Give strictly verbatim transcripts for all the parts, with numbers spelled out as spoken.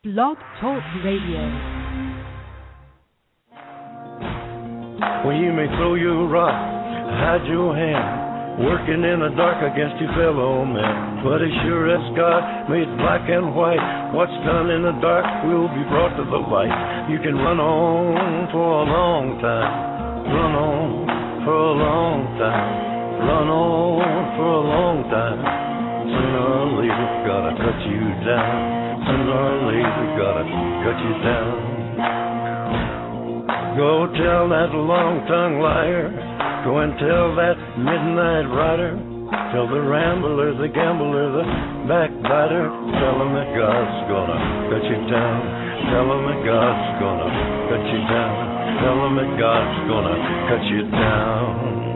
Blog Talk Radio. Well, you may throw your rock, hide your hand, working in the dark against your fellow man. But as sure as God made black and white, what's done in the dark will be brought to the light. You can run on for a long time, run on for a long time, run on for a long time. Sooner or later, gotta cut you down. Sooner or later, gotta cut you down. Go tell that long-tongued liar, go and tell that midnight rider, tell the rambler, the gambler, the backbiter, tell him that God's gonna cut you down. Tell him that God's gonna cut you down. Tell him that God's gonna cut you down.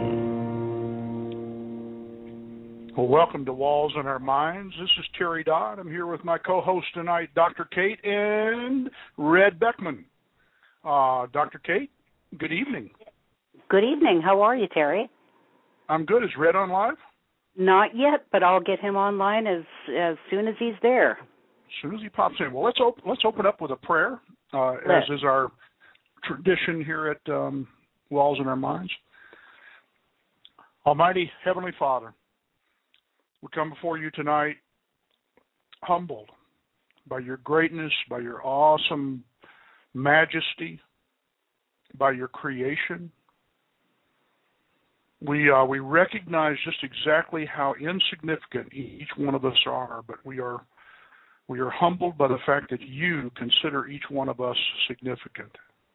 Well, welcome to Walls in Our Minds. This is Terry Dodd. I'm here with my co-host tonight, Doctor Kate and Red Beckman. Uh, Doctor Kate, good evening. Good evening. How are you, Terry? I'm good. Is Red on live? Not yet, but I'll get him online as as soon as he's there. As soon as he pops in. Well, let's op- let's open up with a prayer, uh, as is our tradition here at um, Walls in Our Minds. Almighty Heavenly Father, we come before you tonight humbled by your greatness, by your awesome majesty, by your creation. We uh, we recognize just exactly how insignificant each one of us are, but we are we are humbled by the fact that you consider each one of us significant.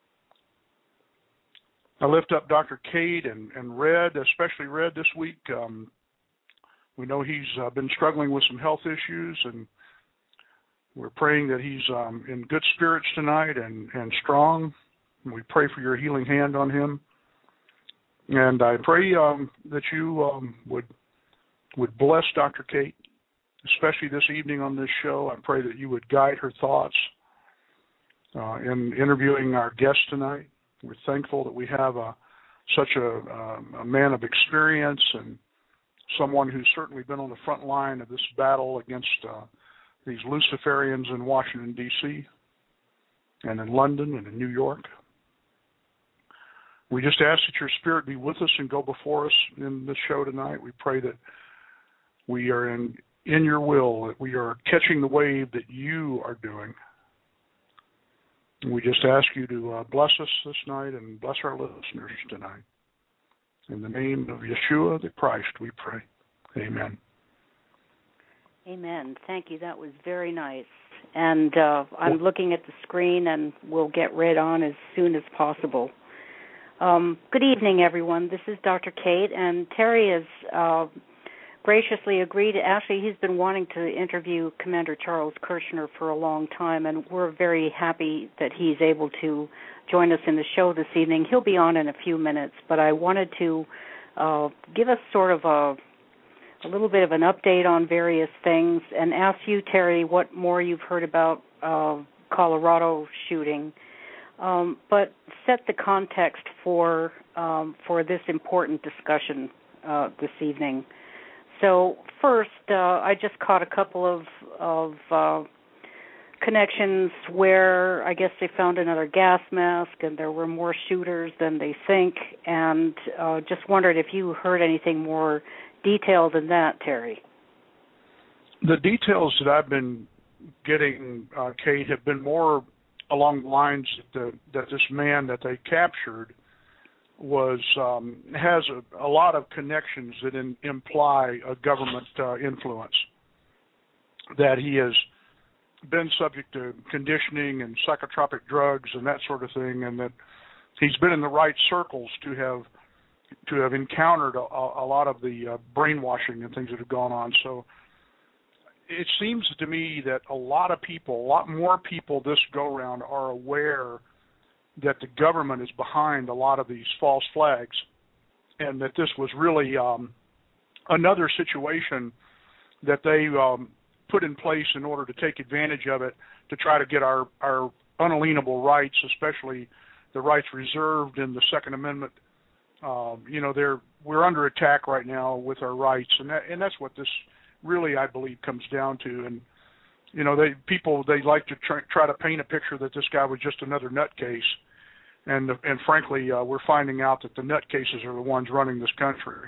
I lift up Doctor Kate and, and Red, especially Red this week. Um, we know he's uh, been struggling with some health issues, and we're praying that he's um, in good spirits tonight and, and strong. And we pray for your healing hand on him. And I pray um, that you um, would would bless Doctor Kate, especially this evening on this show. I pray that you would guide her thoughts uh, in interviewing our guest tonight. We're thankful that we have a, such a, um, a man of experience and someone who's certainly been on the front line of this battle against uh, these Luciferians in Washington, D C, and in London and in New York. We just ask that your Spirit be with us and go before us in this show tonight. We pray that we are in, in your will, that we are catching the wave that you are doing. And we just ask you to uh, bless us this night and bless our listeners tonight. In the name of Yeshua the Christ, we pray. Amen. Amen. Thank you. That was very nice. And uh, I'm looking at the screen, and we'll get Red on as soon as possible. Um, good evening, everyone. This is Doctor Kate, and Terry has uh, graciously agreed. Actually, he's been wanting to interview Commander Charles Kirshner for a long time, and we're very happy that he's able to join us in the show this evening. He'll be on in a few minutes, but I wanted to uh, give us sort of a a little bit of an update on various things and ask you, Terry, what more you've heard about uh, Colorado shooting, um, but set the context for um, for this important discussion uh, this evening. So first, uh, I just caught a couple of, of uh, connections where I guess they found another gas mask and there were more shooters than they think, and uh, just wondered if you heard anything more detail than that, Terry. The details that I've been getting, uh, Kate, have been more along the lines that, the, that this man that they captured was um, has a, a lot of connections that in, imply a government uh, influence, that he has been subject to conditioning and psychotropic drugs and that sort of thing, and that he's been in the right circles to have to have encountered a, a lot of the uh, brainwashing and things that have gone on. So it seems to me that a lot of people, a lot more people this go-round are aware that the government is behind a lot of these false flags, and that this was really um, another situation that they um, put in place in order to take advantage of it to try to get our, our unalienable rights, especially the rights reserved in the Second Amendment. Um, you know, they're, we're under attack right now with our rights, and that, and that's what this really, I believe, comes down to. And You know, they people they like to try, try to paint a picture that this guy was just another nutcase, and and frankly, uh, we're finding out that the nutcases are the ones running this country.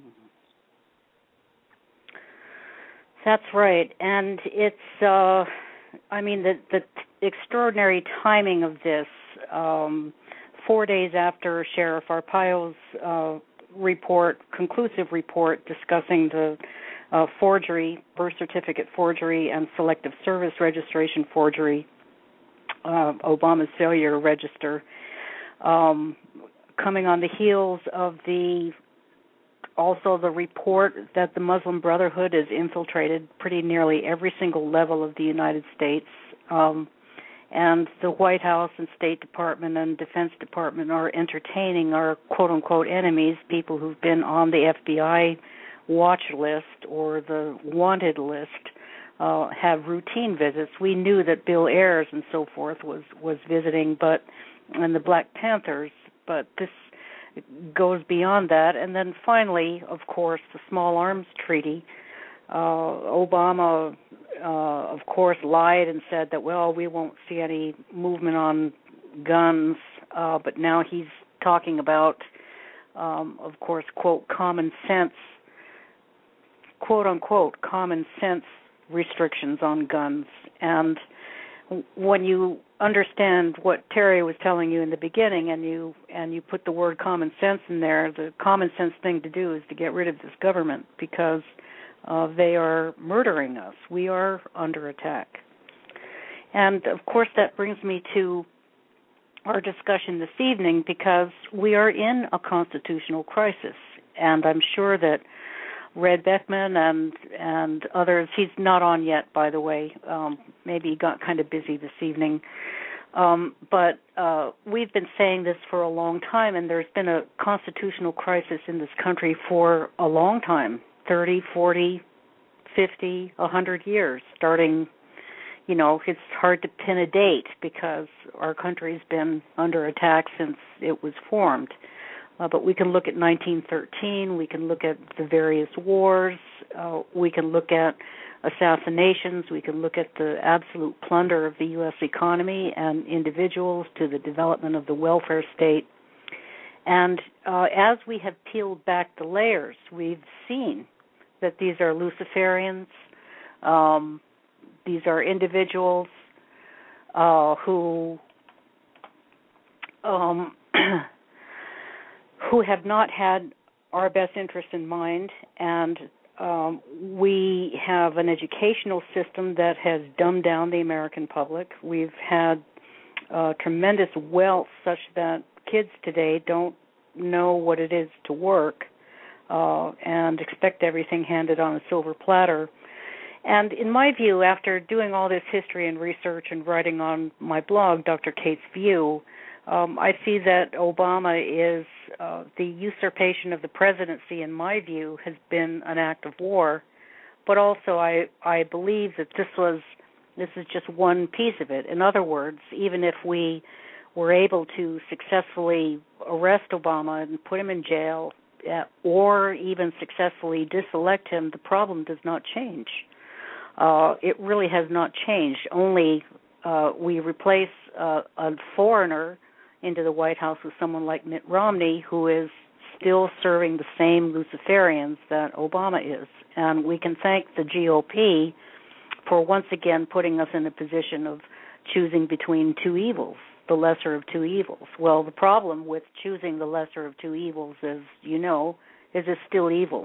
That's right, and it's uh, I mean the the extraordinary timing of this. Um, four days after Sheriff Arpaio's uh, report, conclusive report discussing the uh, forgery, birth certificate forgery, and selective service registration forgery, uh, Obama's failure to register, um, coming on the heels of the also the report that the Muslim Brotherhood has infiltrated pretty nearly every single level of the United States. Um, and the White House and State Department and Defense Department are entertaining our quote-unquote enemies, people who've been on the F B I watch list or the wanted list, uh, have routine visits. We knew that Bill Ayers and so forth was, was visiting, but and the Black Panthers, but this goes beyond that. And then finally, of course, the Small Arms Treaty. Uh, Obama, uh, of course, lied and said that, well, we won't see any movement on guns, uh, but now he's talking about, um, of course, quote, common sense, quote, unquote, common sense restrictions on guns. And when you understand what Terry was telling you in the beginning and you and you put the word common sense in there, the common sense thing to do is to get rid of this government because uh, they are murdering us. We are under attack. And, of course, that brings me to our discussion this evening because we are in a constitutional crisis. And I'm sure that Red Beckman and and others, he's not on yet, by the way. Um, maybe he got kind of busy this evening. Um, but uh, we've been saying this for a long time, and there's been a constitutional crisis in this country for a long time, thirty, forty, fifty, one hundred years, starting, you know, it's hard to pin a date because our country's been under attack since it was formed. Uh, but we can look at nineteen thirteen, we can look at the various wars, uh, we can look at assassinations, we can look at the absolute plunder of the U S economy and individuals to the development of the welfare state. And uh, as we have peeled back the layers, we've seen that these are Luciferians, um, these are individuals uh, who um, who have not had our best interest in mind, and um, we have an educational system that has dumbed down the American public. We've had uh, tremendous wealth such that kids today don't know what it is to work uh, and expect everything handed on a silver platter. And in my view, after doing all this history and research and writing on my blog, Doctor Kate's View, Um, I see that Obama is, uh, the usurpation of the presidency, in my view, has been an act of war. But also I, I believe that this was, this is just one piece of it. In other words, even if we were able to successfully arrest Obama and put him in jail uh, or even successfully diselect him, the problem does not change. Uh, it really has not changed. Only uh, we replace uh, a foreigner into the White House with someone like Mitt Romney, who is still serving the same Luciferians that Obama is. And we can thank the G O P for once again putting us in a position of choosing between two evils, the lesser of two evils. Well, the problem with choosing the lesser of two evils, as you know, is it's still evil.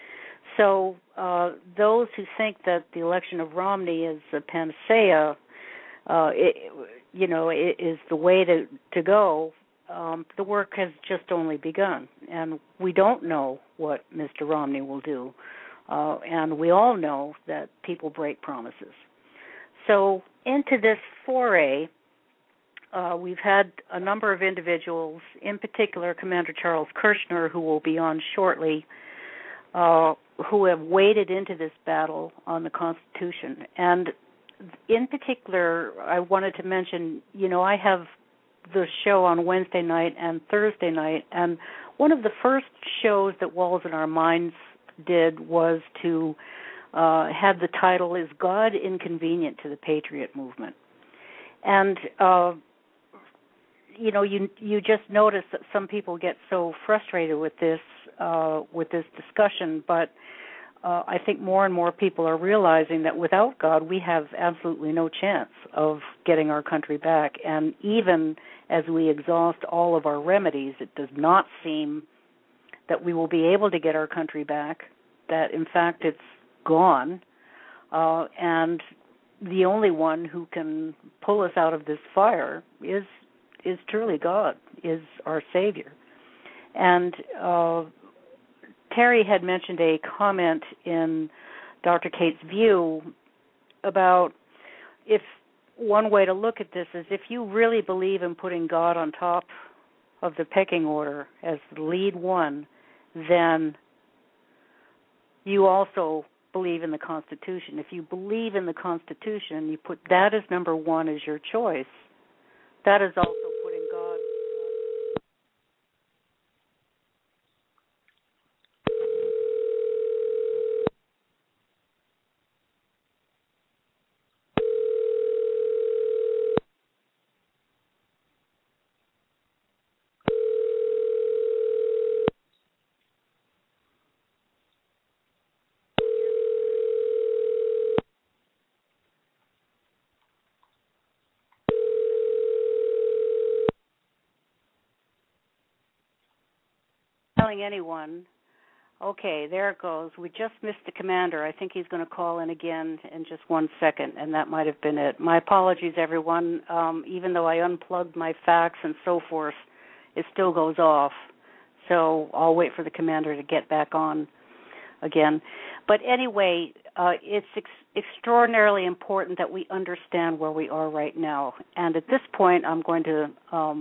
So uh, those who think that the election of Romney is a panacea, uh, it, you know, it is the way to, to go, um, the work has just only begun. And we don't know what Mister Romney will do. Uh, and we all know that people break promises. So into this foray, uh, we've had a number of individuals, in particular Commander Charles Kirshner, who will be on shortly, uh, who have waded into this battle on the Constitution. And in particular, I wanted to mention, you know, I have the show on Wednesday night and Thursday night, and one of the first shows that Walls in Our Minds did was to uh, had the title, Is God Inconvenient to the Patriot Movement? And, uh, you know, you you just notice that some people get so frustrated with this, uh, with this discussion, but uh, I think more and more people are realizing that without God, we have absolutely no chance of getting our country back. And even as we exhaust all of our remedies, it does not seem that we will be able to get our country back, that in fact it's gone, uh, and the only one who can pull us out of this fire is is truly God, is our Savior. And uh, Terry had mentioned a comment in Doctor Cate's view about, if one way to look at this is, if you really believe in putting God on top of the pecking order as the lead one, then you also believe in the Constitution. If you believe in the Constitution, you put that as number one as your choice. That is also putting God. Telling anyone, okay, there it goes. We just missed the commander. I think he's going to call in again in just one second, and that might have been it. My apologies, everyone. Um, even though I unplugged my fax and so forth, it still goes off. So I'll wait for the commander to get back on again. But anyway, uh, it's ex- extraordinarily important that we understand where we are right now. And at this point, I'm going to um,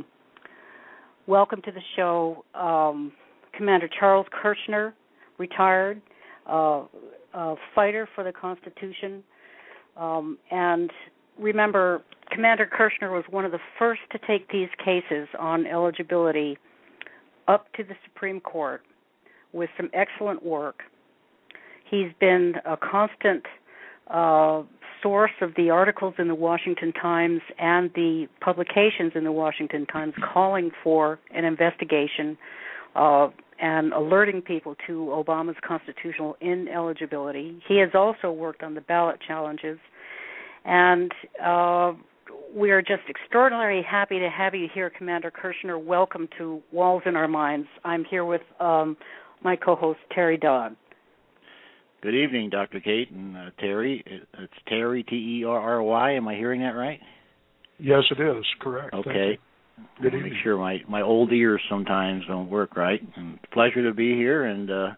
welcome to the show um, Commander Charles Kirchner, retired, uh, uh, fighter for the Constitution. Um, and remember, Commander Kirchner was one of the first to take these cases on eligibility up to the Supreme Court with some excellent work. He's been a constant uh, source of the articles in the Washington Times and the publications in the Washington Times calling for an investigation uh, and alerting people to Obama's constitutional ineligibility. He has also worked on the ballot challenges, and uh, we are just extraordinarily happy to have you here, Commander Kirchner. Welcome to Walls in Our Minds. I'm here with um, my co-host, Terry Dodd. Good evening, Doctor Cate and uh, Terry. It's Terry, T E R R Y. Am I hearing that right? Yes, it is. Correct. Okay. Good I'll evening. make sure my, my old ears sometimes don't work right. And it's a pleasure to be here, and uh,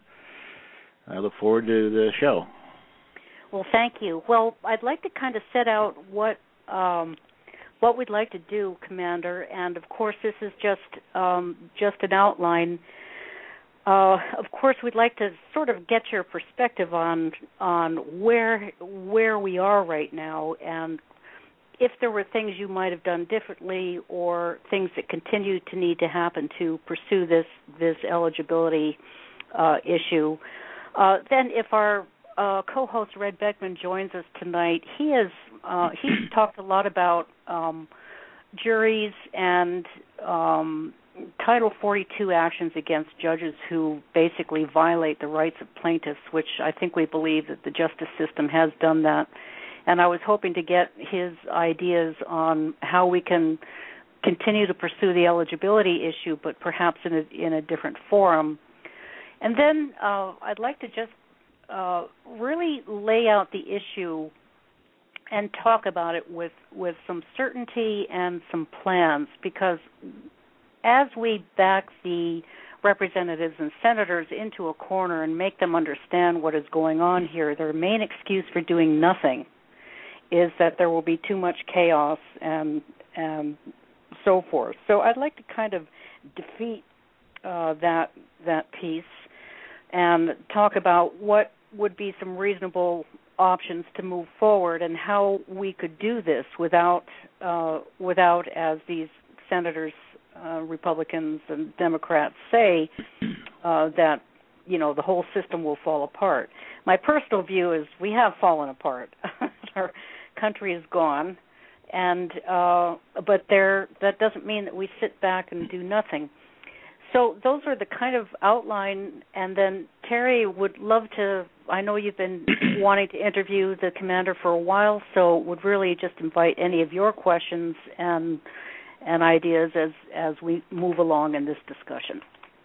I look forward to the show. Well, thank you. Well, I'd like to kind of set out what um, what we'd like to do, Commander, and of course this is just um, just an outline. Uh, of course, we'd like to sort of get your perspective on on where where we are right now, and if there were things you might have done differently, or things that continue to need to happen to pursue this this eligibility uh, issue. Uh, then, if our uh, co-host Red Beckman joins us tonight, he has uh, he's talked a lot about um, juries and um, Title forty-two actions against judges who basically violate the rights of plaintiffs, which I think we believe that the justice system has done that. And I was hoping to get his ideas on how we can continue to pursue the eligibility issue, but perhaps in a, in a different forum. And then uh, I'd like to just uh, really lay out the issue and talk about it with, with some certainty and some plans, because as we back the representatives and senators into a corner and make them understand what is going on here, their main excuse for doing nothing is that there will be too much chaos and and so forth. So I'd like to kind of defeat uh, that that piece and talk about what would be some reasonable options to move forward and how we could do this without uh, without, as these senators, uh, Republicans and Democrats say, uh, that you know, the whole system will fall apart. My personal view is we have fallen apart. Our country is gone, and uh, but there that doesn't mean that we sit back and do nothing. So those are the kind of outline, and then Terry would love to, I know you've been wanting to interview the commander for a while, so would really just invite any of your questions and and ideas as, as we move along in this discussion.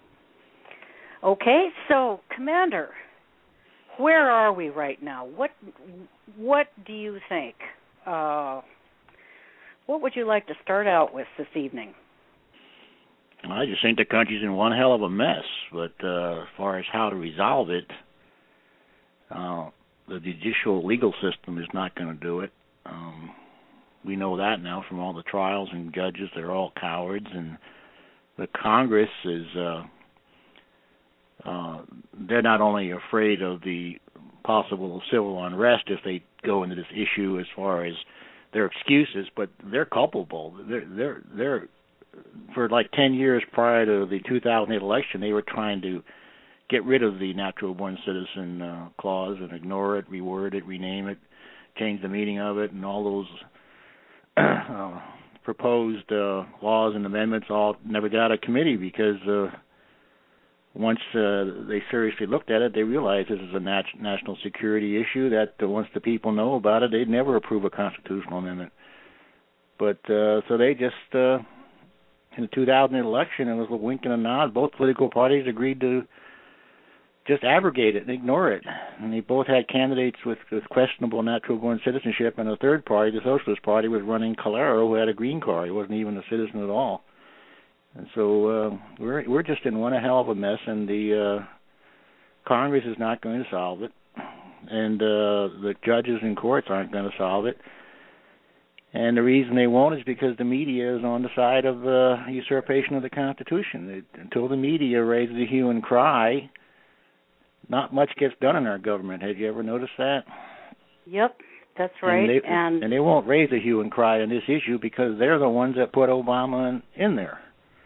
Okay, so Commander, where are we right now? What what do you think? Uh, what would you like to start out with this evening? I just think the country's in one hell of a mess, but uh, as far as how to resolve it, uh, the judicial legal system is not going to do it. Um, we know that now from all the trials and judges. They're all cowards, and the Congress is, uh, uh, they're not only afraid of the possible civil unrest if they go into this issue as far as their excuses, but they're culpable. They're, they're, they're for like ten years prior to the two thousand eight election, they were trying to get rid of the natural born citizen uh, clause and ignore it, reword it, rename it, change the meaning of it, and all those uh, proposed uh, laws and amendments all never got out of committee because uh, once uh, they seriously looked at it, they realized this is a nat- national security issue that uh, once the people know about it, they'd never approve a constitutional amendment. But uh, so they just... Uh, in the two thousand eight election, it was a wink and a nod. Both political parties agreed to just abrogate it and ignore it. And they both had candidates with, with questionable natural-born citizenship, and the third party, the Socialist Party, was running Calero, who had a green card. He wasn't even a citizen at all. And so uh, we're we're just in one hell of a mess, and the uh, Congress is not going to solve it, and uh, the judges in courts aren't going to solve it. And the reason they won't is because the media is on the side of uh, usurpation of the Constitution. It, until the media raises a hue and cry, not much gets done in our government. Have you ever noticed that? Yep, that's right. And they, and, and they won't raise a hue and cry on this issue because they're the ones that put Obama in, in there.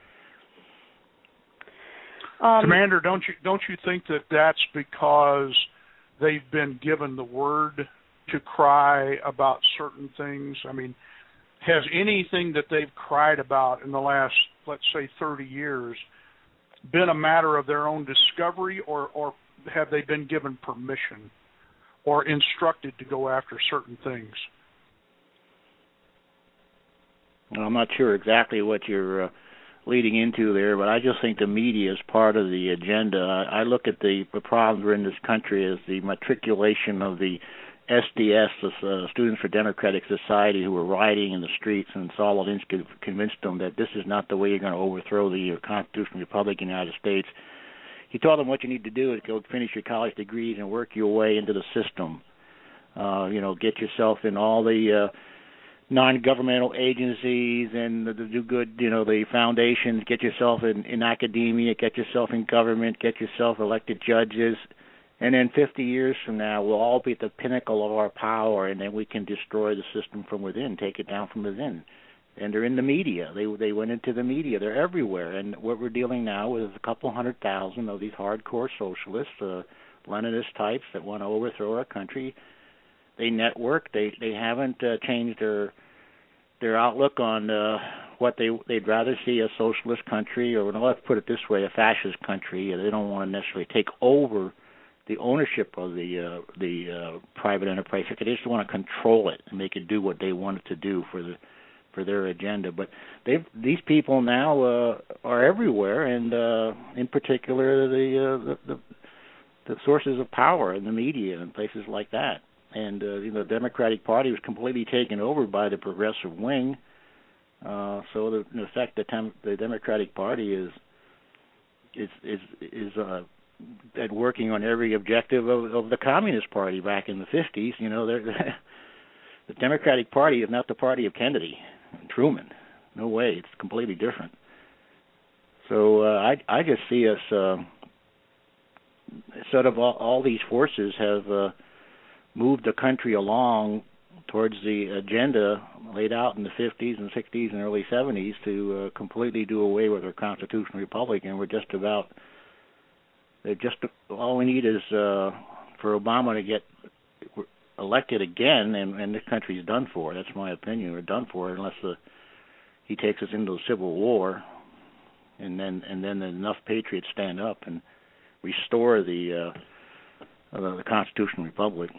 Um, Commander, don't you don't you think that that's because they've been given the word to cry about certain things? I mean, has anything that they've cried about in the last, let's say, thirty years been a matter of their own discovery, or, or have they been given permission or instructed to go after certain things? Well, I'm not sure exactly what you're uh, leading into there, but I just think the media is part of the agenda. I, I look at the, the problems we're in this country as the matriculation of the S D S, the uh, Students for Democratic Society, who were rioting in the streets, and Saul Alinsky convinced them that this is not the way you're going to overthrow the uh, Constitutional Republic of the United States. He told them what you need to do is go finish your college degrees and work your way into the system. Uh, you know, get yourself in all the uh, non-governmental agencies and the, the do good, you know, the foundations. Get yourself in, in academia. Get yourself in government. Get yourself elected judges. And then fifty years from now, we'll all be at the pinnacle of our power, and then we can destroy the system from within, take it down from within. And they're in the media. They they went into the media. They're everywhere. And what we're dealing now with is a couple hundred thousand of these hardcore socialists, uh, Leninist types that want to overthrow our country. They network. They they haven't uh, changed their their outlook on uh, what they they'd rather see a socialist country, or no, let's put it this way, a fascist country. They don't want to necessarily take over the ownership of the uh, the uh, private enterprise. They just want to control it and make it do what they want it to do for the for their agenda. But they these people now uh, are everywhere, and uh, in particular the, uh, the the the sources of power in the media and places like that. And uh, you know, the Democratic Party was completely taken over by the progressive wing. Uh, so the, in effect, the, tem- the Democratic Party is is is is uh, at working on every objective of, of the Communist Party back in the fifties. You know, they're, the Democratic Party is not the party of Kennedy and Truman. No way. It's completely different. So uh, I I just see us uh, sort of all, all these forces have uh, moved the country along towards the agenda laid out in the fifties and sixties and early seventies to uh, completely do away with our constitutional republic, and we're just about They just all we need is uh, for Obama to get elected again, and, and this country's done for. That's my opinion. We're done for unless the, he takes us into a civil war, and then and then enough patriots stand up and restore the uh, uh, the constitutional republic.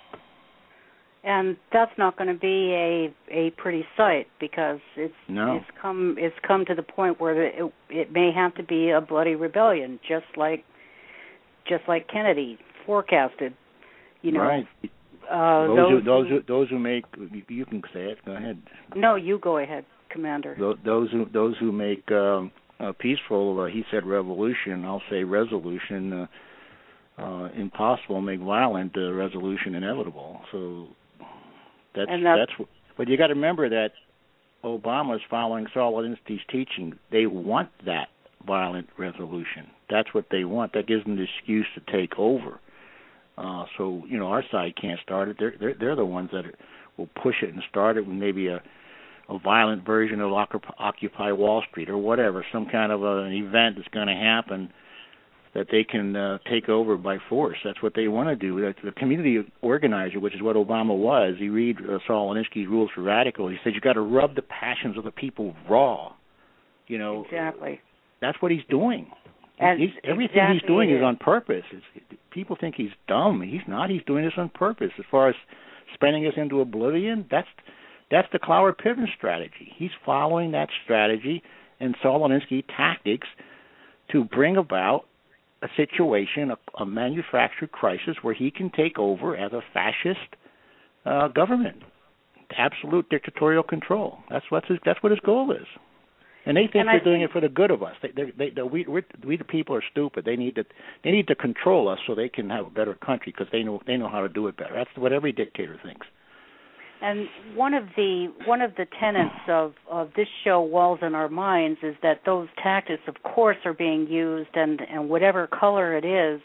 And that's not going to be a a pretty sight, because it's no. it's come it's come to the point where it it may have to be a bloody rebellion, just like just like Kennedy forecasted. You know, right. Uh, those, those who, those who those who make you can say it. Go ahead. No, you go ahead, Commander. Those who those who make um, a peaceful, uh, he said revolution. I'll say resolution. Uh, uh, impossible. Make violent uh, resolution inevitable. So that's and that's, that's. But you got to remember that Obama is following Saul Alinsky's teaching. They want that violent resolution. That's what they want. That gives them the excuse to take over. Uh, so you know, our side can't start it. They're they're, they're the ones that are, will push it and start it with maybe a, a violent version of Occupy Wall Street or whatever, some kind of a, an event that's going to happen that they can uh, take over by force. That's what they want to do. That's the community organizer, which is what Obama was. You read uh, Saul Alinsky's Rules for Radicals. He said you got to rub the passions of the people raw. You know, exactly. That's what he's doing. And he's, everything exactly he's doing is on purpose. It's, people think he's dumb. He's not. He's doing this on purpose. As far as spending us into oblivion, that's that's the Cloward Piven strategy. He's following that strategy and Saul Alinsky tactics to bring about a situation, a, a manufactured crisis where he can take over as a fascist uh, government, absolute dictatorial control. That's what his, that's what his goal is. And they think and they're I doing think, it for the good of us. They, they, they, they, we, we're, we, the people, are stupid. They need to, they need to control us so they can have a better country because they know, they know how to do it better. That's what every dictator thinks. And one of the one of the tenets of, of this show, Walls in Our Minds, is that those tactics, of course, are being used, and, and whatever color it is,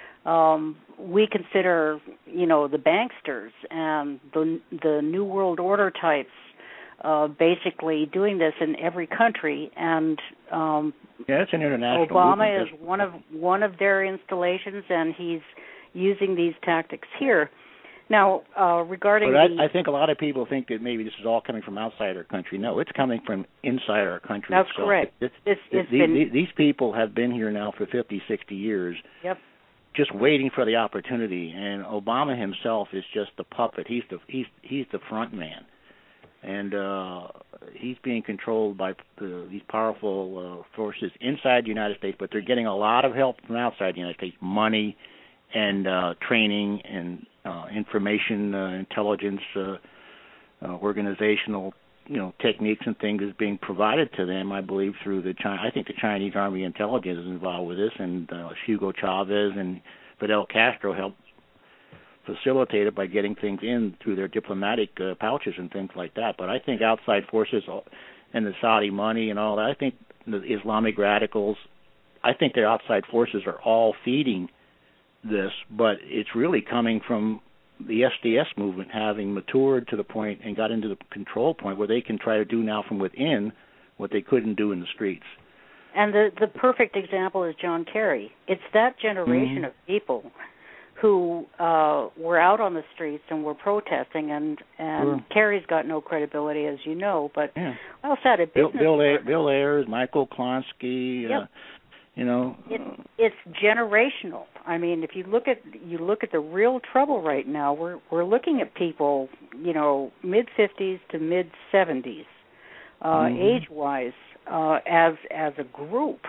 um, we consider, you know, the banksters and the the New World Order types. Uh, basically doing this in every country, and um, yeah, it's an international Obama movement. is one of one of their installations, and he's using these tactics here. Now, uh, regarding but I, the, I think a lot of people think that maybe this is all coming from outside our country. No, it's coming from inside our country. That's itself. correct. It's, it's, it's these, been, these people have been here now for fifty, sixty years. Yep. Just waiting for the opportunity, and Obama himself is just the puppet. He's the he's he's the front man. And uh, he's being controlled by the, these powerful uh, forces inside the United States, but they're getting a lot of help from outside the United States, money and uh, training and uh, information, uh, intelligence, uh, uh, organizational, you know, techniques and things is being provided to them, I believe, through the China. I think the Chinese Army intelligence is involved with this, and uh, Hugo Chavez and Fidel Castro helped facilitated by getting things in through their diplomatic uh, pouches and things like that. But I think outside forces and the Saudi money and all that, I think the Islamic radicals, I think their outside forces are all feeding this, but it's really coming from the S D S movement having matured to the point and got into the control point where they can try to do now from within what they couldn't do in the streets. And the, the perfect example is John Kerry. It's that generation mm-hmm. of people who uh, were out on the streets and were protesting, and, and sure. Kerry's got no credibility, as you know, but yeah. I also had a business Bill, Bill, partner. Bill Ayers, Michael Klonsky, yep. uh, you know. It, it's generational. I mean, if you look at you look at the real trouble right now, we're we're looking at people, you know, mid fifties to mid seventies, uh, mm-hmm. age-wise, uh, as as a group.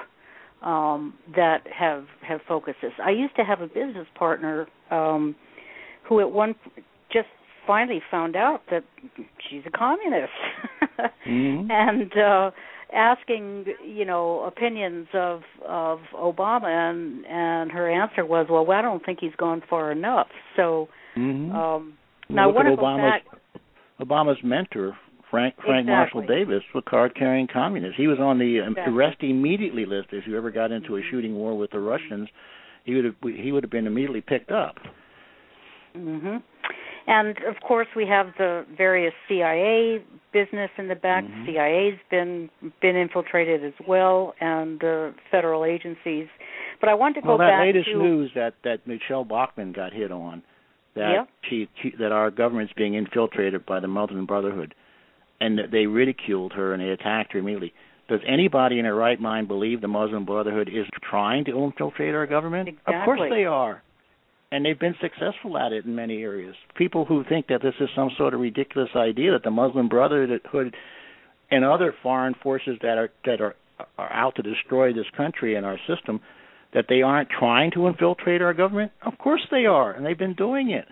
Um, that have, have focused this. I used to have a business partner um, who at one just finally found out that she's a communist, mm-hmm. and uh, asking, you know, opinions of of Obama, and and her answer was, well, I don't think he's gone far enough. So mm-hmm. um, well, now I want to go Obama's, back. Obama's mentor. Frank Frank exactly. Marshall Davis, a card-carrying communist. He was on the um, exactly. arrest immediately list. If you ever got into a shooting war with the Russians, he would have he would have been immediately picked up. Mm-hmm. And of course, we have the various C I A business in the back. Mm-hmm. C I A's been been infiltrated as well, and the federal agencies. But I want to go well, that back latest to news that, that Michelle Bachmann got hit on, that yeah. she, she that our government's being infiltrated by the Muslim Brotherhood, and that they ridiculed her and they attacked her immediately. Does anybody in their right mind believe the Muslim Brotherhood is trying to infiltrate our government? Exactly. Of course they are. And they've been successful at it in many areas. People who think that this is some sort of ridiculous idea that the Muslim Brotherhood and other foreign forces that are that are, are out to destroy this country and our system, that they aren't trying to infiltrate our government? Of course they are, and they've been doing it.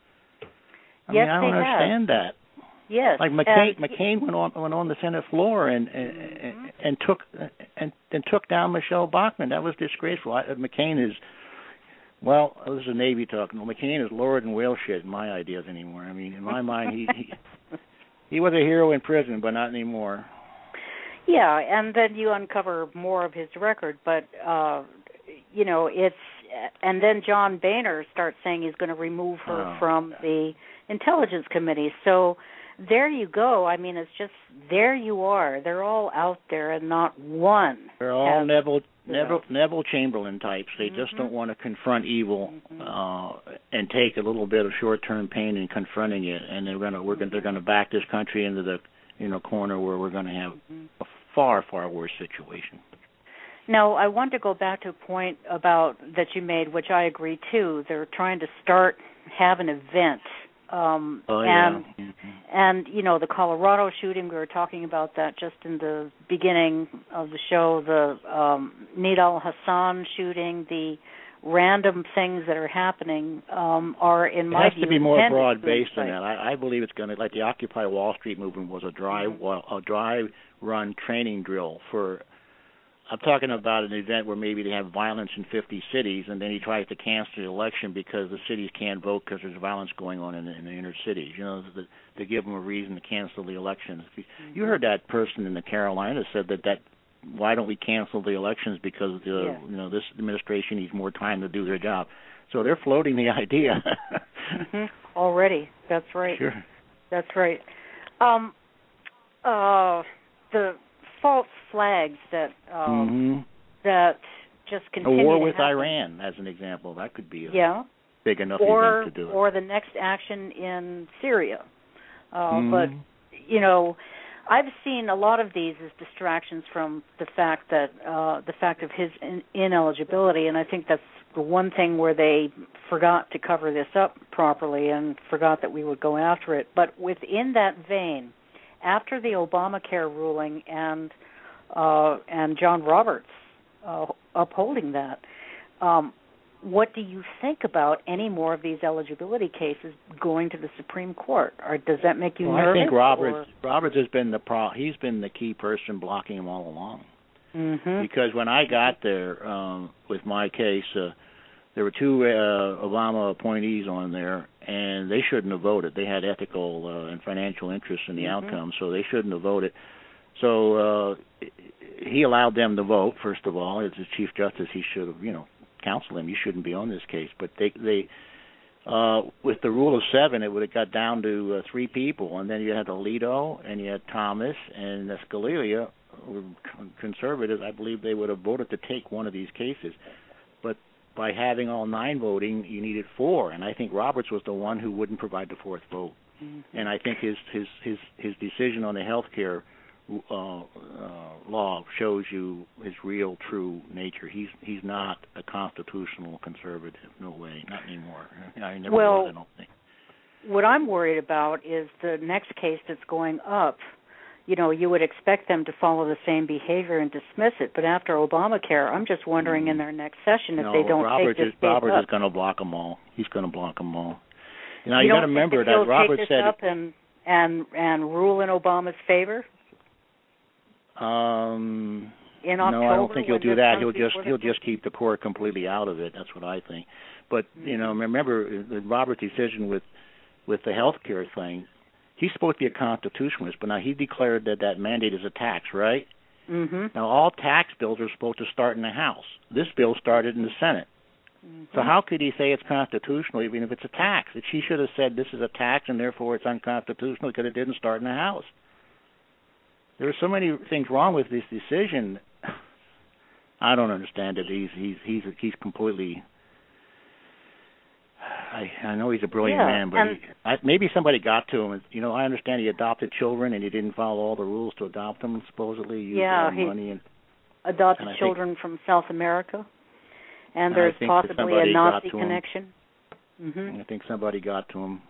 I yes, mean, I don't they understand have. that. Yes, like McCain, and McCain went on went on the Senate floor and and, mm-hmm. and took and, and took down Michelle Bachmann. That was disgraceful. I, McCain is, well, this is a Navy talking. Well, McCain is lower than whale shit in my ideas anymore. I mean, in my mind, he, he he was a hero in prison, but not anymore. Yeah, and then you uncover more of his record, but uh, you know it's, and then John Boehner starts saying he's going to remove her oh. from the Intelligence Committee. So. There you go. I mean, it's just, there you are. They're all out there, and not one. They're all has, Neville, Neville, Neville Chamberlain types. They mm-hmm. just don't want to confront evil mm-hmm. uh, and take a little bit of short-term pain in confronting it. And they're going to, we're going, they're going to back this country into the, you know, corner where we're going to have mm-hmm. a far, far worse situation. Now, I want to go back to a point about that you made, which I agree too. They're trying to start have an event. Um, oh, yeah. and mm-hmm. and you know the Colorado shooting, we were talking about that just in the beginning of the show. The um, Nidal Hassan shooting, the random things that are happening um, are, in my view, it has to be more broad based than that. I, I believe it's going to, like the Occupy Wall Street movement was a dry mm-hmm. a dry run training drill for. I'm talking about an event where maybe they have violence in fifty cities, and then he tries to cancel the election because the cities can't vote because there's violence going on in the, in the inner cities. You know, the, they give them a reason to cancel the elections. Mm-hmm. You heard that person in the Carolinas said that, that why don't we cancel the elections because the, yeah. you know this administration needs more time to do their job. So they're floating the idea. mm-hmm. Already, that's right. Sure, that's right. Um, uh, the false flags that um, mm-hmm. that just continue. A war to with happen. Iran, as an example, that could be a yeah. big enough or, event to do it. Or the next action in Syria. Uh, mm-hmm. But, you know, I've seen a lot of these as distractions from the fact that uh, the fact of his in- ineligibility, and I think that's the one thing where they forgot to cover this up properly and forgot that we would go after it. But within that vein, after the Obamacare ruling and uh, and John Roberts uh, upholding that, um, what do you think about any more of these eligibility cases going to the Supreme Court? Or does that make you well, nervous? I think Roberts or? Roberts has been the pro. He's been the key person blocking them all along. Mm-hmm. Because when I got there um, with my case, uh, there were two uh, Obama appointees on there, and they shouldn't have voted. They had ethical uh, and financial interests in the mm-hmm. outcome, so they shouldn't have voted. So uh, he allowed them to vote. First of all, as the Chief Justice, he should have, you know, counseled them. You shouldn't be on this case. But they, they, uh, with the rule of seven, it would have got down to uh, three people, and then you had Alito, and you had Thomas, and uh, Scalia, who were conservatives. I believe they would have voted to take one of these cases, but by having all nine voting, you needed four, and I think Roberts was the one who wouldn't provide the fourth vote. Mm-hmm. And I think his his his his decision on the health care uh, uh, law shows you his real, true nature. He's he's not a constitutional conservative. No way, not anymore. I never well, was. I don't think. What I'm worried about is the next case that's going up. You know, you would expect them to follow the same behavior and dismiss it, but after Obamacare, I'm just wondering mm. in their next session if no, they don't Roberts take this is, Roberts up. is going to block them all. He's going to block them all. You know, you, you got to to remember that, that Roberts take this said up and and and rule in Obama's favor. Um, in October, no, I don't think he'll do that. He'll just he'll the... just keep the court completely out of it. That's what I think. But mm-hmm. you know, remember the Roberts' decision with with the health care thing. He's supposed to be a constitutionalist, but now he declared that that mandate is a tax, right? Mm-hmm. Now, all tax bills are supposed to start in the House. This bill started in the Senate. Mm-hmm. So how could he say it's constitutional even if it's a tax? He should have said this is a tax and therefore it's unconstitutional because it didn't start in the House. There are so many things wrong with this decision. I don't understand it. He's he's he's he's completely. I I know he's a brilliant yeah, man, but he, I, maybe somebody got to him. You know, I understand he adopted children and he didn't follow all the rules to adopt them. Supposedly, used yeah, all the money and adopted and children think, from South America, and, and there's possibly a Nazi to connection. Mm-hmm. I think somebody got to him.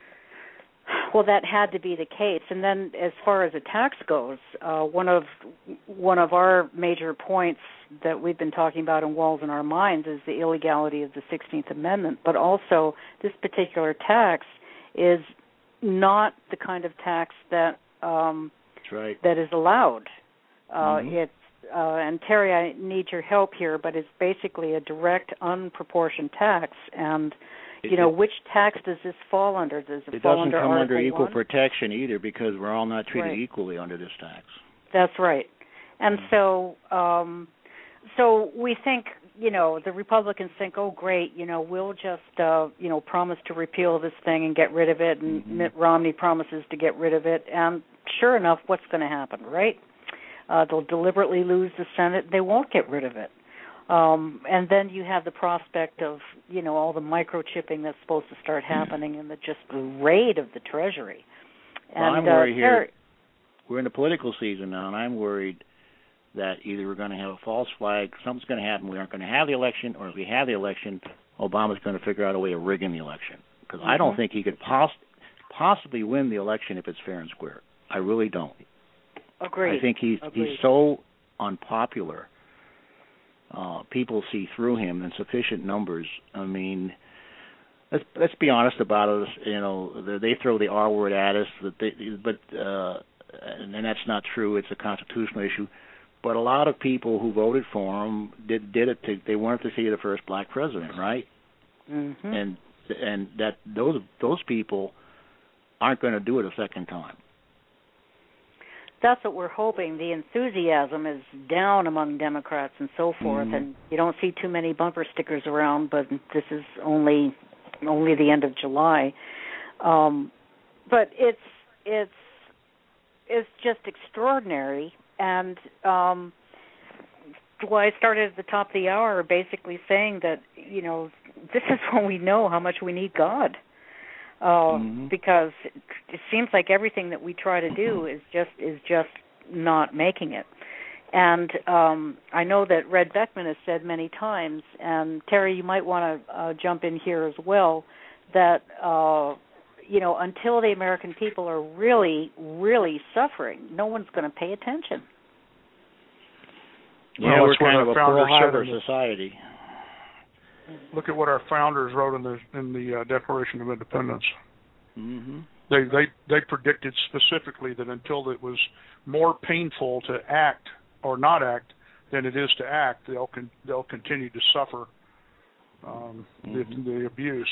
Well, that had to be the case. And then, as far as a tax goes, uh, one of one of our major points that we've been talking about in Walls in Our Minds is the illegality of the sixteenth Amendment. But also, this particular tax is not the kind of tax that um, That's right. that is allowed. Uh, mm-hmm. It's uh, and Terry, I need your help here, but it's basically a direct, unproportioned tax. And you know, which tax does this fall under? Does it, it fall doesn't under come Article under equal one? protection either, because we're all not treated right. equally under this tax. That's right. And mm-hmm. so, um, so we think, you know, the Republicans think, oh, great, you know, we'll just, uh, you know, promise to repeal this thing and get rid of it, and mm-hmm. Mitt Romney promises to get rid of it, and sure enough, what's going to happen, right? Uh, they'll deliberately lose the Senate. They won't get rid of it. Um, and then you have the prospect of, you know, all the microchipping that's supposed to start happening and the just the raid of the Treasury. Well, and, I'm worried uh, here. We're in the political season now, and I'm worried that either we're going to have a false flag, something's going to happen, we aren't going to have the election, or if we have the election, Obama's going to figure out a way of rigging the election. Because mm-hmm. I don't think he could poss- possibly win the election if it's fair and square. I really don't. Agreed. I think he's Agreed. he's so unpopular. Uh, people see through him in sufficient numbers. I mean, let's let's be honest about it. You know, they throw the R word at us, that they, but uh, and that's not true. It's a constitutional issue. But a lot of people who voted for him did did it to they wanted to see the first black president, right? Mm-hmm. And and that those those people aren't going to do it a second time. That's what we're hoping. The enthusiasm is down among Democrats and so forth, mm-hmm. and you don't see too many bumper stickers around, but this is only only the end of July. Um, but it's it's it's just extraordinary, and um, well, I started at the top of the hour basically saying that, you know, this is when we know how much we need God. Uh, mm-hmm. Because it, it seems like everything that we try to do is just is just not making it. And um, I know that Red Beckman has said many times, and Terry, you might want to uh, jump in here as well, that uh, you know, until the American people are really, really suffering, no one's going to pay attention. Yeah, well, we're kind of a Pearl Harbor the, society. Look at what our founders wrote in the in the uh, Declaration of Independence. Mm-hmm. They they they predicted specifically that until it was more painful to act or not act than it is to act, they'll con- they'll continue to suffer um, mm-hmm. the, the abuse.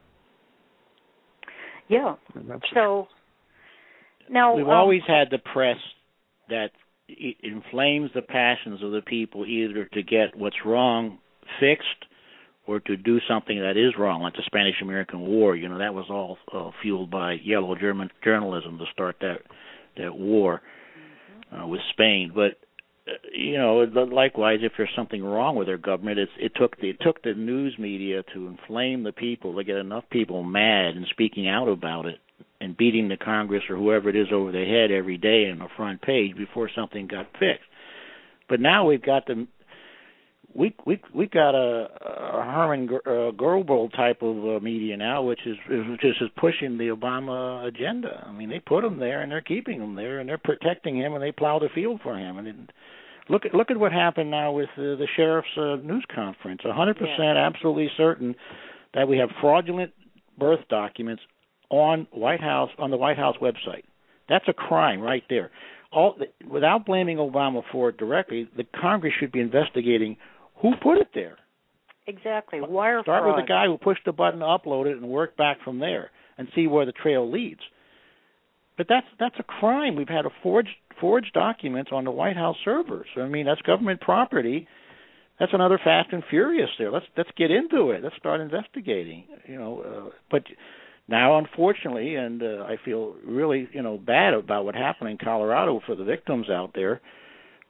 Yeah. So now we've um, always had the press that it inflames the passions of the people either to get what's wrong fixed or to do something that is wrong, like the Spanish-American War. You know, that was all uh, fueled by yellow German journalism to start that that war uh, with Spain. But uh, you know, likewise, if there's something wrong with their government, it's, it took the, it took the news media to inflame the people, to get enough people mad and speaking out about it and beating the Congress or whoever it is over the head every day on the front page before something got fixed. But now we've got the we we we got a, a Herman uh, Goebbels type of uh, media now, which is which is pushing the Obama agenda. I mean, they put him there and they're keeping him there and they're protecting him and they plow the field for him. And it, look at look at what happened now with uh, the sheriff's uh, news conference. one hundred percent absolutely certain that we have fraudulent birth documents on White House on the White House website. That's a crime right there. All without blaming Obama for it directly, the Congress should be investigating who put it there. Exactly. Wire Start fraud. with the guy who pushed the button to upload it and work back from there and see where the trail leads. But that's that's a crime. We've had a forged forged documents on the White House servers. I mean, that's government property. That's another Fast and Furious there. Let's let's get into it. Let's start investigating. You know, uh, but now, unfortunately, and uh, I feel really, you know, bad about what happened in Colorado for the victims out there, but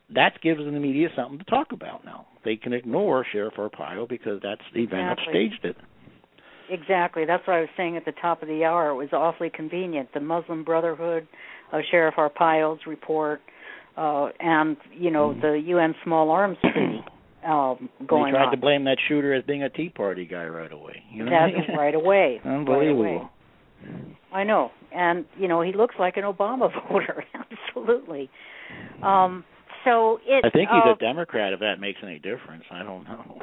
that gives the media something to talk about now. They can ignore Sheriff Arpaio because that's the event that staged it. Exactly. That's what I was saying at the top of the hour. It was awfully convenient. The Muslim Brotherhood, uh, Sheriff Arpaio's report, uh, and, you know, mm-hmm. the U N Small Arms Treaty um, going on. They tried on. to blame that shooter as being a Tea Party guy right away. You know That's what I mean? right away. Unbelievable. Right away. I know. And, you know, he looks like an Obama voter. Absolutely. Um, so it, I think he's uh, a Democrat, if that makes any difference. I don't know.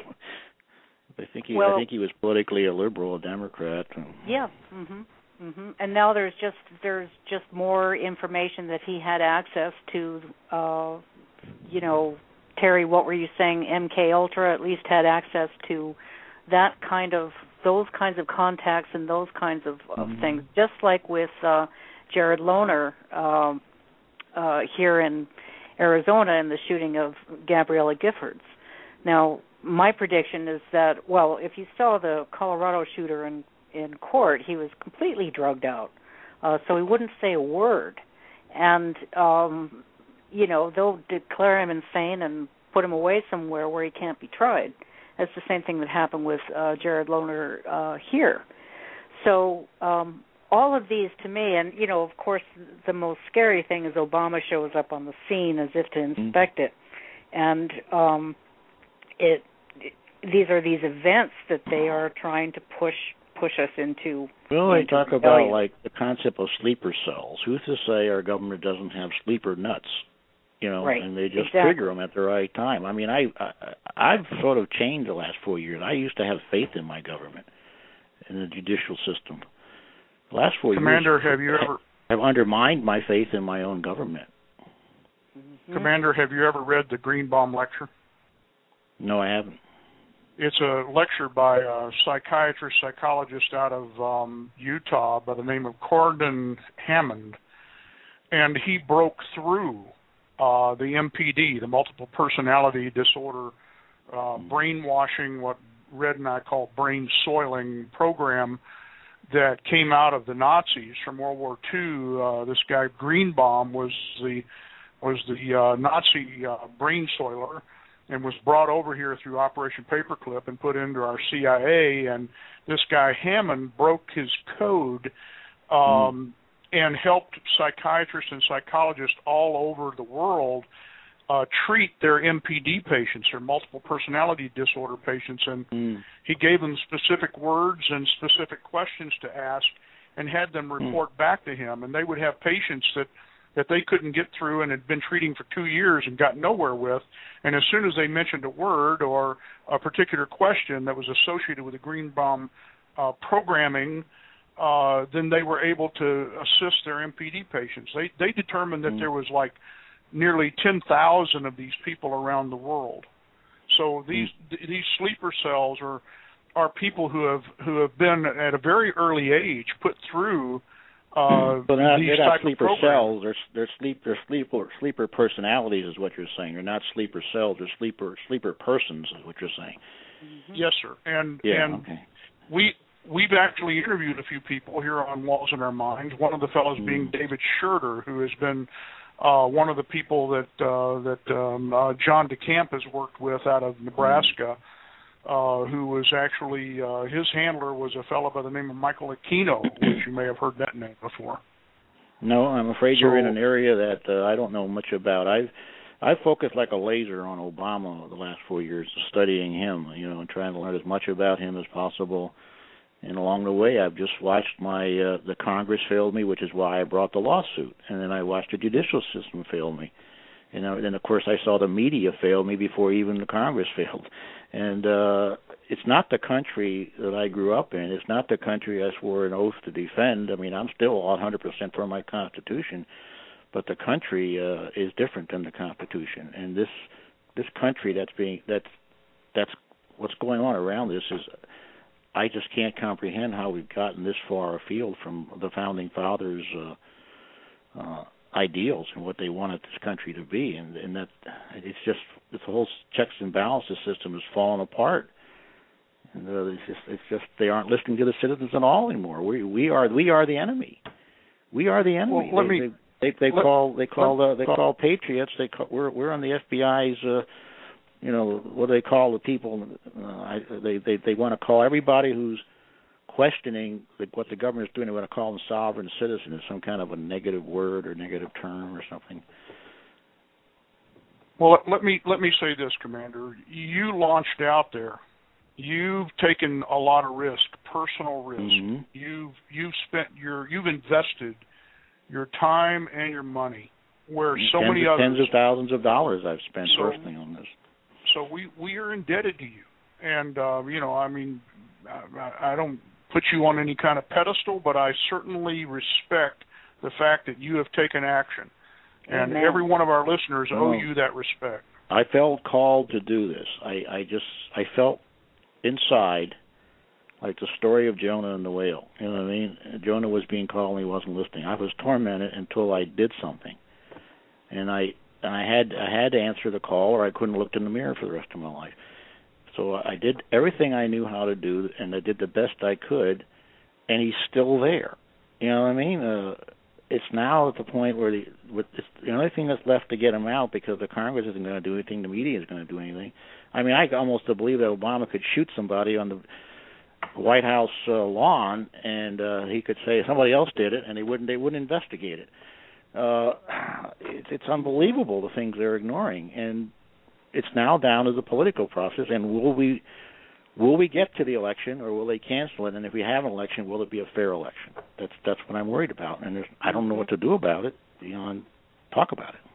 I think he well, I think he was politically a liberal, a Democrat. Yeah. Mhm. Mhm. And now there's just there's just more information that he had access to. Uh, you know, Terry, what were you saying? M K Ultra at least had access to that kind of those kinds of contacts and those kinds of, of mm-hmm. things. Just like with uh, Jared Lohner um, uh, here in Arizona in the shooting of Gabriella Giffords. Now, my prediction is that, well, if you saw the Colorado shooter in, in court, he was completely drugged out, uh, so he wouldn't say a word. And, um, you know, they'll declare him insane and put him away somewhere where he can't be tried. That's the same thing that happened with uh, Jared Lohner uh, here. So um, all of these to me, and, you know, of course, the most scary thing is Obama shows up on the scene as if to inspect mm-hmm. it. And um, it, it these are these events that they are trying to push push us into. Well, they into talk rebellion. about, like, the concept of sleeper cells. Who's to say our government doesn't have sleeper nuts? You know, right. and they just exactly. trigger them at the right time. I mean, I, I I've sort of changed the last four years. I used to have faith in my government, in the judicial system. The last four Commander, years, have you ever have undermined my faith in my own government. Mm-hmm. Commander, have you ever read the Greenbaum lecture? No, I haven't. It's a lecture by a psychiatrist, psychologist out of um, Utah by the name of Corden Hammond, and he broke through uh, the M P D, the multiple personality disorder, uh, brainwashing, what Red and I call brain soiling program that came out of the Nazis from World War Two. Uh, this guy Greenbaum was the was the uh, Nazi uh, brain soiler, and was brought over here through Operation Paperclip and put into our C I A. And this guy Hammond broke his code um, mm. and helped psychiatrists and psychologists all over the world uh, treat their M P D patients, their multiple personality disorder patients. And mm. he gave them specific words and specific questions to ask and had them report mm. back to him. And they would have patients that that they couldn't get through and had been treating for two years and got nowhere with. And as soon as they mentioned a word or a particular question that was associated with the Greenbaum uh, programming, uh, then they were able to assist their M P D patients. They they determined that mm. there was like nearly ten thousand of these people around the world. So these mm. th- these sleeper cells are are people who have who have been at a very early age put through Uh, but not, these they're not sleeper programs. cells. They're they're sleep they're sleeper sleeper personalities is what you're saying. They're not sleeper cells. They're sleeper sleeper persons is what you're saying. Mm-hmm. Yes, sir. And yeah, and okay. we we've actually interviewed a few people here on Walls in Our Minds. One of the fellows mm. being David Scherter, who has been uh, one of the people that uh, that um, uh, John DeCamp has worked with out of Nebraska. Mm. Uh, who was actually, uh, his handler was a fellow by the name of Michael Aquino, which you may have heard that name before. No, I'm afraid so, you're in an area that uh, I don't know much about. I've I've focused like a laser on Obama the last four years, studying him, you know, and trying to learn as much about him as possible. And along the way, I've just watched my uh, the Congress failed me, which is why I brought the lawsuit, and then I watched the judicial system fail me. And then, of course, I saw the media fail me before even the Congress failed. And uh, it's not the country that I grew up in. It's not the country I swore an oath to defend. I mean, I'm still one hundred percent for my Constitution, but the country uh, is different than the Constitution. And this this country that's being that's that's what's going on around this is, I just can't comprehend how we've gotten this far afield from the founding fathers' uh, uh, ideals and what they wanted this country to be, and, and that it's just this whole checks and balances system has fallen apart. And uh, it's just it's just they aren't listening to the citizens at all anymore. We we are we are the enemy. We are the enemy. Well, let they, me they, They they let, call they call let, uh, they call patriots. They call, we're we're on the F B I's. Uh, you know what do they call the people? Uh, I, they they they want to call everybody who's questioning the, what the government is doing. They want to call them sovereign citizens. Some kind of a negative word or negative term or something. Well, let, let me let me say this, Commander. You launched out there. You've taken a lot of risk, personal risk. Mm-hmm. You've you've spent your you've invested your time and your money, where and so tens many of, others. Tens of thousands of dollars I've spent so, personally on this. So we we are indebted to you, and uh, you know, I mean, I, I don't put you on any kind of pedestal, but I certainly respect the fact that you have taken action, and Amen. every one of our listeners oh. owe you that respect. I felt called to do this. I, I just I felt inside like the story of Jonah and the whale. You know what I mean? Jonah was being called and he wasn't listening. I was tormented until I did something, and I and I had I had to answer the call, or I couldn't look in the mirror for the rest of my life. So I did everything I knew how to do, and I did the best I could, and he's still there. You know what I mean? Uh, it's now at the point where the, with this, the only thing that's left to get him out, because the Congress isn't going to do anything, the media isn't going to do anything. I mean, I almost believe that Obama could shoot somebody on the White House uh, lawn, and uh, he could say somebody else did it, and they wouldn't they wouldn't investigate it. Uh, it's, it's unbelievable the things they're ignoring, and it's now down to the political process. And will we will we get to the election, or will they cancel it? And if we have an election, will it be a fair election? That's that's what I'm worried about, and there's, I don't know what to do about it beyond talk about it.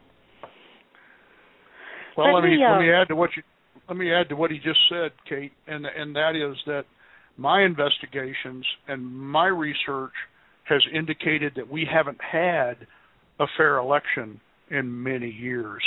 Well, let, let me, me uh, let me uh, add to what you let me add to what he just said, Kate, and and that is that my investigations and my research has indicated that we haven't had a fair election in many years.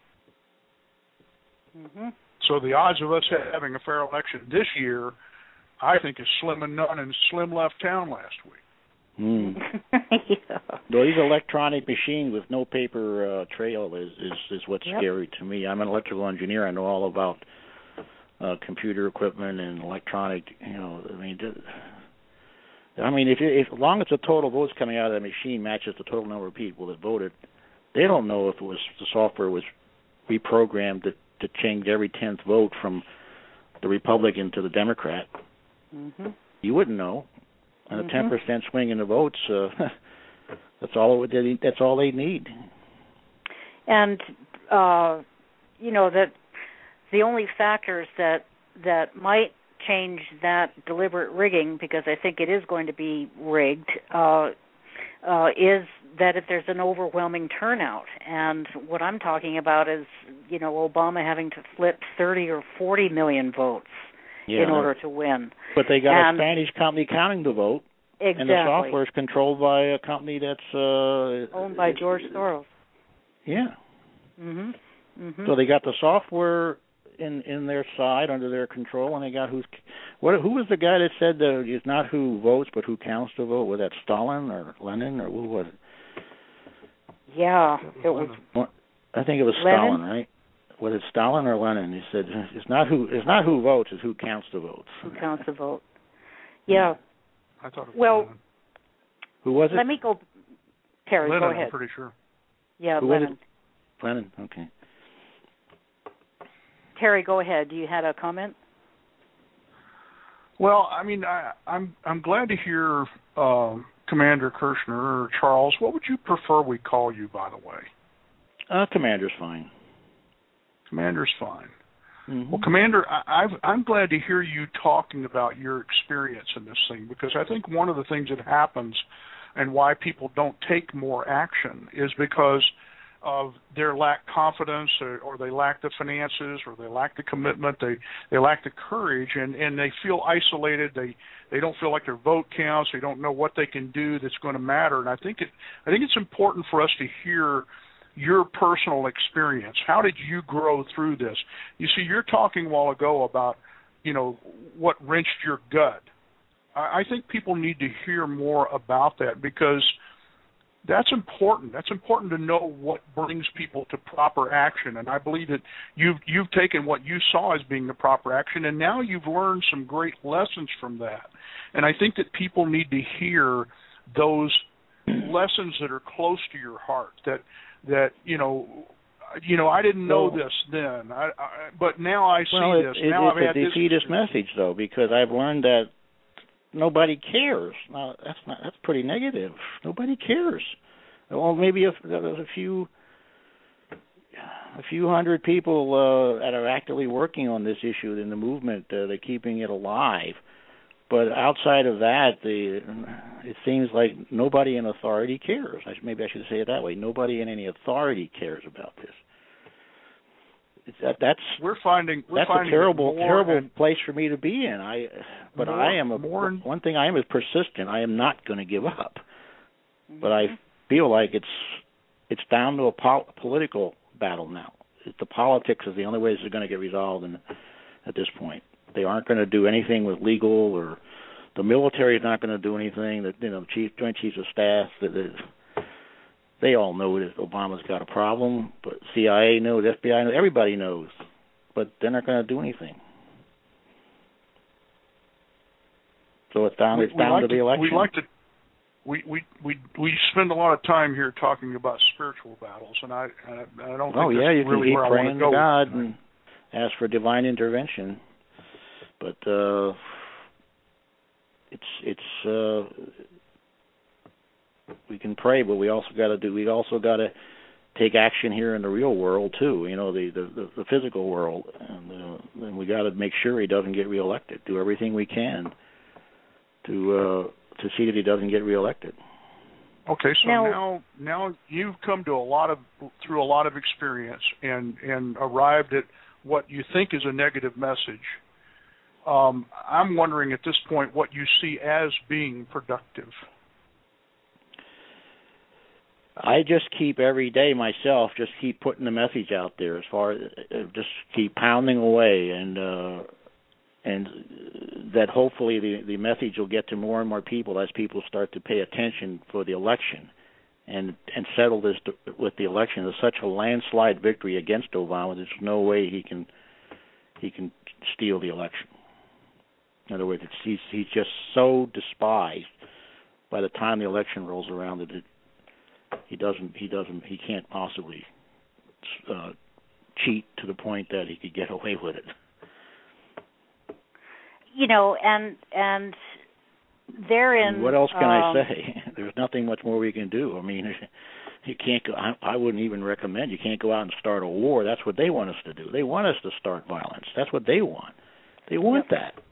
Mm-hmm. So the odds of us having a fair election this year, I think, is slim and none, and Slim left town last week. Mm. yeah. Well, these electronic machines with no paper uh, trail is, is, is what's yep. scary to me. I'm an electrical engineer. I know all about uh, computer equipment and electronic. You know, I mean, I mean, if, if as long as the total votes coming out of the machine matches the total number of people that voted, they don't know if it was the software was reprogrammed to, to change every tenth vote from the Republican to the Democrat. Mm-hmm. You wouldn't know. And a ten percent swing in the votes, uh, that's all they, that's all they need. And, uh, you know, that the only factors that that might change that deliberate rigging, because I think it is going to be rigged, uh, uh, is that if there's an overwhelming turnout. And what I'm talking about is, you know, Obama having to flip thirty or forty million votes. Yeah, in order to win. But they got and a Spanish company counting the vote, exactly. and the software is controlled by a company that's uh, owned by George Soros. Yeah. Mhm. Mhm. So they got the software in in their side under their control, and they got who's what? Who was the guy that said that it's not who votes but who counts the vote? Was that Stalin or Lenin or who was it? Yeah, it was. I think it was Lenin? Stalin, right? Was it Stalin or Lenin? He said it's not who it's not who votes, it's who counts the votes. Who counts the vote? Yeah. I thought it was well, Lenin. Who was it? Let me go. Terry, Lenin, go ahead. I'm pretty sure. Yeah, who Lenin. Was it? Lenin. Okay. Terry, go ahead. You had a comment? Well, I mean, I, I'm I'm glad to hear uh, Commander Kirshner or Charles. What would you prefer we call you, by the way? Uh, Commander's fine. Commander's fine. Mm-hmm. Well, Commander, I, I've, I'm glad to hear you talking about your experience in this thing, because I think one of the things that happens and why people don't take more action is because of their lack confidence, or, or they lack the finances, or they lack the commitment, they they lack the courage, and, and they feel isolated. They they don't feel like their vote counts. They don't know what they can do that's going to matter. And I think it I think it's important for us to hear your personal experience. How did you grow through this? You see, you're talking a while ago about, you know, what wrenched your gut. I, I think people need to hear more about that, because that's important. That's important to know what brings people to proper action. And I believe that you've you've taken what you saw as being the proper action, and now you've learned some great lessons from that. And I think that people need to hear those lessons that are close to your heart that that you know you know I didn't know well, this then I, I but now I see well, it, this it, now it's I've had a defeatist this message though, because I've learned that nobody cares. Now that's not that's pretty negative. Nobody cares. Well, maybe if there's a few a few hundred people uh, that are actively working on this issue in the movement, uh, they're keeping it alive. But outside of that, the it seems like nobody in authority cares. Maybe I should say it that way. Nobody in any authority cares about this. It's, that, that's we're finding we're that's finding a terrible terrible and, place for me to be in. I, but more, I am a more, one thing I am is persistent. I am not going to give up. Mm-hmm. But I feel like it's it's down to a pol- political battle now. The politics is the only way this is going to get resolved in, at this point. They aren't going to do anything with legal, or the military is not going to do anything. That you know, chief Joint Chiefs of Staff, that they all know that Obama's got a problem. But C I A knows, F B I knows, everybody knows, but they're not going to do anything. So it's down. We, it's down like to the to, election. We like to. We, we we we spend a lot of time here talking about spiritual battles, and I I, I don't think oh yeah, that's you can really keep where praying I want to go. to God and ask for divine intervention, but uh, it's it's uh, we can pray, but we also got to do we also got to take action here in the real world too. You know, the the, the, the physical world, and, uh, and we got to make sure he doesn't get reelected. Do everything we can to. Uh, to see that he doesn't get reelected. Okay, so now, now now you've come to a lot of through a lot of experience and and arrived at what you think is a negative message. Um, I'm wondering at this point what you see as being productive. I just keep every day myself, just keep putting the message out there as far as uh, just keep pounding away, and uh, and that hopefully the, the message will get to more and more people as people start to pay attention for the election and and settle this to, with the election. There's such a landslide victory against Obama, there's no way he can he can steal the election. In other words, it's, he's he's just so despised by the time the election rolls around that it, he doesn't he doesn't he can't possibly uh, cheat to the point that he could get away with it. You know, and and therein. What else can um, I say? There's nothing much more we can do. I mean, you can't go. I, I wouldn't even recommend. You can't go out and start a war. That's what they want us to do. They want us to start violence. That's what they want. They want yep. that.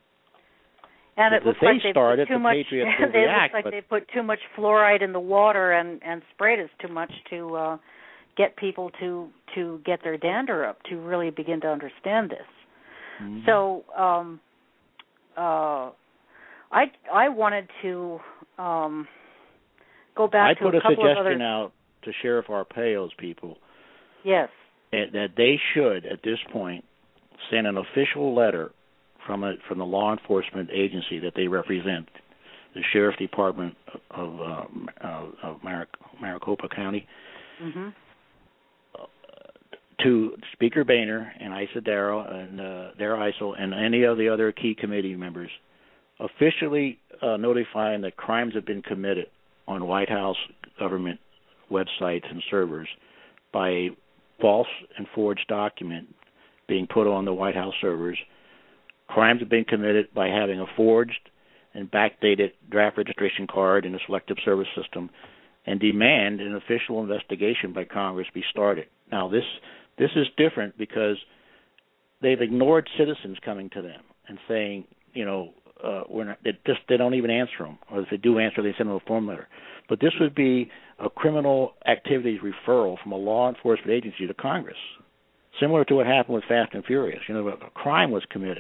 And it if looks they like they start put it, too the much. Patriots will It react, looks like but they put too much fluoride in the water and and sprayed us too much to uh, get people to to get their dander up to really begin to understand this. Mm-hmm. So. Um, Uh, I I wanted to um, go back I to put a a couple suggestion of other. out to Sheriff Arpaio's people. Yes. That they should, at this point, send an official letter from a, from the law enforcement agency that they represent, the Sheriff Department of uh, of, of Maric- Maricopa County, Mm-hmm. uh, to Speaker Boehner and Issa Darrow and uh, Darrell Issel and any of the other key committee members, officially uh, notifying that crimes have been committed on White House government websites and servers by a false and forged document being put on the White House servers. Crimes have been committed by having a forged and backdated draft registration card in the Selective Service System, and demand an official investigation by Congress be started. Now, this this is different because they've ignored citizens coming to them and saying, you know, uh, we're not, they just they don't even answer them, or if they do answer, they send them a form letter. But this would be a criminal activities referral from a law enforcement agency to Congress, similar to what happened with Fast and Furious. You know, a crime was committed.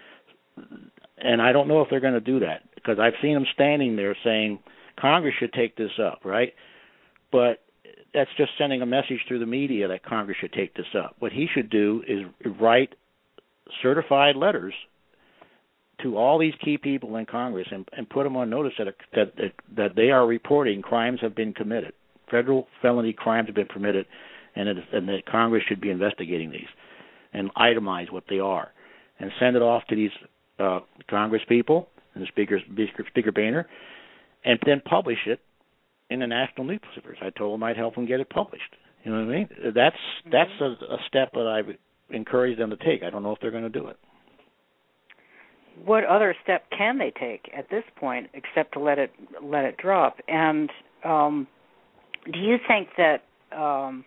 And I don't know if they're going to do that, because I've seen them standing there saying Congress should take this up, right? But that's just sending a message through the media that Congress should take this up. What he should do is write certified letters to all these key people in Congress and, and put them on notice that, that that that they are reporting crimes have been committed, federal felony crimes have been committed, and, it, and that Congress should be investigating these, and itemize what they are, and send it off to these uh, Congress people and the Speaker, Speaker Speaker Boehner, and then publish it in the national newspapers. I told them I'd help them get it published. You know what I mean? That's mm-hmm. that's a, a step that I've encouraged them to take. I don't know if they're going to do it. What other step can they take at this point except to let it let it drop? And um, do you think that um,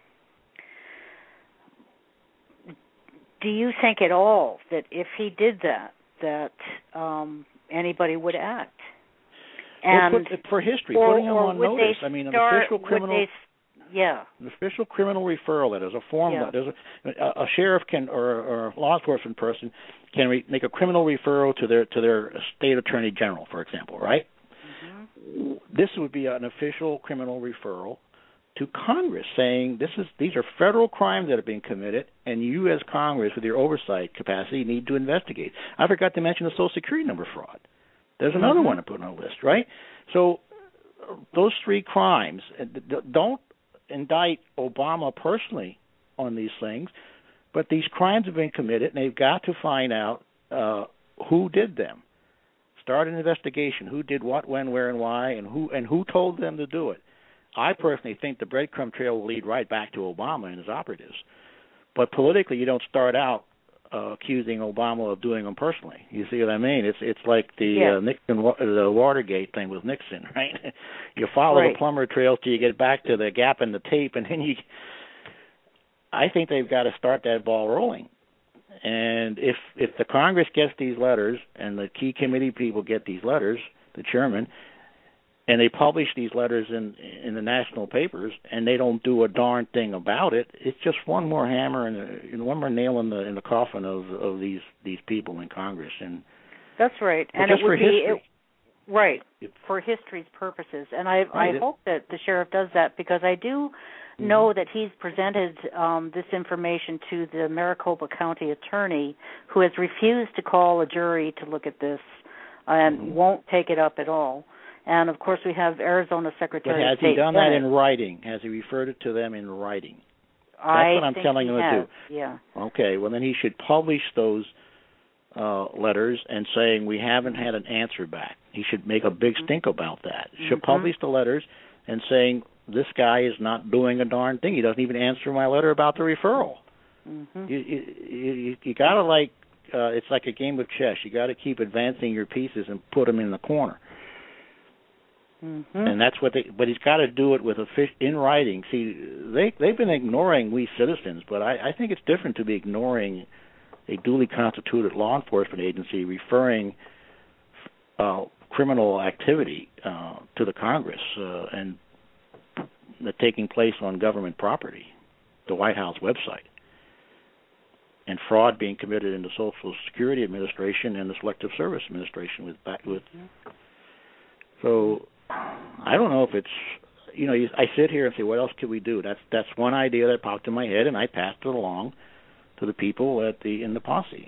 do you think at all that if he did that, that um, anybody would act? And well, put, for history, or, putting him on notice. I mean, an start, official criminal. They, yeah. An official criminal referral letter. There's a form. Yeah. There's a, a sheriff can or, or a law enforcement person can re, make a criminal referral to their to their state attorney general, for example, right? Mm-hmm. This would be an official criminal referral to Congress, saying this is these are federal crimes that are being committed, and you, as Congress, with your oversight capacity, need to investigate. I forgot to mention the Social Security number fraud. There's another mm-hmm. one to put on the list, right? So those three crimes don't indict Obama personally on these things, but these crimes have been committed, and they've got to find out uh, who did them. Start an investigation: who did what, when, where, and why, and who and who told them to do it. I personally think the breadcrumb trail will lead right back to Obama and his operatives. But politically, you don't start out uh, accusing Obama of doing them personally. You see what I mean? It's it's like the yeah. uh, Nixon, the Watergate thing with Nixon, right? You follow right. the plumber trail till you get back to the gap in the tape, and then you. I think they've got to start that ball rolling. And if if the Congress gets these letters and the key committee people get these letters, the chairman, and they publish these letters in in the national papers, and they don't do a darn thing about it, it's just one more hammer and, and one more nail in the in the coffin of of these these people in Congress. And that's right. And just it would for be history. It, right for history's purposes. And I right. I hope that the sheriff does that, because I do mm-hmm. know that he's presented um, this information to the Maricopa County attorney, who has refused to call a jury to look at this and mm-hmm. won't take it up at all. And, of course, we have Arizona Secretary but has of State he done Bennett. that in writing? Has he referred it to them in writing? That's I what I'm think telling he him has. to do. Yeah. Okay, well, then he should publish those uh, letters and saying we haven't had an answer back. He should make a big stink about that. He should mm-hmm. publish the letters and saying this guy is not doing a darn thing. He doesn't even answer my letter about the referral. Mm-hmm. You, you, you, you got to, like, uh, it's like a game of chess. You got to keep advancing your pieces and put them in the corner. Mm-hmm. And that's what they. But he's got to do it with a fish in writing. See, they they've been ignoring we citizens, but I, I think it's different to be ignoring a duly constituted law enforcement agency referring uh, criminal activity uh, to the Congress uh, and uh, taking place on government property, the White House website, and fraud being committed in the Social Security Administration and the Selective Service Administration with with. So. I don't know if it's, you know, I sit here and say, what else could we do? That's that's one idea that popped in my head, and I passed it along to the people at the in the posse.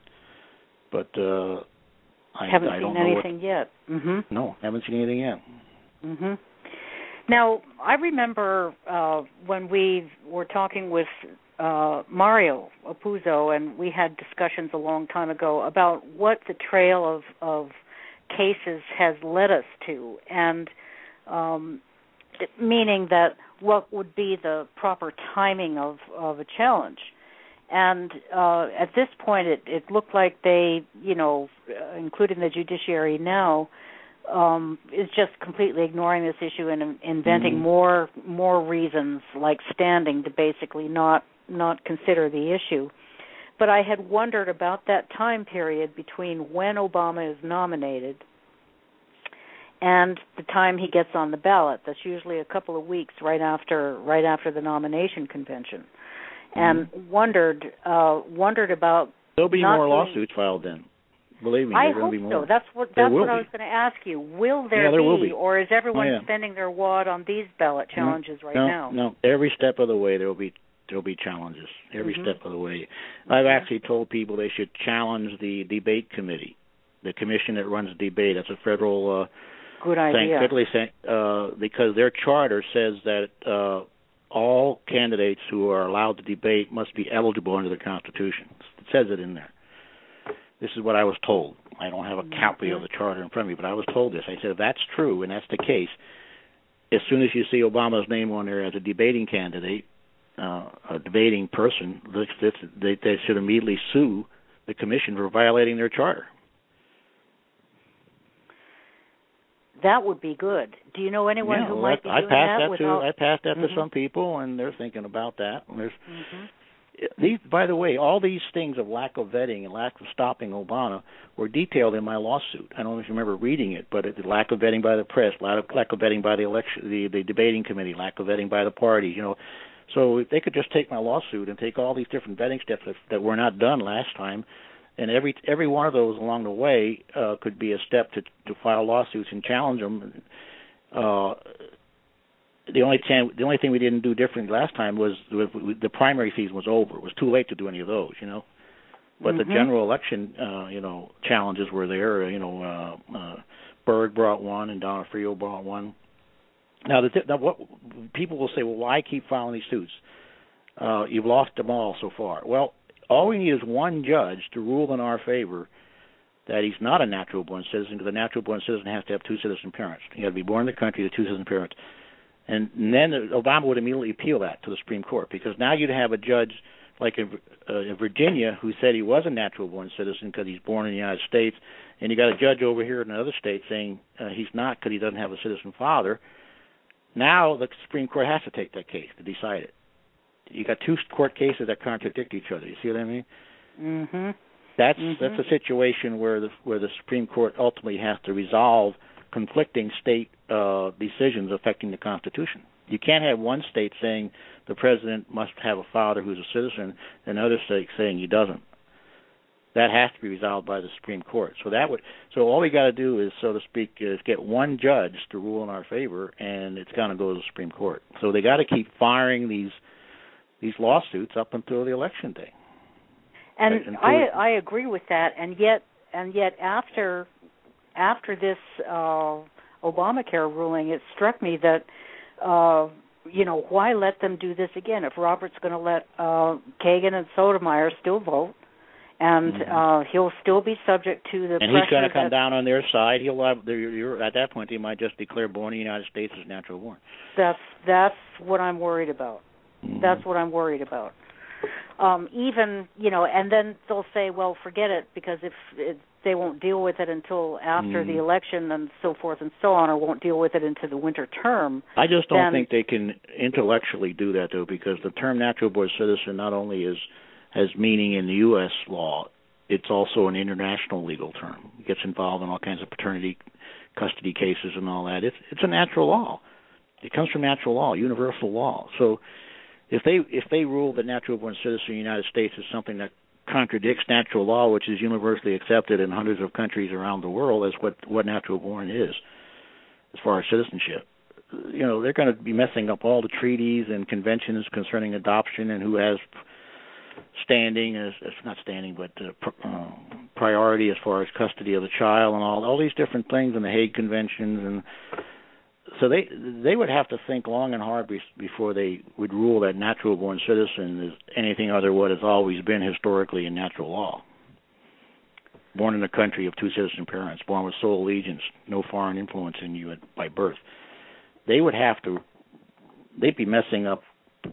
But uh, I haven't I seen don't know anything what, yet. Mm-hmm. No, haven't seen anything yet. Mm-hmm. Now, I remember uh, when we were talking with uh, Mario Apuzzo, and we had discussions a long time ago about what the trail of, of cases has led us to, and um, meaning that what would be the proper timing of, of a challenge. And uh, at this point, it, it looked like they, you know, including the judiciary now, um, is just completely ignoring this issue and inventing mm-hmm. more more reasons, like standing, to basically not not consider the issue. But I had wondered about that time period between when Obama is nominated and the time he gets on the ballot. That's usually a couple of weeks right after right after the nomination convention. And mm-hmm. wondered uh, wondered about. There'll be more doing, lawsuits filed then. Believe me, I there's hope going to be more. so. That's what that's what be. I was going to ask you. Will there, yeah, there be, will be, or is everyone oh, yeah. spending their wad on these ballot challenges no, right no, now? No, every step of the way there will be there will be challenges. Every mm-hmm. step of the way. I've actually told people they should challenge the debate committee, the commission that runs the debate. That's a federal. Uh, Good idea. Thing, federally, uh, because their charter says that uh, all candidates who are allowed to debate must be eligible under the Constitution. It says it in there. This is what I was told. I don't have a copy of the charter in front of me, but I was told this. I said, if that's true and that's the case, as soon as you see Obama's name on there as a debating candidate, uh, a debating person, they, they should immediately sue the commission for violating their charter. That would be good. Do you know anyone yeah, who well, might that, be I doing passed that? that without... to I passed that mm-hmm. to some people, and they're thinking about that. And there's mm-hmm. these, by the way, all these things of lack of vetting and lack of stopping Obama were detailed in my lawsuit. I don't know if you remember reading it, but it, the lack of vetting by the press, lack of, lack of vetting by the election, the, the debating committee, lack of vetting by the parties. You know, so if they could just take my lawsuit and take all these different vetting steps that, that were not done last time. And every every one of those along the way uh, could be a step to to file lawsuits and challenge them. Uh, the only time, the only thing we didn't do different last time was the primary season was over. It was too late to do any of those, you know. But mm-hmm. the general election, uh, you know, challenges were there. You know, uh, uh, Berg brought one and Donofrio brought one. Now, the, now, what people will say, well, why keep filing these suits? Uh, you've lost them all so far. Well, all we need is one judge to rule in our favor that he's not a natural-born citizen, because a natural-born citizen has to have two citizen parents. You got to be born in the country to two citizen parents. And, and then Obama would immediately appeal that to the Supreme Court, because now you'd have a judge like in, uh, in Virginia who said he was a natural-born citizen because he's born in the United States, and you got a judge over here in another state saying uh, he's not because he doesn't have a citizen father. Now the Supreme Court has to take that case to decide it. You got two court cases that contradict each other. You see what I mean? Mhm. That's mm-hmm. that's a situation where the where the Supreme Court ultimately has to resolve conflicting state uh, decisions affecting the Constitution. You can't have one state saying the president must have a father who's a citizen, and another state saying he doesn't. That has to be resolved by the Supreme Court. So that would so all we got to do is, so to speak, is get one judge to rule in our favor, and it's going to go to the Supreme Court. So they got to keep firing these. these lawsuits up until the election day. And until I I agree with that, and yet and yet after after this uh, Obamacare ruling, it struck me that uh, you know, why let them do this again? If Robert's going to let uh, Kagan and Sotomayor still vote, and mm-hmm. uh, he'll still be subject to the and pressure he's going to come that, down on their side. He'll have you're, at that point he might just declare born in the United States as natural born. That's that's what I'm worried about. Mm-hmm. That's what I'm worried about. Um, even, you know, and then they'll say, well, forget it, because if it, they won't deal with it until after mm-hmm. the election and so forth and so on, or won't deal with it into the winter term. I just don't then, think they can intellectually do that, though, because the term natural born citizen not only is has meaning in the U S law, it's also an international legal term. It gets involved in all kinds of paternity, custody cases and all that. It's it's a natural law. It comes from natural law, universal law. So if they if they rule that natural born citizen in the United States is something that contradicts natural law, which is universally accepted in hundreds of countries around the world as what, what natural born is, as far as citizenship, you know, they're going to be messing up all the treaties and conventions concerning adoption and who has standing, as, as not standing, but uh, pr- uh, priority as far as custody of the child and all all these different things, and the Hague Conventions. And so they they would have to think long and hard be, before they would rule that natural born citizen is anything other than what has always been historically in natural law. Born in a country of two citizen parents, born with sole allegiance, no foreign influence in you at, by birth. They would have to, they'd be messing up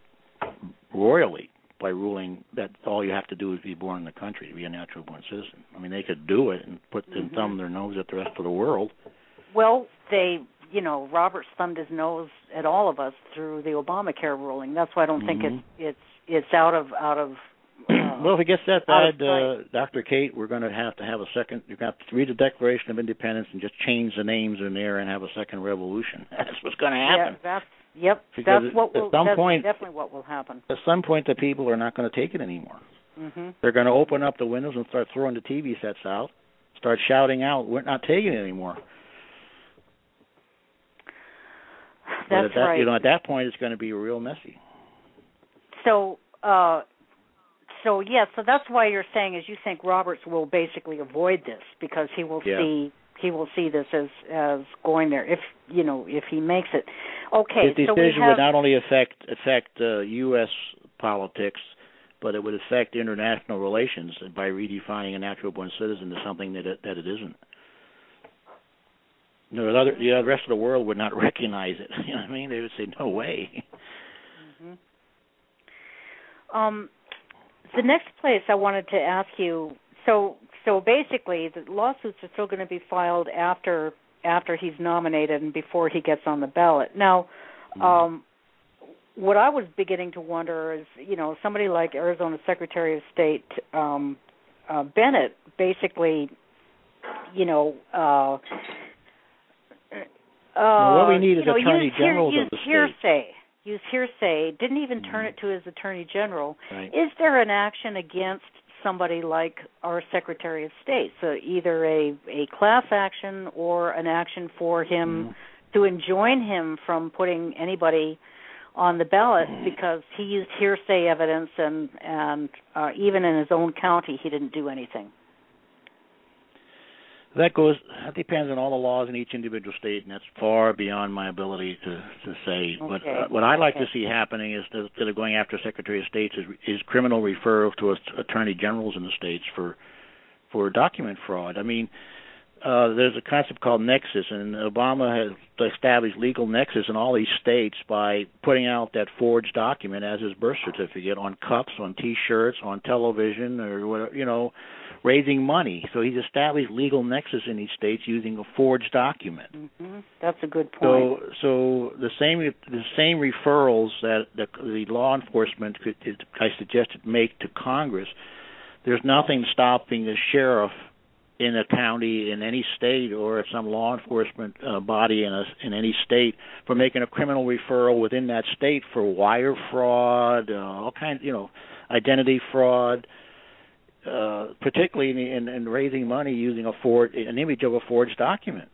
royally by ruling that all you have to do is be born in the country to be a natural born citizen. I mean, they could do it and put mm-hmm. and thumb their nose at the rest of the world. Well, they, you know, Roberts thumbed his nose at all of us through the Obamacare ruling. That's why I don't mm-hmm. think it's it's it's out of out of. Uh, well, if it gets that bad, uh, Doctor Kate, we're going to have to have a second. You're going to have to read the Declaration of Independence and just change the names in there and have a second revolution. That's what's going to happen. Yeah, that's yep. Because that's what will. At some that's point, definitely what will happen. At some point, the people are not going to take it anymore. Mm-hmm. They're going to open up the windows and start throwing the T V sets out, start shouting out, "We're not taking it anymore." That's but at that, right. You know, at that point, it's going to be real messy. So, uh, so yeah, so that's why you're saying is you think Roberts will basically avoid this because he will yeah. see he will see this as as going there if you know if he makes it. Okay, his decision so we have, would not only affect affect uh, U S politics, but it would affect international relations by redefining a natural born citizen to something that it, that it isn't. No, the, other, the rest of the world would not recognize it. You know what I mean? They would say, no way. Mm-hmm. Um, the next place I wanted to ask you, so so basically the lawsuits are still going to be filed after after he's nominated and before he gets on the ballot. Now, mm-hmm. um, what I was beginning to wonder is, you know, somebody like Arizona Secretary of State um, uh, Bennett basically, you know, uh, well, what we need is you know, attorney use, generals use of the hearsay. state. Use hearsay. Didn't even mm-hmm. turn it to his attorney general. Right. Is there an action against somebody like our Secretary of State? So either a, a class action or an action for him mm-hmm. to enjoin him from putting anybody on the ballot because he used hearsay evidence and and uh, even in his own county he didn't do anything. That goes. That depends on all the laws in each individual state, and that's far beyond my ability to, to say. Okay. But uh, what I'd like okay. to see happening is that instead of going after Secretary of State is, is criminal referrals to attorney generals in the states for for document fraud. I mean, uh, there's a concept called nexus, and Obama has established legal nexus in all these states by putting out that forged document as his birth certificate on cups, on T-shirts, on television, or whatever, you know, raising money. So he's established legal nexus in these states using a forged document. Mm-hmm. That's a good point. So, so the same the same referrals that the, the law enforcement could, I suggested, make to Congress. There's nothing stopping the sheriff in a county, in any state, or some law enforcement uh, body in a, in any state from making a criminal referral within that state for wire fraud, uh, all kinds, you know, identity fraud. Uh, particularly in, in, in raising money using a for, an image of a forged document.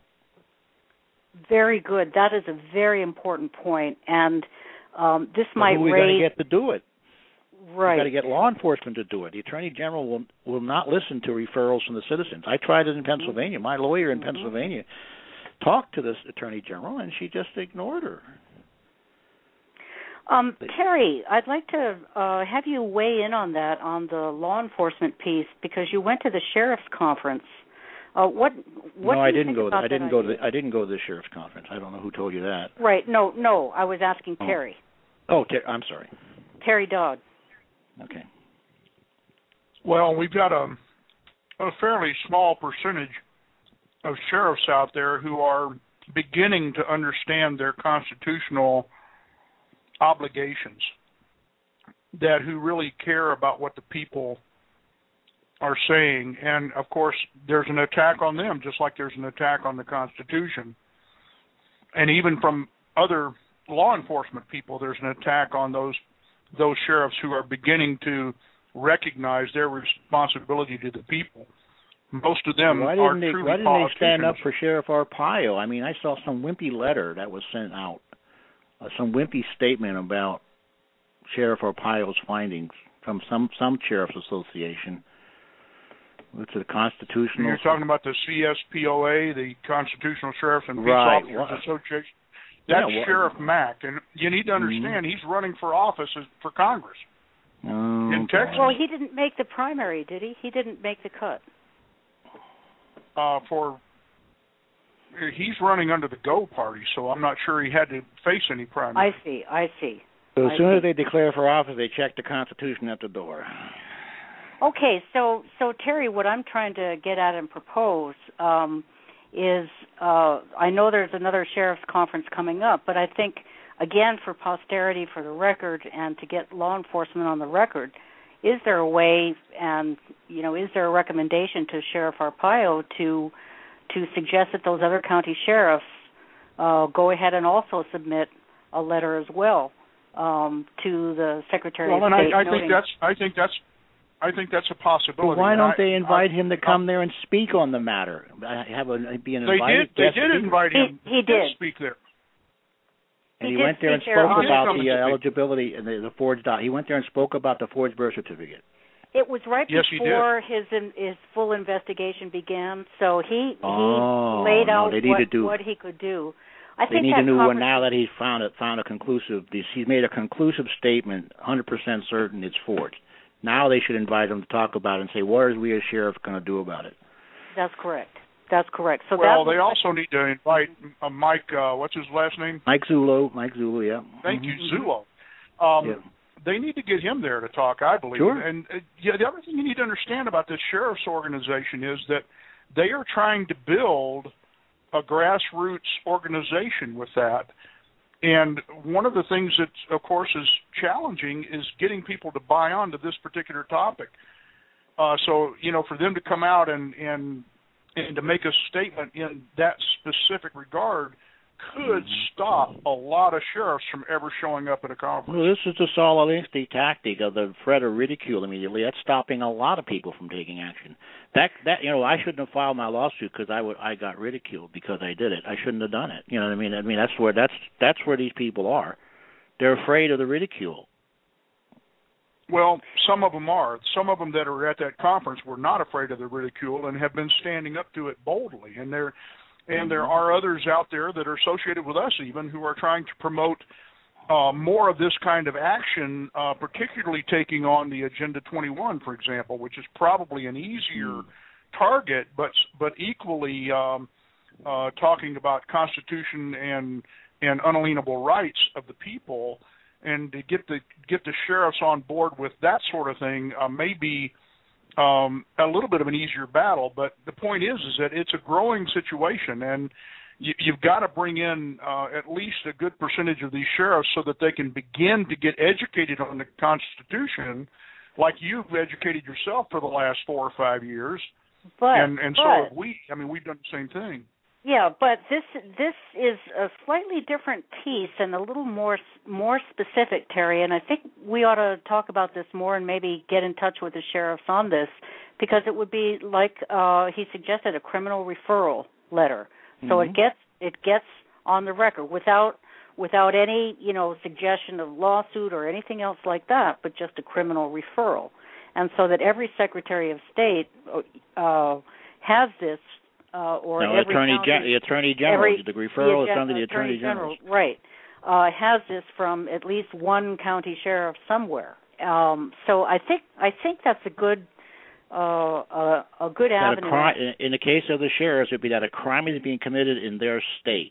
Very good. That is a very important point, and um, this but might who we raise. We got to get to do it. Right. We got to get law enforcement to do it. The Attorney General will will not listen to referrals from the citizens. I tried it in Pennsylvania. My lawyer in mm-hmm. Pennsylvania talked to this Attorney General, and she just ignored her. Um, Terry, I'd like to uh, have you weigh in on that, on the law enforcement piece, because you went to the sheriff's conference. Uh, what? What no, do I you didn't think go. About I didn't that go idea? to. The, I didn't go to the sheriff's conference. I don't know who told you that. Right. No. No. I was asking oh. Terry. Oh, Ter- I'm sorry. Terry Dodd. Okay. Well, we've got a a fairly small percentage of sheriffs out there who are beginning to understand their constitutional obligations, that who really care about what the people are saying. And of course there's an attack on them, just like there's an attack on the Constitution. And even from other law enforcement people, there's an attack on those those sheriffs who are beginning to recognize their responsibility to the people. Most of them why are didn't they, truly Why didn't politicians. they stand up for Sheriff Arpaio? I mean, I saw some wimpy letter that was sent out, uh, some wimpy statement about Sheriff Arpaio's findings from some, some sheriff's association. It's a constitutional... You're talking about the C S P O A, the Constitutional Sheriffs and Peace right. Officers well, Association. That's yeah, well, Sheriff Mack, and you need to understand mm-hmm. he's running for office for Congress oh, in Texas. Well, he didn't make the primary, did he? He didn't make the cut. Uh, for he's running under the Go Party, so I'm not sure he had to face any primary. I see. I see. So as I soon see. as they declare for office, they check the Constitution at the door. Okay, so so Terry, what I'm trying to get at and propose um, is, uh, I know there's another sheriff's conference coming up, but I think, again, for posterity, for the record, and to get law enforcement on the record, is there a way, and you know, is there a recommendation to Sheriff Arpaio to to suggest that those other county sheriffs uh, go ahead and also submit a letter as well um, to the Secretary well, of and State? I, I think that's I think that's I think that's a possibility. Well, why don't I, they invite I, him to come I, there and speak on the matter? Have a be an they invited did. They guest did speaker? invite him. He, he to did speak there. And he, he went there and there spoke about the the uh, eligibility and the, the forged doc. He went there and spoke about the forged birth certificate. It was right yes, before his in, his full investigation began, so he oh, he laid no, out they need what, to do, what he could do. I they think need that to know conference, now that he's found it, found a conclusive. He's made a conclusive statement, one hundred percent certain it's forged. Now they should invite him to talk about it and say, what are we as sheriff going to do about it? That's correct. That's correct. So well, that they also need to invite uh, Mike. Uh, what's his last name? Mike Zullo. Mike Zullo. Yeah. Thank mm-hmm. you, Zullo. Um, yeah. They need to get him there to talk, I believe. Sure. And uh, yeah, the other thing you need to understand about this sheriff's organization is that they are trying to build a grassroots organization with that. And one of the things that, of course, is challenging is getting people to buy on to this particular topic. Uh, so, you know, for them to come out and, and and to make a statement in that specific regard could mm-hmm. stop a lot of sheriffs from ever showing up at a conference. Well, this is the solidarity tactic of the threat of ridicule immediately. That's stopping a lot of people from taking action. That that you know, I shouldn't have filed my lawsuit because I would I got ridiculed because I did it. I shouldn't have done it. You know what I mean? I mean that's where that's that's where these people are. They're afraid of the ridicule. Well, some of them are. Some of them that are at that conference were not afraid of the ridicule and have been standing up to it boldly. And there, and there are others out there that are associated with us even who are trying to promote uh, more of this kind of action, uh, particularly taking on the Agenda twenty-one, for example, which is probably an easier target, but but equally um, uh, talking about Constitution and and unalienable rights of the people. And to get the get the sheriffs on board with that sort of thing uh, may be um, a little bit of an easier battle. But the point is, is that it's a growing situation, and you, you've got to bring in uh, at least a good percentage of these sheriffs so that they can begin to get educated on the Constitution, like you've educated yourself for the last four or five years. But and and but, so have we. I mean, we've done the same thing. Yeah, but this this is a slightly different piece and a little more more specific, Terry, and I think we ought to talk about this more and maybe get in touch with the sheriffs on this, because it would be like uh, he suggested, a criminal referral letter. Mm-hmm. So it gets it gets on the record without without any, you know, suggestion of lawsuit or anything else like that, but just a criminal referral. And so that every Secretary of State uh, has this. Uh, or no, every attorney county, gen- the Attorney General, every, the referral the, is under the Attorney, Attorney General. General. Right. Uh, has this from at least one county sheriff somewhere. Um, so I think I think that's a good uh, a, a good that avenue. A crime, in the case of the sheriffs, it would be that a crime is being committed in their state.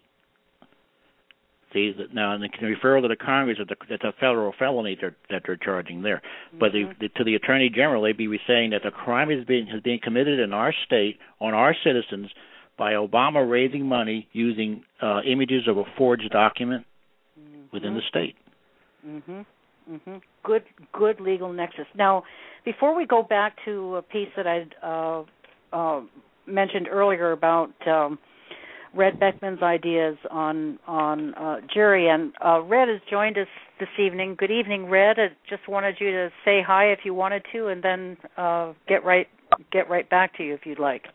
See, now, in the referral to the Congress, it's a federal felony that, that they're charging there. Mm-hmm. But the, the, to the Attorney General, they'd be saying that the crime is being has been committed in our state on our citizens by Obama raising money using uh, images of a forged document mm-hmm. within the state. Mm-hmm. Mm-hmm. Good, good legal nexus. Now, before we go back to a piece that I uh, uh, mentioned earlier about. Um, Red Beckman's ideas on on uh, jury, and uh, Red has joined us this evening. Good evening, Red. I just wanted you to say hi if you wanted to, and then uh, get right get right back to you if you'd like.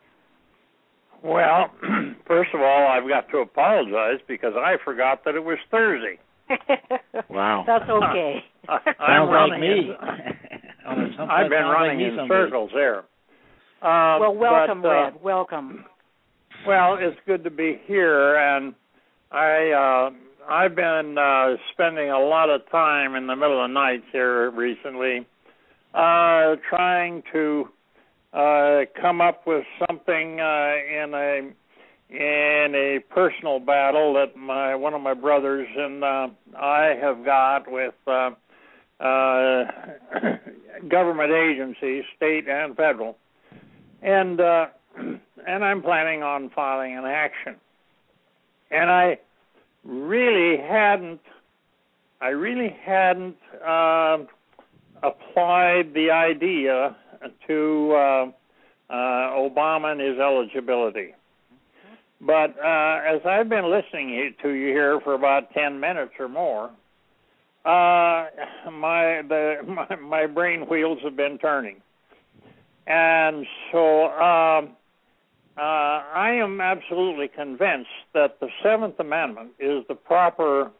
Well, first of all, I've got to apologize because I forgot that it was Thursday. Wow, that's okay. Sounds like me. I've been running like in circles there. Um, well, welcome, but, uh, Red. Welcome. Well, it's good to be here, and I, uh, I've been uh, spending a lot of time in the middle of the night here recently uh, trying to uh, come up with something uh, in a in a personal battle that my one of my brothers and uh, I have got with uh, uh, government agencies, state and federal, and uh, and I'm planning on filing an action. And I really hadn't, I really hadn't uh, applied the idea to uh, uh, Obama and his eligibility. But uh, as I've been listening to you here for about ten minutes or more, uh, my the my, my brain wheels have been turning, and so. Um, Uh, I am absolutely convinced that the Seventh Amendment is the proper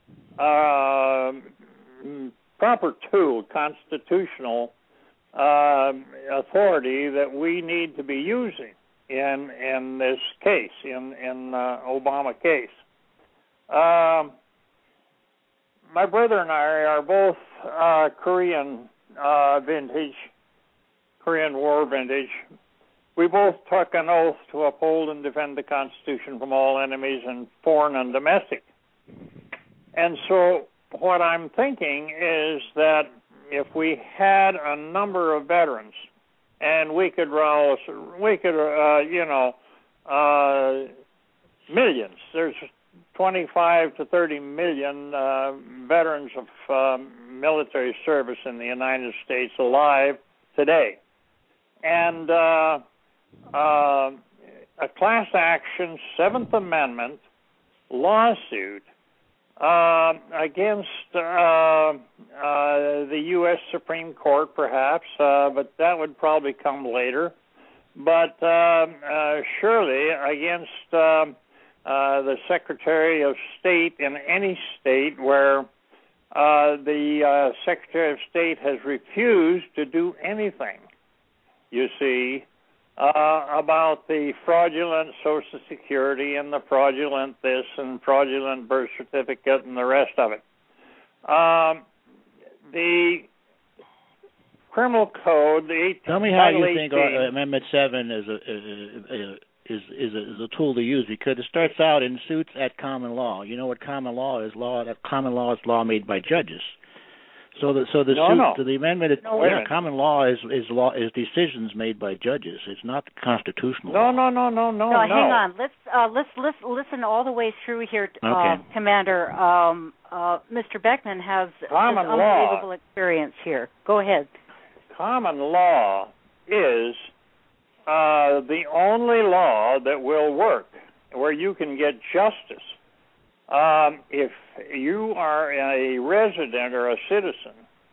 uh, proper tool, constitutional uh, authority that we need to be using in in this case, in in uh, Obama case. Uh, my brother and I are both uh, Korean uh, vintage, Korean War vintage. we both took an oath to uphold and defend the Constitution from all enemies, and foreign and domestic. And so what I'm thinking is that if we had a number of veterans, and we could rouse, we could, uh, you know, uh, millions. There's twenty-five to thirty million uh, veterans of uh, military service in the United States alive today. And uh, uh, a class action Seventh Amendment lawsuit uh, against uh, uh, the U S Supreme Court, perhaps, uh, but that would probably come later. But uh, uh, surely against uh, uh, the Secretary of State in any state where uh, the uh, Secretary of State has refused to do anything, you see, uh, about the fraudulent Social Security and the fraudulent this and fraudulent birth certificate and the rest of it. Um, the Criminal Code, the Tell me how you think uh, Amendment seven is a, is, is, is, a, is a tool to use, because it starts out in suits at common law. You know what common law is? Law that common law is law made by judges. So the so the no, suit no. to the amendment, it, no, yeah, common law is is law is decisions made by judges. It's not constitutional. No, law. no, no, no, no, no. no. Hang on. Let's uh, let's let's listen all the way through here, uh, okay. Commander. Um, uh, Mister Beckman has common this unbelievable law. experience here. Go ahead. Common law is uh, the only law that will work, where you can get justice. Um, if you are a resident or a citizen,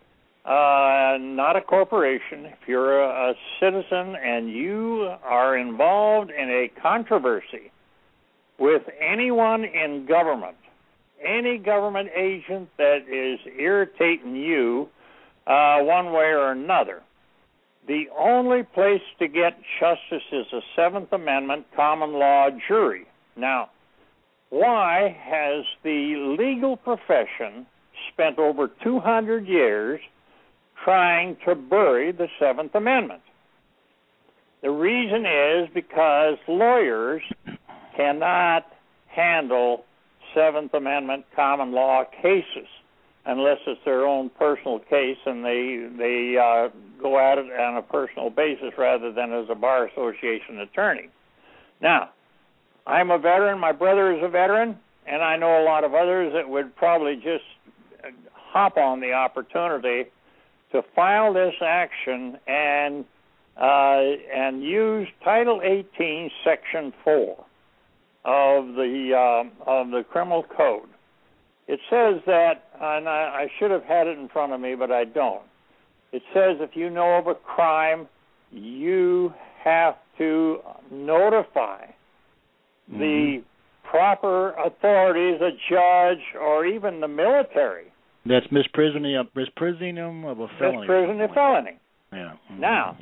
uh, not a corporation, if you're a, a citizen and you are involved in a controversy with anyone in government, any government agent that is irritating you uh, one way or another, the only place to get justice is a Seventh Amendment common law jury. Now, why has the legal profession spent over two hundred years trying to bury the Seventh Amendment? The reason is because lawyers cannot handle Seventh Amendment common law cases unless it's their own personal case and they they uh, go at it on a personal basis rather than as a bar association attorney. Now, I'm a veteran, my brother is a veteran, and I know a lot of others that would probably just hop on the opportunity to file this action and uh, and use Title eighteen, Section four of the uh, of the Criminal Code. It says that, and I, I should have had it in front of me, but I don't. It says if you know of a crime, you have to notify mm-hmm. the proper authorities, a judge, or even the military. That's misprisioning, misprisioning of a felony. Misprisioning of a felony. Yeah. Mm-hmm. Now,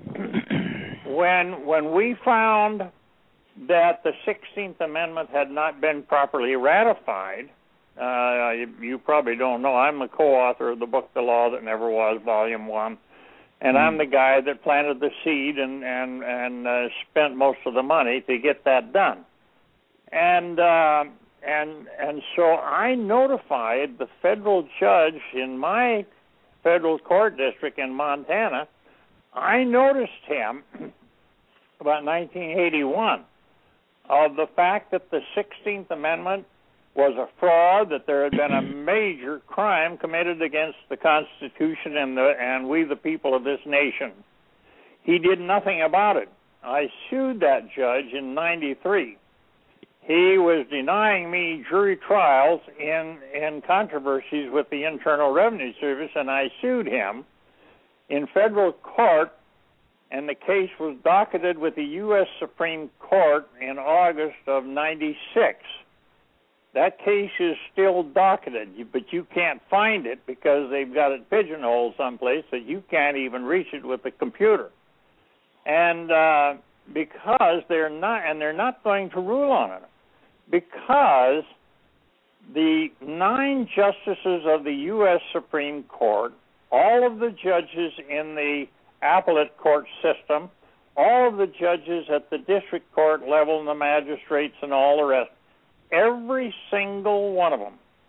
when when we found that the sixteenth Amendment had not been properly ratified, uh, you, you probably don't know, I'm the co-author of the book, The Law That Never Was, Volume one, and mm-hmm. I'm the guy that planted the seed and, and, and uh, spent most of the money to get that done. And... Uh, And and so I notified the federal judge in my federal court district in Montana. I noticed him about nineteen eighty-one of the fact that the sixteenth Amendment was a fraud, that there had been a major crime committed against the Constitution and the and we the people of this nation. He did nothing about it. I sued that judge in ninety-three. He was denying me jury trials in, in controversies with the Internal Revenue Service, and I sued him in federal court, and the case was docketed with the U S Supreme Court in August of ninety-six. That case is still docketed, but you can't find it because they've got it pigeonholed someplace that you can't even reach it with the computer. And uh, because they're not, and they're not going to rule on it, because the nine justices of the U S Supreme Court, all of the judges in the appellate court system, all of the judges at the district court level and the magistrates and all the rest, every single one of them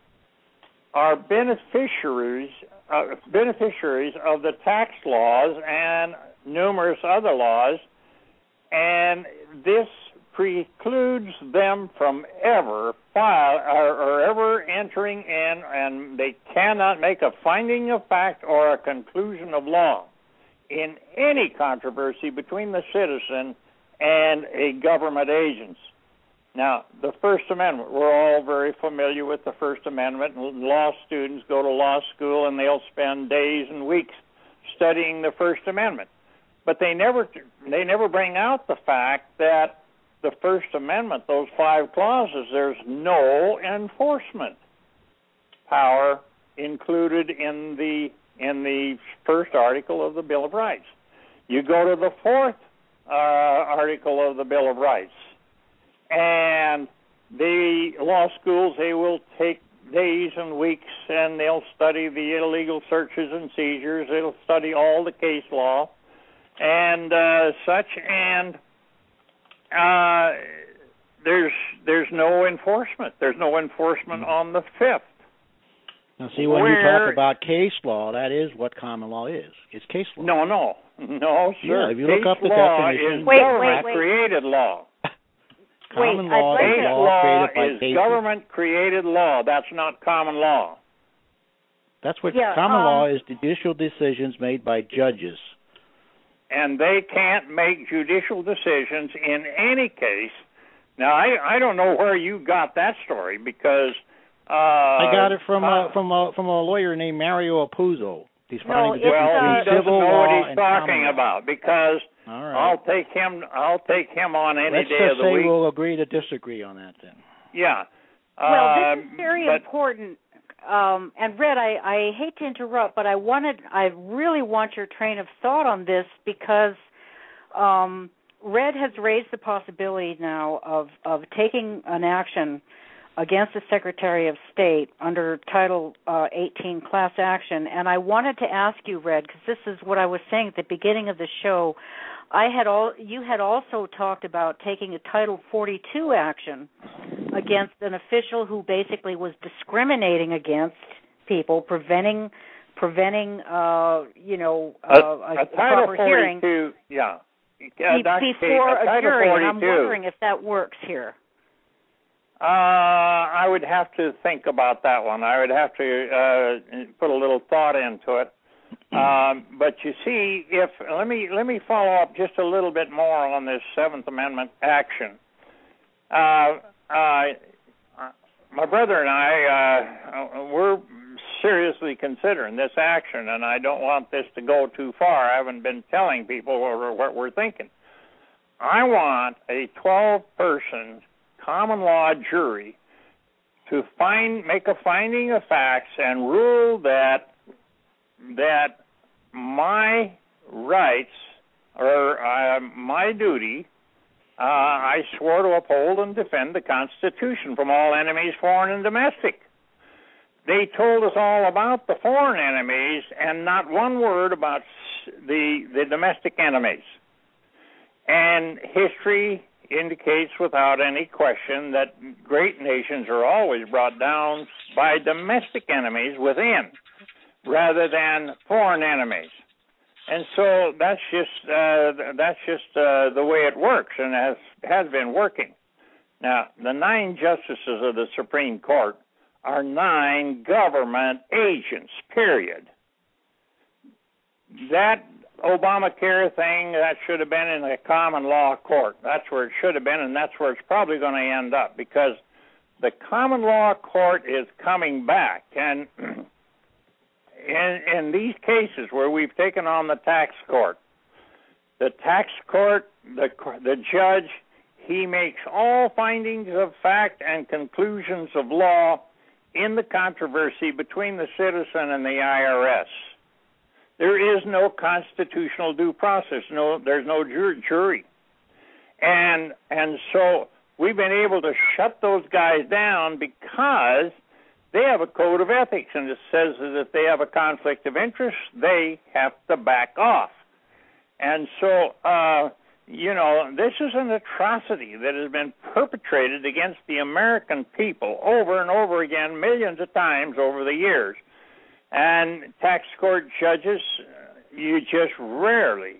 are beneficiaries uh, beneficiaries of the tax laws and numerous other laws, and this precludes them from ever file or, or ever entering in, and they cannot make a finding of fact or a conclusion of law in any controversy between the citizen and a government agency. Now, the First Amendment, we're all very familiar with the First Amendment. Law students go to law school and they'll spend days and weeks studying the First Amendment. But they never they never bring out the fact that the First Amendment, those five clauses, there's no enforcement power included in the in the first article of the Bill of Rights. You go to the fourth uh, article of the Bill of Rights, and the law schools, they will take days and weeks, and they'll study the illegal searches and seizures. They'll study all the case law and uh, such, and uh, there's there's no enforcement. There's no enforcement mm-hmm. on the fifth. Now, see, when Where, you talk about case law, that is what common law is. It's case law. No, no, no, sir. Yeah, if you case look up the law definition, is wait, government-created law. Common Wait, law, like is case law, law created is by government-created law. That's not common law. That's what yeah, common um, law is: judicial decisions made by judges. And they can't make judicial decisions in any case. Now, I I don't know where you got that story, because uh, I got it from uh, a, from a from a lawyer named Mario Apuzzo. He's No, finding the it's, difference well, uh, he between doesn't civil know law what he's and talking common law. about, because All right. I'll take him. I'll take him on any Let's day just of the say week. we'll agree to disagree on that then. Yeah. Well, Um, this is very but, important. Um, and Red, I, I hate to interrupt, but I wanted, I really want your train of thought on this, because um, Red has raised the possibility now of, of taking an action against the Secretary of State under Title uh, eighteen class action. And I wanted to ask you, Red, because this is what I was saying at the beginning of the show. I had all you had also talked about taking a Title forty-two action against an official who basically was discriminating against people, preventing preventing uh, you know uh, a, a, a a Title proper hearing forty-two, yeah. Uh, be, Doctor before Kate, a jury. And I'm forty-two. wondering if that works here. Uh, I would have to think about that one. I would have to uh, put a little thought into it. Um, but you see, if let me let me follow up just a little bit more on this Seventh Amendment action. Uh, uh, my brother and I, uh, we're seriously considering this action, and I don't want this to go too far. I haven't been telling people what we're thinking. I want a twelve-person common law jury to find make a finding of facts and rule that that my rights or uh, my duty, uh, I swore to uphold and defend the Constitution from all enemies, foreign and domestic. They told us all about the foreign enemies and not one word about the the domestic enemies. And history indicates without any question that great nations are always brought down by domestic enemies within rather than foreign enemies. And so that's just uh, that's just uh, the way it works, and has has been working. Now, the nine justices of the Supreme Court are nine government agents, period. That Obamacare thing, that should have been in a common law court. That's where it should have been, and that's where it's probably going to end up, because the common law court is coming back. And in, in these cases where we've taken on the tax court, the tax court, the, the judge, he makes all findings of fact and conclusions of law in the controversy between the citizen and the I R S. There is no constitutional due process. No, there's no jury, and and so we've been able to shut those guys down because they have a code of ethics, and it says that if they have a conflict of interest, they have to back off. And so uh, you know, this is an atrocity that has been perpetrated against the American people over and over again, millions of times over the years. And tax court judges, you just rarely,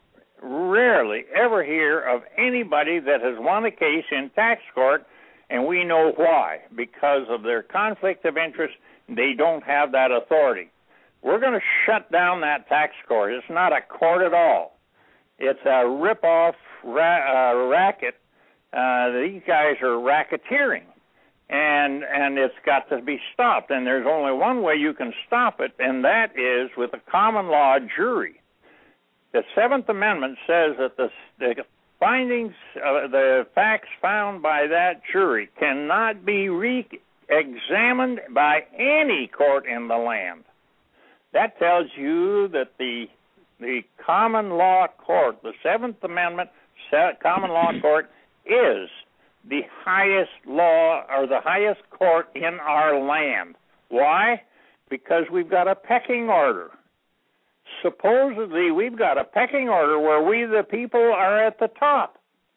rarely ever hear of anybody that has won a case in tax court, and we know why. Because of their conflict of interest, they don't have that authority. We're going to shut down that tax court. It's not a court at all. It's a rip-off ra- uh, racket. Uh, these guys are racketeering, and and it's got to be stopped. And there's only one way you can stop it, and that is with a common law jury. The Seventh Amendment says that the, the findings, uh, the facts found by that jury cannot be re-examined by any court in the land. That tells you that the the common law court, the Seventh Amendment common law court, is the highest law or the highest court in our land. Why? Because we've got a pecking order. Supposedly, we've got a pecking order where we, the people, are at the top,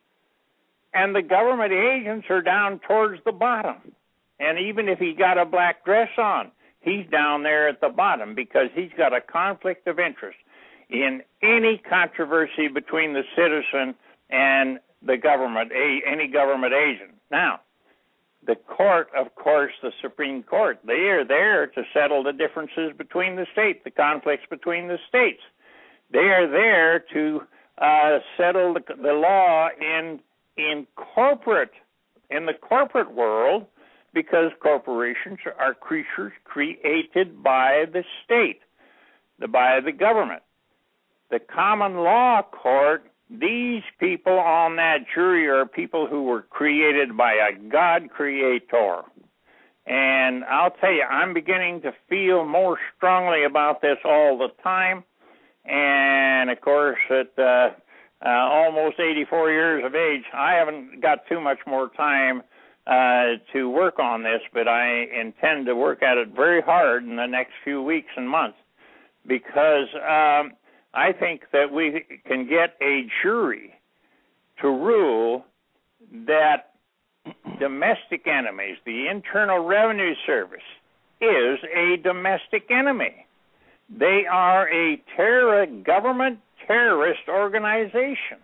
and the government agents are down towards the bottom. And even if he got a black dress on, he's down there at the bottom because he's got a conflict of interest in any controversy between the citizen and the government, any government agent. Now, the court, of course, the Supreme Court, they are there to settle the differences between the states, the conflicts between the states. They are there to uh, settle the, the law in in corporate, in the corporate world, because corporations are creatures created by the state, the, by the government. The common law court, these people on that jury are people who were created by a God creator. And I'll tell you, I'm beginning to feel more strongly about this all the time. And, of course, at uh, uh, almost eighty-four years of age, I haven't got too much more time uh, to work on this, but I intend to work at it very hard in the next few weeks and months because um, I think that we can get a jury to rule that domestic enemies, the Internal Revenue Service, is a domestic enemy. They are a terror, government terrorist organization.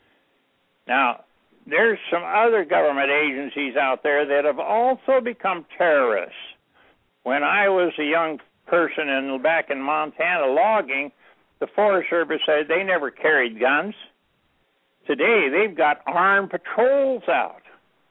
Now, there's some other government agencies out there that have also become terrorists. When I was a young person in, back in Montana logging, the Forest Service said they never carried guns. Today, they've got armed patrols out,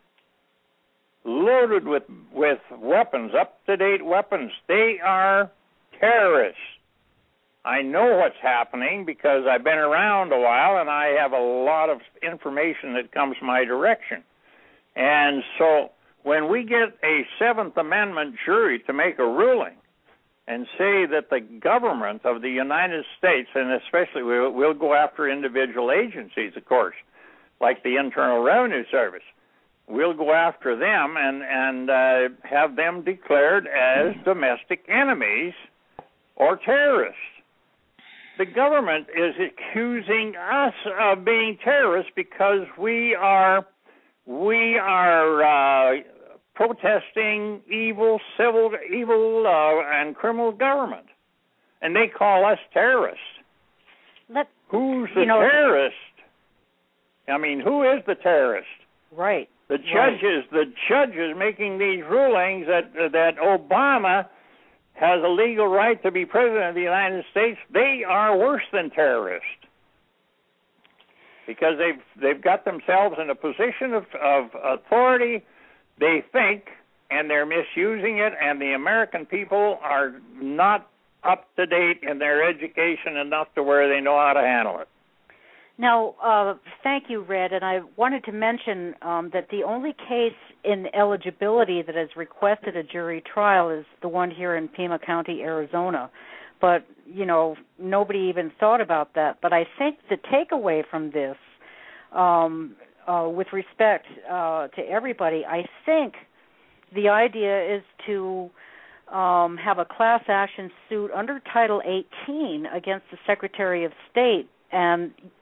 loaded with, with weapons, up-to-date weapons. They are terrorists. I know what's happening because I've been around a while and I have a lot of information that comes my direction. And so when we get a Seventh Amendment jury to make a ruling and say that the government of the United States, and especially we'll, we'll go after individual agencies, of course, like the Internal Revenue Service, we'll go after them and, and uh, have them declared as domestic enemies or terrorists. The government is accusing us of being terrorists because we are we are uh, protesting evil, civil, evil, uh, and criminal government, and they call us terrorists. Let, Who's the know, terrorist? I mean, who is the terrorist? Right. The judges, right. the judges making these rulings that that Obama has a legal right to be president of the United States, they are worse than terrorists because they've they've got themselves in a position of, of authority. They think, and they're misusing it, and the American people are not up to date in their education enough to where they know how to handle it. Now, uh, thank you, Red, and I wanted to mention um, that the only case in eligibility that has requested a jury trial is the one here in Pima County, Arizona. But, you know, nobody even thought about that. But I think the takeaway from this, um, uh, with respect uh, to everybody, I think the idea is to um, have a class action suit under Title eighteen against the Secretary of State. And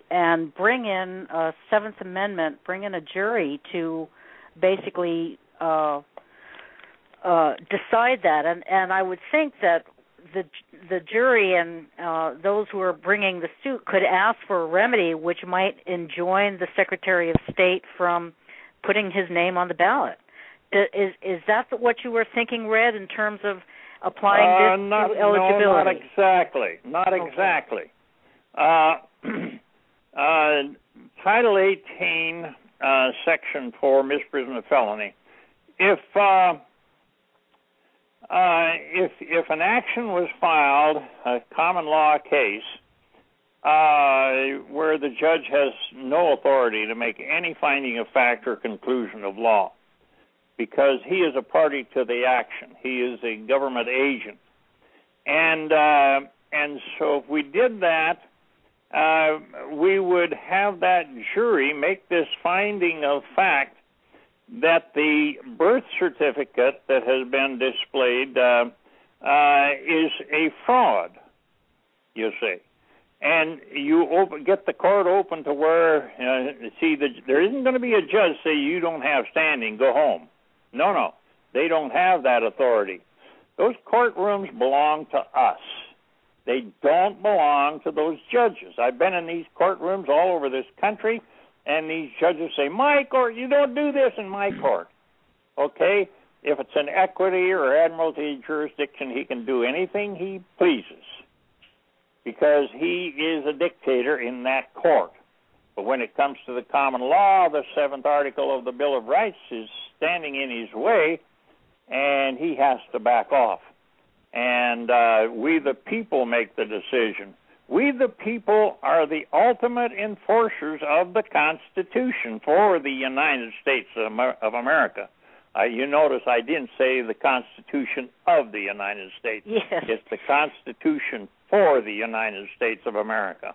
and bring in a Seventh Amendment, bring in a jury to basically uh, uh, decide that. And, and I would think that the the jury and uh, those who are bringing the suit could ask for a remedy which might enjoin the Secretary of State from putting his name on the ballot. Is is that what you were thinking, Red, in terms of applying uh, this not, to eligibility? No, not exactly. Not okay. exactly. Uh, uh, Title eighteen, uh, Section four, misprision of felony. If uh, uh, if if an action was filed, a common law case, uh, where the judge has no authority to make any finding of fact or conclusion of law, because he is a party to the action. He is a government agent. And uh, and so if we did that, uh, we would have that jury make this finding of fact that the birth certificate that has been displayed uh, uh, is a fraud, you see. And you open, get the court open to where, uh, see, the, there isn't going to be a judge say you don't have standing, go home. No, no, they don't have that authority. Those courtrooms belong to us. They don't belong to those judges. I've been in these courtrooms all over this country, and these judges say, my court, you don't do this in my court. Okay? If it's an equity or admiralty jurisdiction, he can do anything he pleases because he is a dictator in that court. But when it comes to the common law, the seventh article of the Bill of Rights is standing in his way, and he has to back off. And uh, we the people make the decision. We the people are the ultimate enforcers of the Constitution for the United States of America. Uh, you notice I didn't say the Constitution of the United States. Yes. It's the Constitution for the United States of America.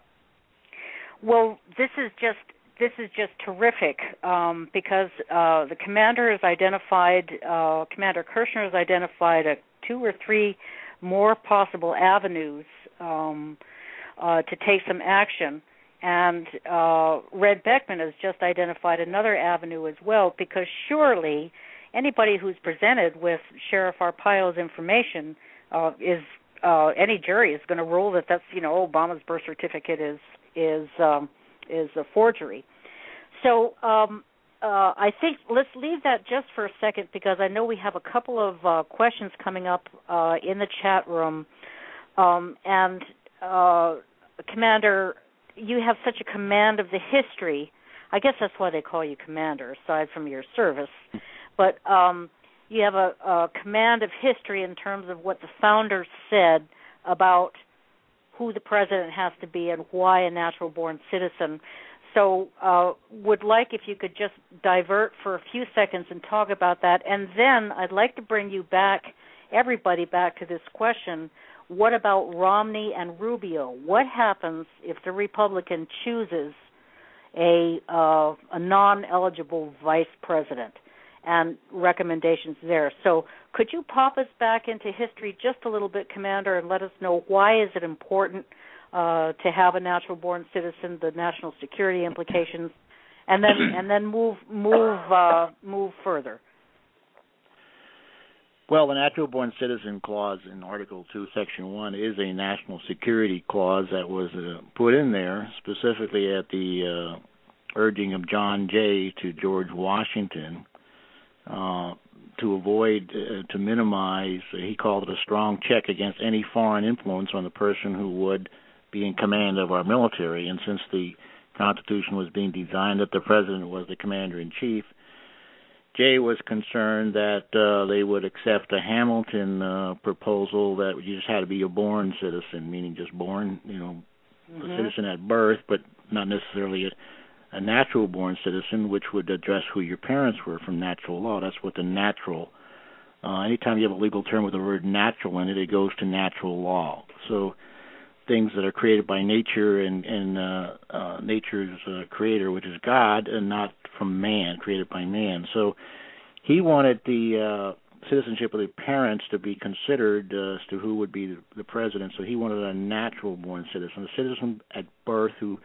Well, this is just this is just terrific um, because uh, the commander has identified, uh, Commander Kirshner has identified a, two or three more possible avenues um, uh, to take some action, and uh, Red Beckman has just identified another avenue as well, because surely anybody who's presented with Sheriff Arpaio's information uh, is uh, any jury is going to rule that that's, you know, Obama's birth certificate is is um, is a forgery. So um, uh, I think let's leave that just for a second, because I know we have a couple of uh, questions coming up uh, in the chat room. Um, and uh, Commander, you have such a command of the history. I guess that's why they call you Commander, aside from your service. But um, you have a, a command of history in terms of what the founders said about who the president has to be and why a natural-born citizen. So uh, would like if you could just divert for a few seconds and talk about that. And then I'd like to bring you back, everybody back to this question, what about Romney and Rubio? What happens if the Republican chooses a, uh, a non-eligible vice president? And recommendations there. So could you pop us back into history just a little bit, Commander, and let us know why is it important uh, to have a natural-born citizen, the national security implications, and then and then move move uh, move further. Well, the natural-born citizen clause in Article two, Section one is a national security clause that was uh, put in there specifically at the uh, urging of John Jay to George Washington. Uh, to avoid, uh, to minimize, uh, he called it a strong check against any foreign influence on the person who would be in command of our military. And since the Constitution was being designed that the president was the commander-in-chief, Jay was concerned that uh, they would accept a Hamilton uh, proposal that you just had to be a born citizen, meaning just born, you know, mm-hmm. a citizen at birth, but not necessarily a a natural-born citizen, which would address who your parents were from natural law. That's what the natural, uh, anytime you have a legal term with the word natural in it, it goes to natural law. So things that are created by nature and, and uh, uh, nature's uh, creator, which is God, and not from man, created by man. So he wanted the uh, citizenship of the parents to be considered uh, as to who would be the, the president. So he wanted a natural-born citizen, a citizen at birth who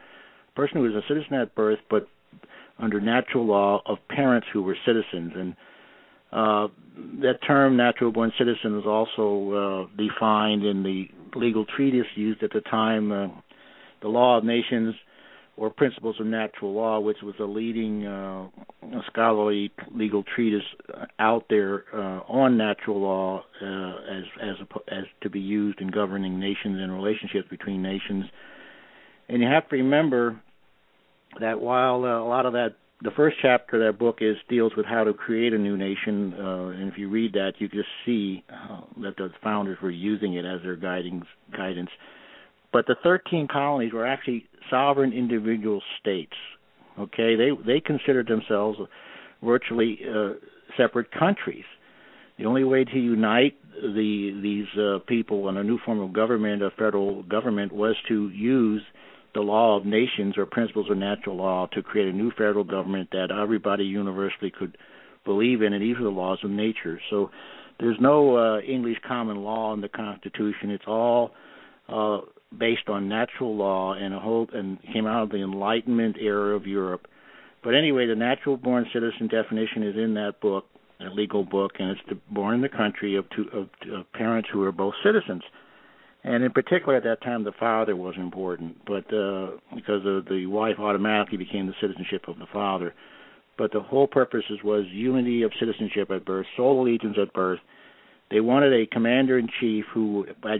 a person who was a citizen at birth, but under natural law of parents who were citizens. And uh, that term, natural-born citizen, is also uh, defined in the legal treatise used at the time, uh, the Law of Nations, or Principles of Natural Law, which was a leading uh, scholarly legal treatise out there uh, on natural law uh, as as a, as to be used in governing nations and relationships between nations. And you have to remember that while uh, a lot of that, the first chapter of that book is deals with how to create a new nation, uh, and if you read that, you just see uh, that the founders were using it as their guiding guidance. But the thirteen colonies were actually sovereign individual states. Okay, they they considered themselves virtually uh, separate countries. The only way to unite the these uh, people in a new form of government, a federal government, was to use the law of nations or principles of natural law to create a new federal government that everybody universally could believe in, and these are the laws of nature. So there's no uh, English common law in the Constitution. It's all uh, based on natural law, and a whole and came out of the Enlightenment era of Europe. But anyway, the natural-born citizen definition is in that book, a legal book, and it's the, born in the country of, two, of, of parents who are both citizens. And in particular, at that time, the father was important, but uh, because of the wife automatically became the citizenship of the father. But the whole purpose was unity of citizenship at birth, sole allegiance at birth. They wanted a commander-in-chief who, by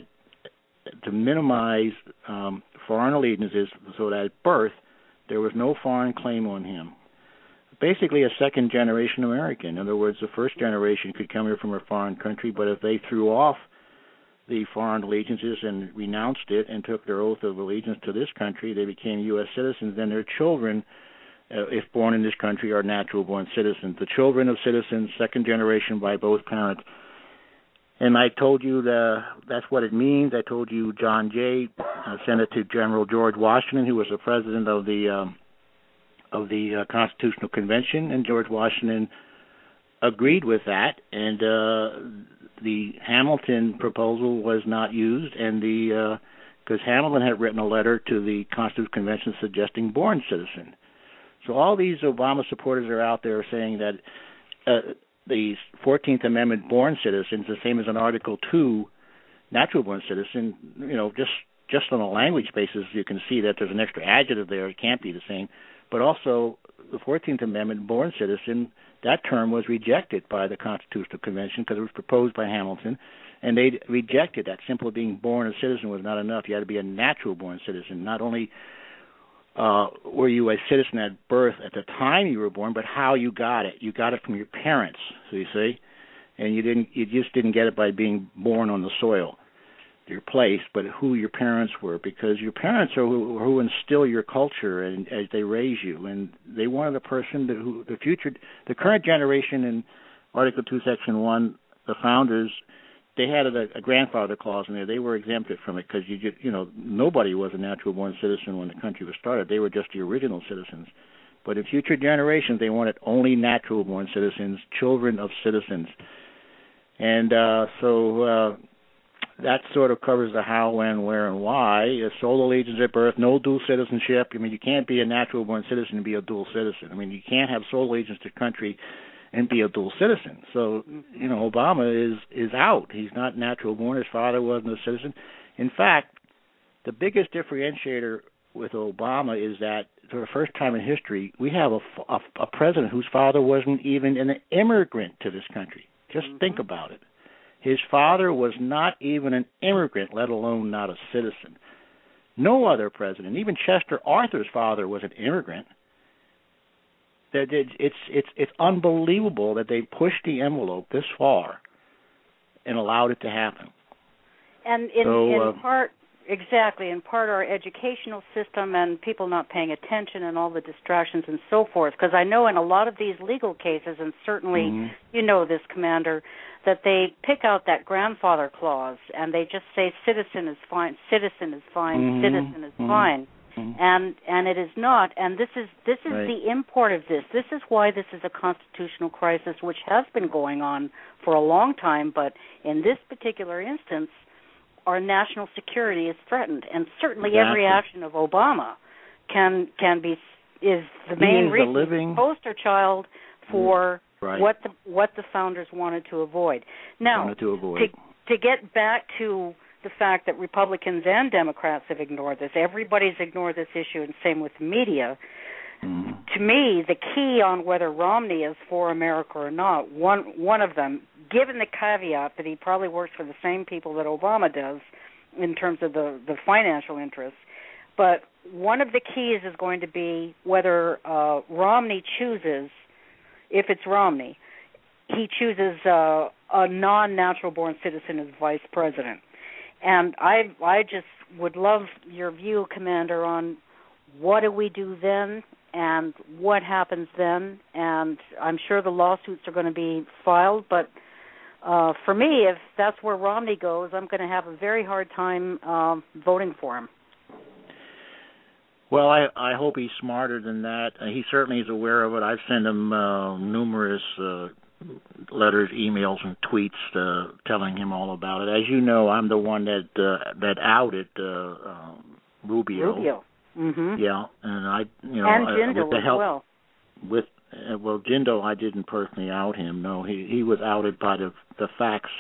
to minimize um, foreign allegiances so that at birth there was no foreign claim on him. Basically a second-generation American. In other words, the first generation could come here from a foreign country, but if they threw off the foreign allegiances and renounced it and took their oath of allegiance to this country, they became U S citizens. Then their children, uh, if born in this country, are natural-born citizens. The children of citizens, second generation by both parents. And I told you the, that's what it means. I told you John Jay uh, sent it to General George Washington, who was the president of the um, of the uh, Constitutional Convention, and George Washington agreed with that. And uh, the Hamilton proposal was not used, and the because uh, Hamilton had written a letter to the Constitutional Convention suggesting born citizen. So all these Obama supporters are out there saying that. Uh, The fourteenth Amendment born citizen is the same as an Article two natural-born citizen. You know, just just on a language basis, you can see that there's an extra adjective there. It can't be the same. But also, the fourteenth Amendment born citizen, that term was rejected by the Constitutional Convention because it was proposed by Hamilton, and they rejected that. Simply being born a citizen was not enough. You had to be a natural-born citizen, not only Uh, were you a citizen at birth at the time you were born, but how you got it. You got it from your parents, so you see, and you didn't. You just didn't get it by being born on the soil, your place, but who your parents were, because your parents are who, who instill your culture and as they raise you, and they wanted a person that, who the future, the current generation in Article two, Section one, the founders. They had a, a grandfather clause in there. They were exempted from it because you just, you know, nobody was a natural-born citizen when the country was started. They were just the original citizens. But in future generations, they wanted only natural-born citizens, children of citizens. And uh, so uh, that sort of covers the how, when, where, and why. A sole allegiance at birth, no dual citizenship. I mean, you can't be a natural-born citizen and be a dual citizen. I mean, you can't have sole allegiance to country and be a dual citizen. So, you know, Obama is is out. He's not natural born. His father wasn't a citizen. In fact, the biggest differentiator with Obama is that for the first time in history, we have a, a, a president whose father wasn't even an immigrant to this country. Just mm-hmm. think about it. His father was not even an immigrant, let alone not a citizen. No other president, even Chester Arthur's father was an immigrant. That it's it's it's unbelievable that they pushed the envelope this far and allowed it to happen. And in, so, in uh, part, exactly, in part our educational system and people not paying attention and all the distractions and so forth. Because I know in a lot of these legal cases, and certainly mm-hmm. you know this, Commander, that they pick out that grandfather clause and they just say citizen is fine, citizen is fine, mm-hmm. citizen is mm-hmm. fine. And and it is not, and this is this is right. the import of this. This is why this is a constitutional crisis, which has been going on for a long time. But in this particular instance, our national security is threatened, and certainly exactly. every action of Obama can can be is the He main is reason the living poster child for right. what the what the founders wanted to avoid. Now, wanted to avoid. To, to get back to the fact that Republicans and Democrats have ignored this, everybody's ignored this issue, and same with the media. Mm-hmm. To me, the key on whether Romney is for America or not, one one of them, given the caveat that he probably works for the same people that Obama does in terms of the, the financial interests, but one of the keys is going to be whether uh, Romney chooses, if it's Romney, he chooses uh, a non-natural born citizen as vice president. And I I just would love your view, Commander, on what do we do then and what happens then. And I'm sure the lawsuits are going to be filed, but uh, for me, if that's where Romney goes, I'm going to have a very hard time um, voting for him. Well, I, I hope he's smarter than that. Uh, he certainly is aware of it. I've sent him uh, numerous uh, letters, emails, and tweets uh, telling him all about it. As you know, I'm the one that uh, that outed uh, uh, Rubio. Rubio. Mm-hmm. Yeah, and I, you know, and uh, Jindal with the as help, well. With uh, well, Jindal, I didn't personally out him. No, he he was outed by the the facts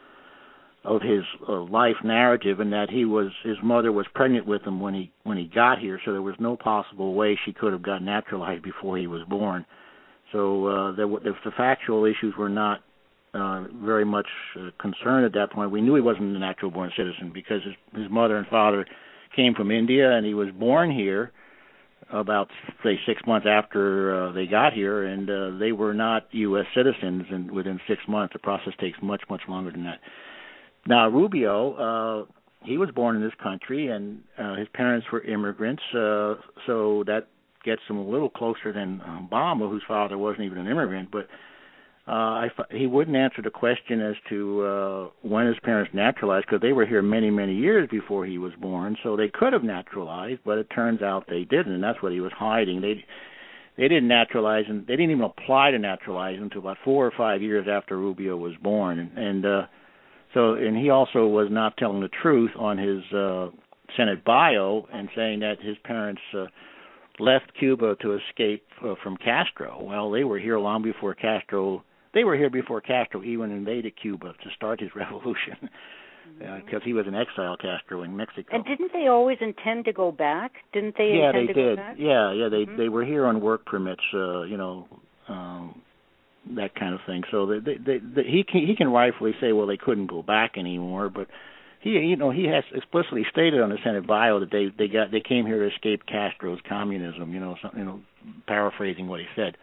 of his uh, life narrative, and that he was his mother was pregnant with him when he when he got here, so there was no possible way she could have got naturalized before he was born. So uh, there, the, the factual issues were not uh, very much uh, concerned at that point. We knew he wasn't a natural born citizen because his, his mother and father came from India, and he was born here about, say, six months after uh, they got here, and uh, they were not U S citizens, and within six months. The process takes much, much longer than that. Now, Rubio, uh, he was born in this country, and uh, his parents were immigrants, uh, so that gets him a little closer than Obama, whose father wasn't even an immigrant. But uh, I, he wouldn't answer the question as to uh, when his parents naturalized, because they were here many, many years before he was born, so they could have naturalized, but it turns out they didn't, and that's what he was hiding. They they didn't naturalize, and they didn't even apply to naturalize until about four or five years after Rubio was born, and, and uh, So, and he also was not telling the truth on his uh, Senate bio and saying that his parents uh, left Cuba to escape uh, from Castro. Well, they were here long before Castro. They were here before Castro even invaded Cuba to start his revolution, because mm-hmm. uh, he was an exile Castro in Mexico. And didn't they always intend to go back? Didn't they yeah, intend they to did. go back? Yeah, yeah, they mm-hmm. they were here on work permits, uh, you know, um, that kind of thing. So they, they, they, they, he can he can rightfully say, well, they couldn't go back anymore, but he you know he has explicitly stated on the Senate bio that they they got they came here to escape Castro's communism. You know, some, you know, paraphrasing what he said,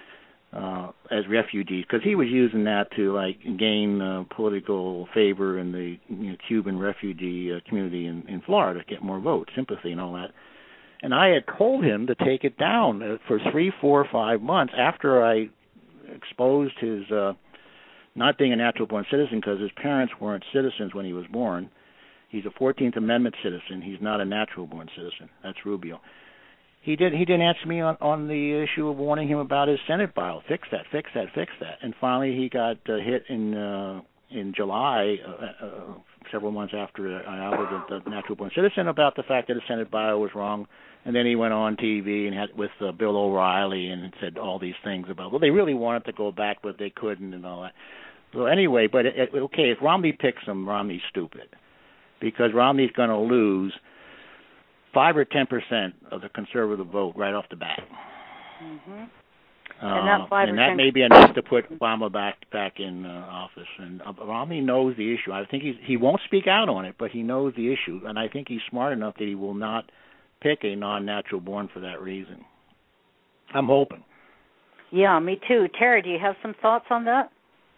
uh, as refugees, because he was using that to like gain uh, political favor in the you know, Cuban refugee uh, community in, in Florida, get more votes, sympathy, and all that. And I had told him to take it down uh, for three, four, five months after I exposed his uh, not being a natural-born citizen, because his parents weren't citizens when he was born. He's a fourteenth Amendment citizen. He's not a natural-born citizen. That's Rubio. He did. He didn't answer me on, on the issue of warning him about his Senate bio. Fix that. Fix that. Fix that. And finally, he got uh, hit in uh, in July, uh, uh, several months after I outed the, the natural-born citizen, about the fact that his Senate bio was wrong. And then he went on T V and had with uh, Bill O'Reilly and said all these things about, well, they really wanted to go back, but they couldn't and all that. So anyway, but it, it, okay, if Romney picks him, Romney's stupid, because Romney's going to lose five or ten percent of the conservative vote right off the bat. Mm-hmm. Uh, and that, five and or that ten may be enough to put Obama back back in uh, office. And uh, Romney knows the issue. I think he's, he won't speak out on it, but he knows the issue, and I think he's smart enough that he will not pick a non-natural born for that reason. I'm hoping. Yeah, me too. Terry, do you have some thoughts on that?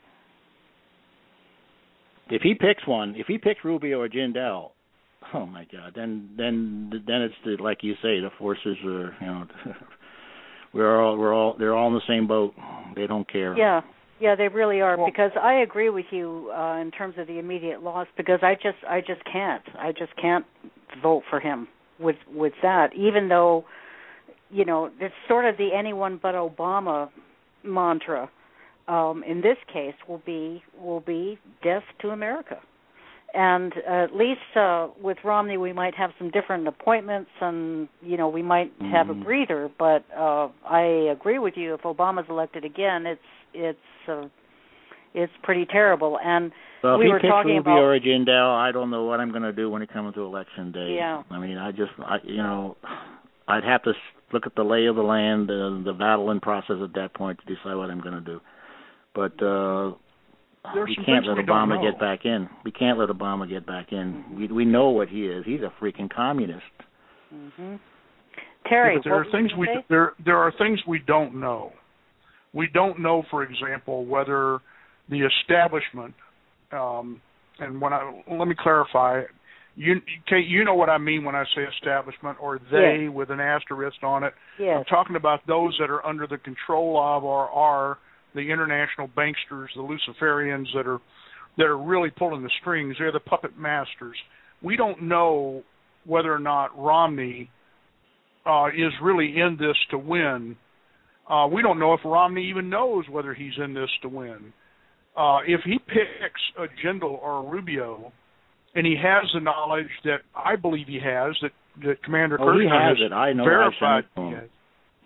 If he picks one, if he picks Rubio or Jindal, oh my God, then then then it's the, like you say, the forces are, you know, we're all we're all they're all in the same boat. They don't care. Yeah, yeah, they really are. Well, because I agree with you uh, in terms of the immediate loss. Because I just I just can't I just can't vote for him with with that, even though, you know, it's sort of the anyone but Obama mantra. Um, in this case, will be will be death to America, and uh, at least uh, with Romney, we might have some different appointments, and you know, we might mm-hmm. have a breather. But uh, I agree with you. If Obama's elected again, it's it's uh, it's pretty terrible. And well, we if he were picks talking Rubio about or Jindal, I don't know what I'm going to do when it comes to election day. Yeah. I mean, I just, I, you know, I'd have to look at the lay of the land, uh, the battling process at that point to decide what I'm going to do. But uh, we can't let we Obama get back in. We can't let Obama get back in. We we know what he is. He's a freaking communist. Mm-hmm. Terry, yeah, but there what are things we say? there there are things we don't know. We don't know, for example, whether the establishment. Um, and when I let me clarify, you Kate, you know what I mean when I say establishment, or they yes. with an asterisk on it. Yes. I'm talking about those that are under the control of or are the international banksters, the Luciferians that are that are really pulling the strings. They're the puppet masters. We don't know whether or not Romney uh, is really in this to win. Uh, we don't know if Romney even knows whether he's in this to win. Uh, if he picks a Jindal or a Rubio, and he has the knowledge that I believe he has, that, that Commander oh, Kirshner he has, has it. I know verified he he has. has.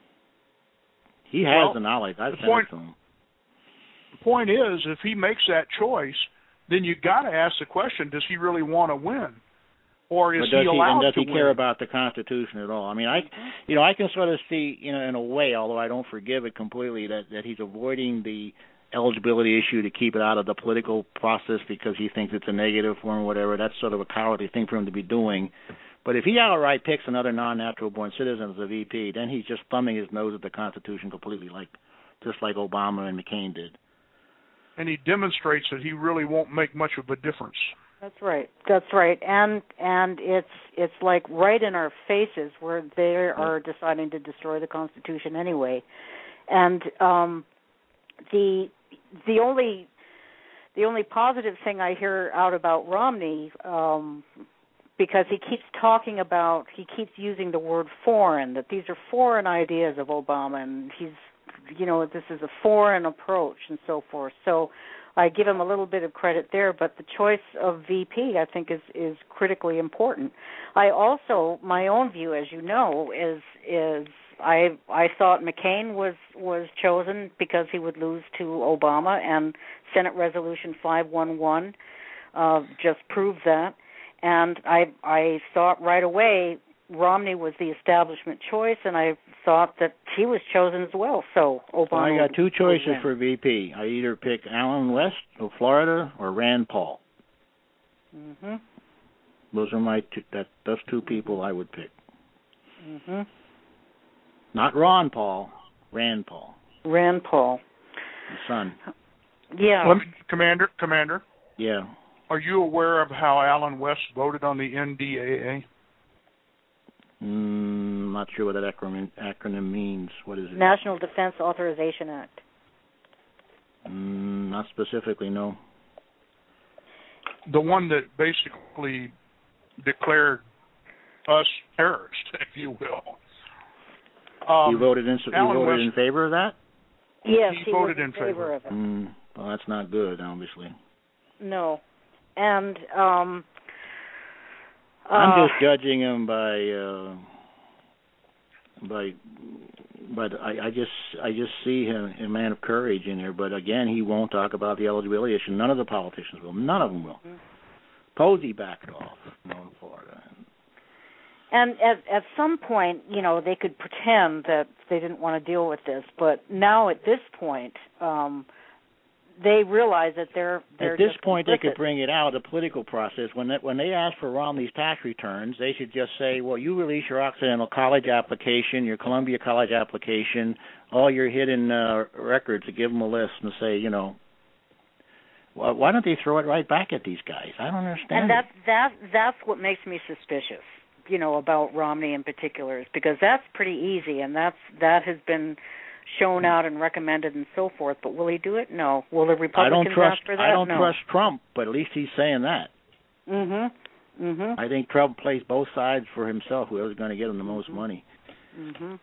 He has Well, the knowledge. I've the sent point, it to him. The point is, if he makes that choice, then you got to ask the question: does he really want to win, or is but does he allowed and does to he win? care about the Constitution at all? I mean, I, you know, I can sort of see, you know, in a way, although I don't forgive it completely, that that he's avoiding the eligibility issue to keep it out of the political process because he thinks it's a negative for him or whatever. That's sort of a cowardly thing for him to be doing. But if he outright picks another non-natural born citizen as a V P, then he's just thumbing his nose at the Constitution completely, like just like Obama and McCain did. And he demonstrates that he really won't make much of a difference. That's right. That's right. And and it's it's like right in our faces where they are deciding to destroy the Constitution anyway. And um, the the only the only positive thing I hear out about Romney, um, because he keeps talking about, he keeps using the word foreign, that these are foreign ideas of Obama, and he's, you know, this is a foreign approach and so forth. So I give him a little bit of credit there, but the choice of V P, I think, is, is critically important. I also, my own view, as you know, is is I I thought McCain was, was chosen because he would lose to Obama, and Senate Resolution five one one uh, just proved that. And I I thought right away Romney was the establishment choice, and I thought that he was chosen as well. So Obama. Well, I got two choices for V P. I either pick Allen West of Florida or Rand Paul. Mhm. Those are my two. That those two people I would pick. Mhm. Not Ron Paul, Rand Paul. Rand Paul. His son. Yeah. Let me, Commander, Commander. Yeah. Are you aware of how Allen West voted on the N D A A? Mm, not sure what that acronym, acronym means. What is it? National Defense Authorization Act. Mm, not specifically, no. The one that basically declared us terrorists, if you will. Um, you voted in. You voted West, in favor of that? Yes, he, he voted was in favor, favor of it. Mm, well, that's not good, obviously. No, and um, I'm uh, just judging him by uh, by. But I, I just I just see him a man of courage in there. But again, he won't talk about the eligibility issue. None of the politicians will. None of them will. Mm-hmm. Posey backed off, you know, in Florida. And at at some point, you know, they could pretend that they didn't want to deal with this, but now at this point, um, they realize that they're they're at this just point complicit. They could bring it out, the political process. When they, when they ask for Romney's tax returns, they should just say, well, you release your Occidental College application, your Columbia College application, all your hidden uh, records, to give them a list and say, you know, well, why don't they throw it right back at these guys? I don't understand. And that's that that's what makes me suspicious, you know, about Romney in particular, is because that's pretty easy, and that's that has been shown out and recommended and so forth. But will he do it? No. Will the Republicans I don't trust, ask for that? I don't no. trust Trump, but at least he's saying that. Mhm. Mhm. I think Trump plays both sides for himself. Whoever's going to get him the most mm-hmm. money. Mhm.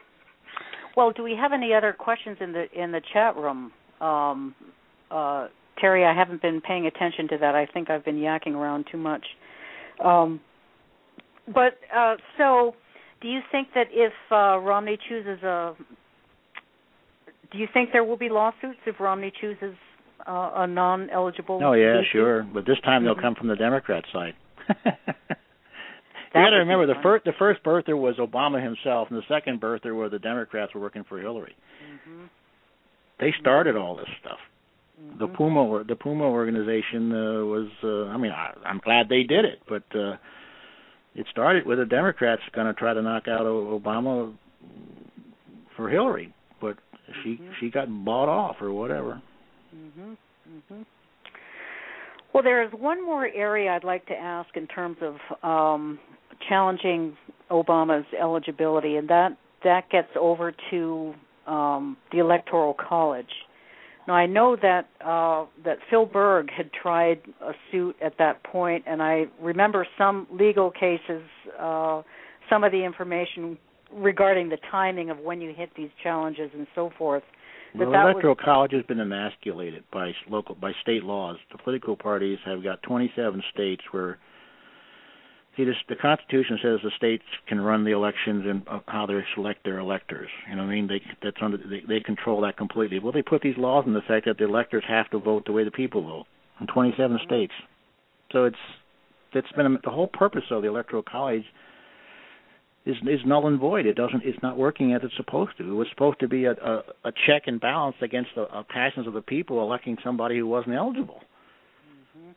Well, do we have any other questions in the in the chat room? Um, uh, Terry, I haven't been paying attention to that. I think I've been yakking around too much. Um, but uh, so, do you think that if uh, Romney chooses a, do you think there will be lawsuits if Romney chooses uh, a non-eligible? Oh yeah, V P? sure. But this time mm-hmm. they'll come from the Democrat side. You got to remember the first the first birther was Obama himself, and the second birther were the Democrats were working for Hillary. Mm-hmm. They started all this stuff. Mm-hmm. The Puma the Puma organization uh, was. Uh, I mean, I, I'm glad they did it, but uh, it started with the Democrats going to try to knock out Obama for Hillary, but she mm-hmm. she got bought off or whatever. Mm-hmm. Mm-hmm. Well, there is one more area I'd like to ask in terms of um, challenging Obama's eligibility, and that, that gets over to um, the Electoral College. Now, I know that uh, that Phil Berg had tried a suit at that point, and I remember some legal cases, uh, some of the information regarding the timing of when you hit these challenges and so forth. Well, the Electoral College has been emasculated by local, by state laws. The political parties have got twenty-seven states where, see, this, the Constitution says the states can run the elections and uh, how they select their electors. You know what I mean? They that's under they, they control that completely. Well, they put these laws in effect that the electors have to vote the way the people vote in twenty-seven states. So it's it's been a, the whole purpose of the Electoral College. Is, is null and void. It doesn't. It's not working as it's supposed to. It was supposed to be a, a, a check and balance against the uh, passions of the people electing somebody who wasn't eligible. Mm-hmm.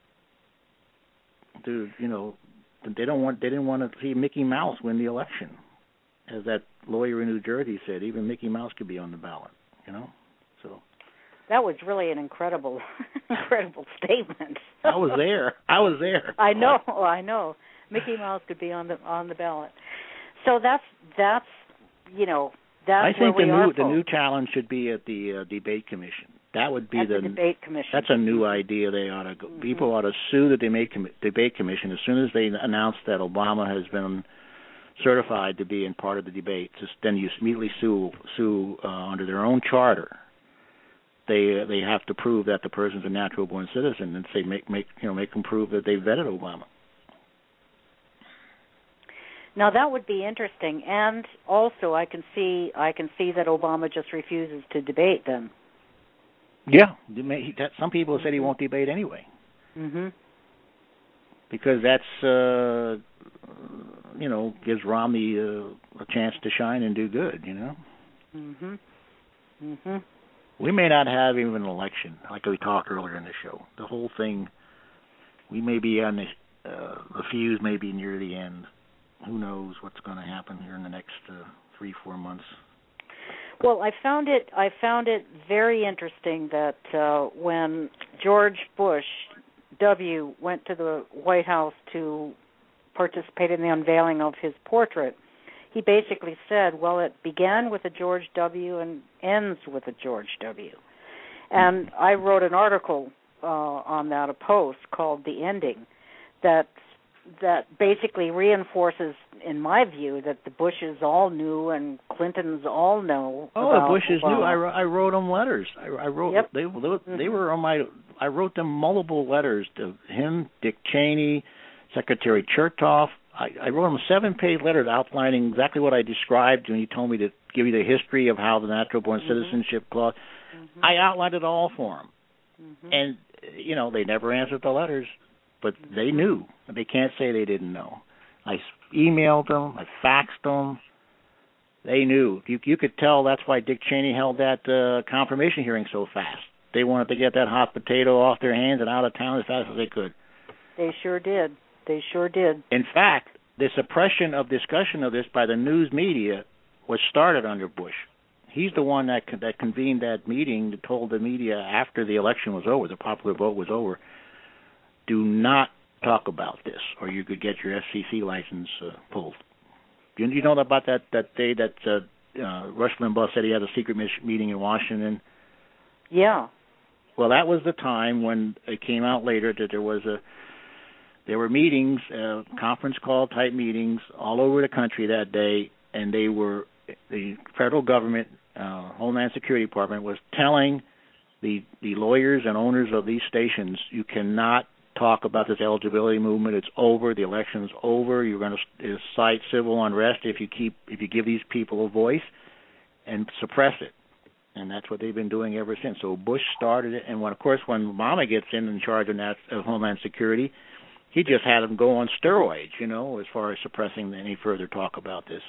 Dude, you know, they don't want. They didn't want to see Mickey Mouse win the election, as that lawyer in New Jersey said. Even Mickey Mouse could be on the ballot. You know, so. That was really an incredible, incredible statement. I was there. I was there. I know. I know. Mickey Mouse could be on the on the ballot. So that's that's you know that's I think where the we new are, the new challenge should be at the uh, debate commission. That would be at the, the debate commission. That's a new idea. They ought to go, mm-hmm. people ought to sue the debate com- debate commission as soon as they announce that Obama has been certified to be in part of the debate. Just then you immediately sue sue uh, under their own charter. They uh, they have to prove that the person's a natural born citizen and say make make you know make them prove that they vetted Obama. Now that would be interesting, and also I can see I can see that Obama just refuses to debate then. Yeah, that, some people said he won't debate anyway. Mm-hmm. Because that's uh, you know gives Romney uh, a chance to shine and do good. You know. Mhm. Mhm. We may not have even an election, like we talked earlier in the show. The whole thing, we may be on the uh, the fuse, may be near the end. Who knows what's going to happen here in the next uh, three, four months? Well, I found it. I found it very interesting that uh, when George Bush W. went to the White House to participate in the unveiling of his portrait, he basically said, "Well, it began with a George W. and ends with a George W." And I wrote an article uh, on that, a post called "The Ending," that. that basically reinforces, in my view, that the Bushes all knew and Clintons all know. Oh, about the Bushes Obama. knew. I, I wrote them letters. I, I wrote. Yep. They they, mm-hmm. they were on my. I wrote them multiple letters to him, Dick Cheney, Secretary Chertoff. I, I wrote them seven-page letters outlining exactly what I described when you told me to give you the history of how the natural-born mm-hmm. citizenship clause. Mm-hmm. I outlined it all for them, mm-hmm. and you know they never answered the letters. But they knew. They can't say they didn't know. I emailed them. I faxed them. They knew. You, you could tell that's why Dick Cheney held that uh, confirmation hearing so fast. They wanted to get that hot potato off their hands and out of town as fast as they could. They sure did. They sure did. In fact, the suppression of discussion of this by the news media was started under Bush. He's the one that that convened that meeting that told the media after the election was over, the popular vote was over, do not talk about this, or you could get your F C C license uh, pulled. You, you know about that, that day that uh, uh, Rush Limbaugh said he had a secret meeting in Washington? Yeah. Well, that was the time when it came out later that there was a there were meetings, uh, conference call type meetings all over the country that day, and they were the federal government, uh, Homeland Security Department was telling the the lawyers and owners of these stations, you cannot talk about this eligibility movement. It's over. The election's over. You're going to incite civil unrest if you keep if you give these people a voice and suppress it. And that's what they've been doing ever since. So Bush started it, and when, of course, when Obama gets in in charge of, Nat- of Homeland Security, he just had them go on steroids, you know, as far as suppressing any further talk about this.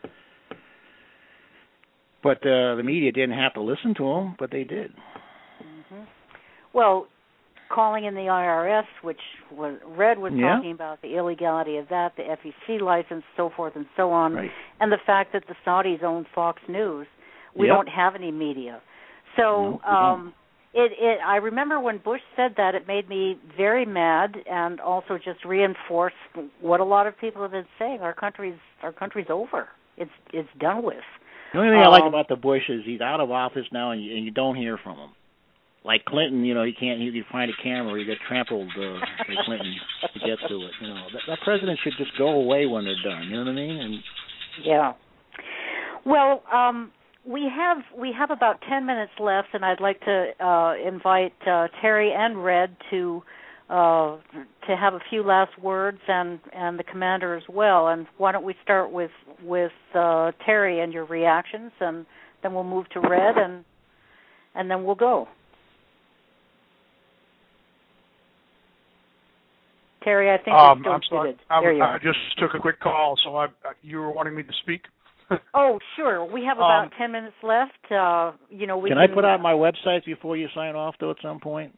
But uh, the media didn't have to listen to them, but they did. Mm-hmm. Well, calling in the I R S, which was, Red was yeah. talking about the illegality of that, the F E C license, so forth and so on, right. and the fact that the Saudis own Fox News. We yep. don't have any media. So no, um, it, it, I remember when Bush said that, it made me very mad and also just reinforced what a lot of people have been saying. Our country's our country's over. It's it's done with. The only thing um, I like about the Bush is he's out of office now, and you, and you don't hear from him. Like Clinton, you know, he can't. You can find a camera, you get trampled uh, by Clinton to get to it. You know, that, that president should just go away when they're done. You know what I mean? And yeah. Well, um, we have we have about ten minutes left, and I'd like to uh, invite uh, Terry and Red to uh, to have a few last words, and, and the commander as well. And why don't we start with with uh, Terry and your reactions, and then we'll move to Red, and and then we'll go. Terry, I think um, you're I'm still sorry. muted. I, There you I are. just took a quick call, so I, you were wanting me to speak? Oh, sure. We have about um, ten minutes left. Uh, you know, we can, can I put out my website before you sign off, though, at some point?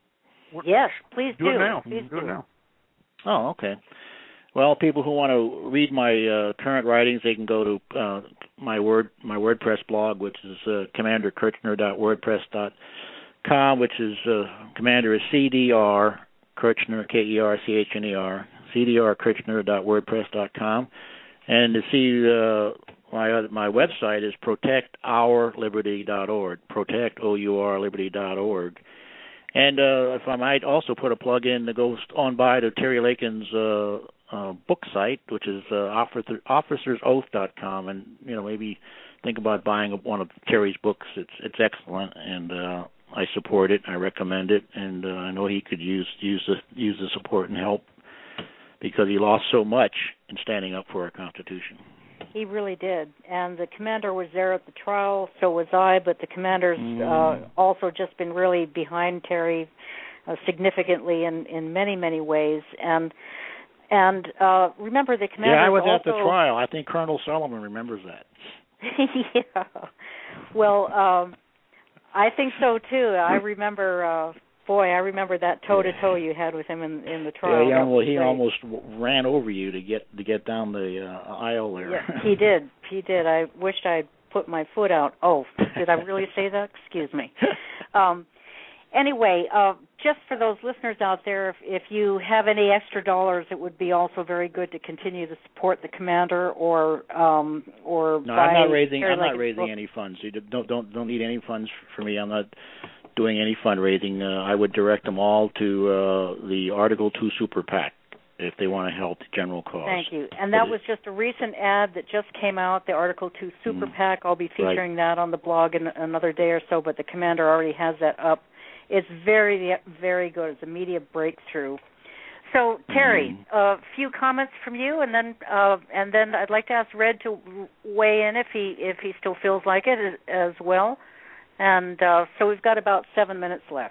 Yes, please do. Do it now. Please do it now. Oh, okay. Well, people who want to read my uh, current writings, they can go to uh, my word my WordPress blog, which is uh, commander kirchner dot wordpress dot com, which is uh, Commander is C D R Kirchner, K E R C H N E R, C D R kirchner dot wordpress dot com, and to see uh, my my website is protect our liberty dot org, protect O U R liberty dot org. And uh, if I might also put a plug in to go on by to Terry Lakin's uh, uh, book site, which is uh, officers oath dot com, and you know maybe think about buying one of Terry's books. It's it's excellent, and uh, I support it. I recommend it, and uh, I know he could use use the use the support and help because he lost so much in standing up for our Constitution. He really did, and the commander was there at the trial, so was I, but the commander's mm. uh, also just been really behind Terry uh, significantly in, in many, many ways. And and uh, remember, the commander. Yeah, I was also, at the trial. I think Colonel Sullivan remembers that. yeah. Well, um, I think so, too. I remember... Uh, Boy, I remember that toe-to-toe you had with him in, in the trial. Yeah, he, almost, he great. almost ran over you to get to get down the uh, aisle there. Yeah, he did. He did. I wished I'd put my foot out. Oh, did I really say that? Excuse me. Um, anyway, uh, just for those listeners out there, if, if you have any extra dollars, it would be also very good to continue to support the commander, or um, or no, buy I'm not raising. Terry I'm not Lakin's raising book. any funds. You don't don't don't need any funds for me. I'm not doing any fundraising. Uh, I would direct them all to uh, the Article two Super PAC if they want to help the general cause. Thank you. And that was just a recent ad that just came out, the Article two Super mm. PAC. I'll be featuring right. that on the blog in another day or so, but the commander already has that up. It's very, very good. It's a media breakthrough. So, Terry, a mm. uh, few comments from you, and then uh, and then I'd like to ask Red to weigh in if he if he still feels like it as well. And uh, so we've got about seven minutes left.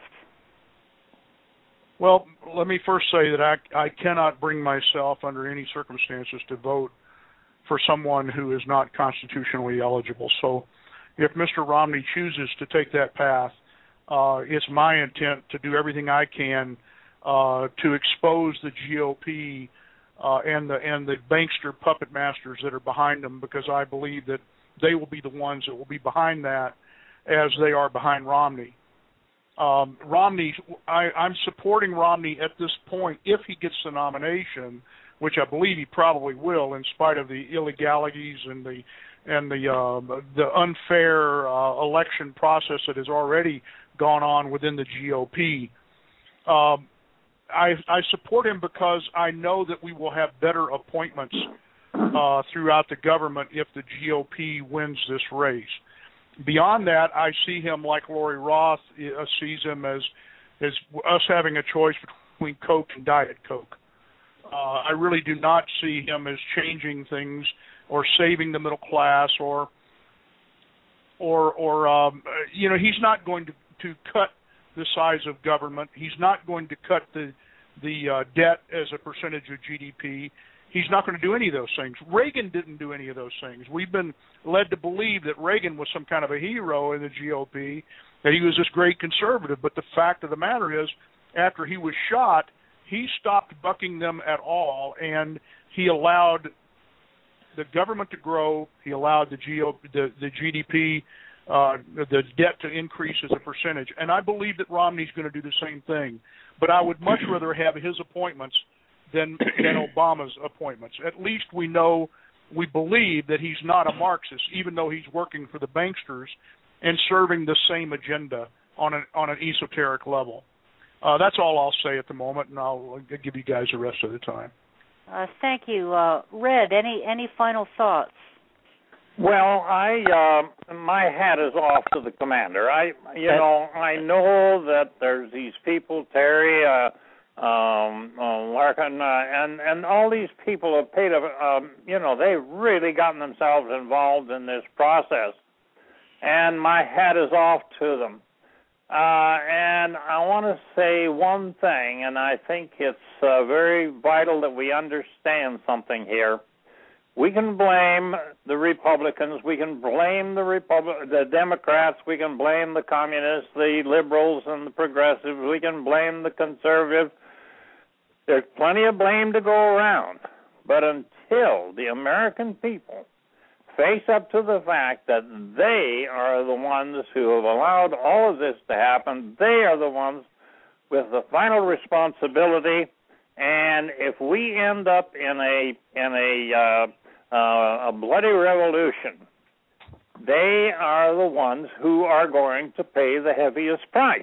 Well, let me first say that I, I cannot bring myself under any circumstances to vote for someone who is not constitutionally eligible. So if Mister Romney chooses to take that path, uh, it's my intent to do everything I can uh, to expose the G O P uh, and the and the bankster puppet masters that are behind them, because I believe that they will be the ones that will be behind that, as they are behind Romney. Um, Romney, I, I'm supporting Romney at this point if he gets the nomination, which I believe he probably will, in spite of the illegalities and the and the uh, the unfair uh, election process that has already gone on within the G O P. Um, I, I support him because I know that we will have better appointments uh, throughout the government if the G O P wins this race. beyond that, I see him like Lori Roth uh, sees him as as us having a choice between Coke and Diet Coke. Uh, I really do not see him as changing things or saving the middle class, or or or um, you know, he's not going to, to cut the size of government. He's not going to cut the the uh, debt as a percentage of G D P. He's not going to do any of those things. Reagan didn't do any of those things. We've been led to believe that Reagan was some kind of a hero in the G O P, that he was this great conservative. But the fact of the matter is, after he was shot, he stopped bucking them at all, and he allowed the government to grow. He allowed the, G O P, the, the G D P, uh, the debt to increase as a percentage. And I believe that Romney's going to do the same thing. But I would much rather have his appointments than than Obama's appointments. At least we know, we believe that he's not a Marxist, even though he's working for the banksters and serving the same agenda on an on an esoteric level. Uh, that's all I'll say at the moment, and I'll give you guys the rest of the time. Uh, thank you, uh, Red. Any any final thoughts? Well, I uh, my hat is off to the commander. I, you know, I know that there's these people, Terry, uh, um, uh, Larkin, uh, and and all these people have paid a, um, you know, they've really gotten themselves involved in this process, and my hat is off to them. Uh, and I want to say one thing, and I think it's uh, very vital that we understand something here. We can blame the Republicans, we can blame the Repub- the Democrats, we can blame the communists, the liberals, and the progressives, we can blame the conservatives. There's plenty of blame to go around. But until the American people face up to the fact that they are the ones who have allowed all of this to happen, they are the ones with the final responsibility. And if we end up in a in a uh, uh, a bloody revolution, they are the ones who are going to pay the heaviest price,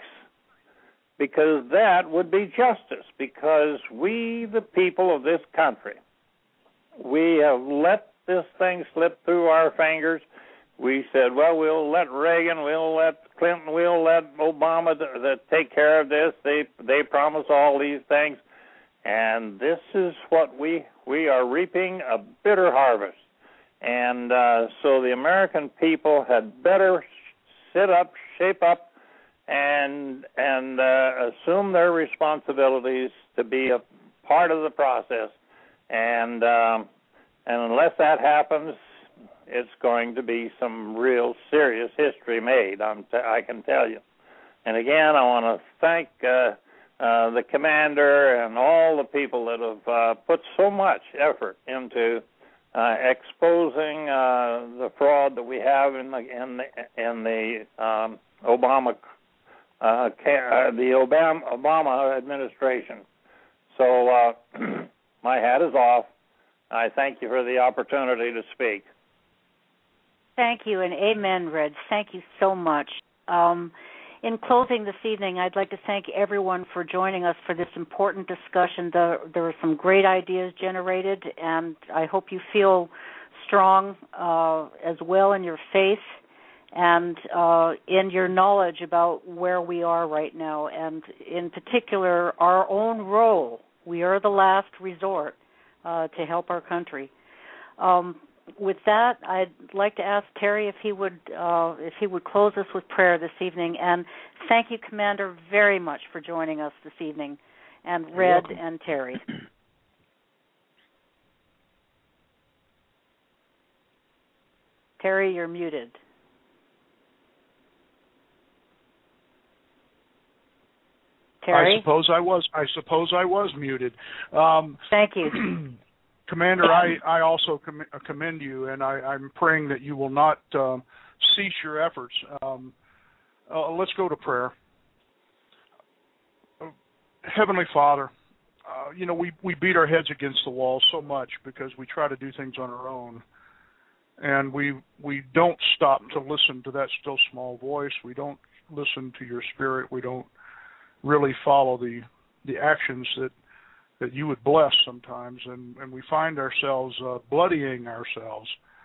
because that would be justice. Because we, the people of this country, we have let this thing slip through our fingers. We said, well, we'll let Reagan, we'll let Clinton, we'll let Obama th- th- take care of this. They they promise all these things. And this is what we we are reaping, a bitter harvest. And uh, so the American people had better sit up, shape up, and and uh, assume their responsibilities to be a part of the process. And um, and unless that happens, it's going to be some real serious history made. I'm t- I can tell you. And again, I want to thank Uh, Uh, the commander and all the people that have uh, put so much effort into uh, exposing uh, the fraud that we have in the in the, in the um, Obama uh, uh, the Obama, Obama administration. So uh, my hat is off. I thank you for the opportunity to speak. Thank you, and amen, Red. Thank you so much. Um, In closing this evening, I'd like to thank everyone for joining us for this important discussion. There, there were some great ideas generated, and I hope you feel strong uh, as well in your faith and uh, in your knowledge about where we are right now, and in particular, our own role. We are the last resort uh, to help our country. Um, With that, I'd like to ask Terry if he would uh, if he would close us with prayer this evening. And thank you, Commander, very much for joining us this evening, and Red and Terry. Terry, you're muted. Terry? I suppose I was. I suppose I was muted. Um, thank you. Commander, I, I also com- commend you, and I, I'm praying that you will not um, cease your efforts. Um, uh, let's go to prayer. Uh, Heavenly Father, uh, you know, we, we beat our heads against the wall so much because we try to do things on our own, and we we don't stop to listen to that still small voice. We don't listen to your spirit. We don't really follow the the actions that that you would bless sometimes, and, and we find ourselves uh, bloodying ourselves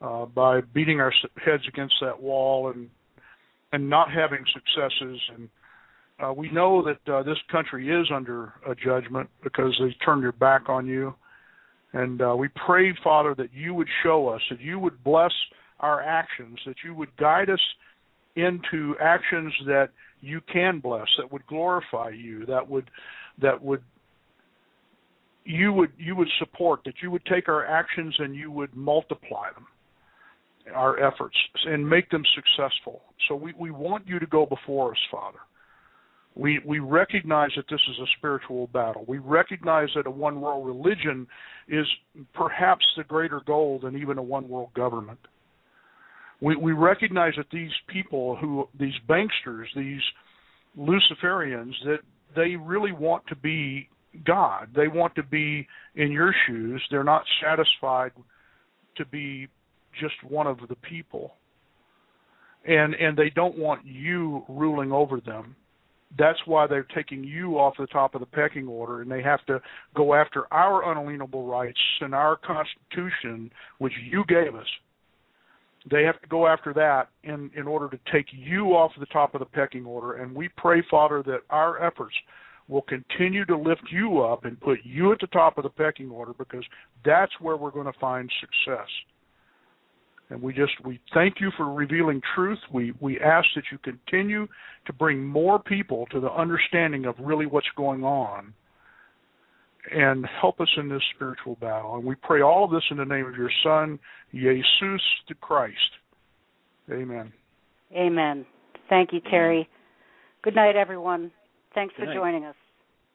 uh, by beating our heads against that wall and and not having successes. And uh, we know that uh, this country is under a judgment because they turned their back on you. And uh, we pray, Father, that you would show us, that you would bless our actions, that you would guide us into actions that you can bless, that would glorify you, that would that would you would you would support, that you would take our actions and you would multiply them, our efforts, and make them successful. So we, we want you to go before us, Father. We we recognize that this is a spiritual battle. We recognize that a one-world religion is perhaps the greater goal than even a one-world government. We we recognize that these people, who these banksters, these Luciferians, that they really want to be God. They want to be in your shoes. They're not satisfied to be just one of the people. And and they don't want you ruling over them. That's why they're taking you off the top of the pecking order, and they have to go after our unalienable rights and our Constitution, which you gave us. They have to go after that in, in order to take you off the top of the pecking order. And we pray, Father, that our efforts will continue to lift you up and put you at the top of the pecking order, because that's where we're going to find success. And we just, we thank you for revealing truth. We, we ask that you continue to bring more people to the understanding of really what's going on and help us in this spiritual battle. And we pray all of this in the name of your Son, Jesus the Christ. Amen. Amen. Thank you, Terry. Good night, everyone. Thanks for joining us.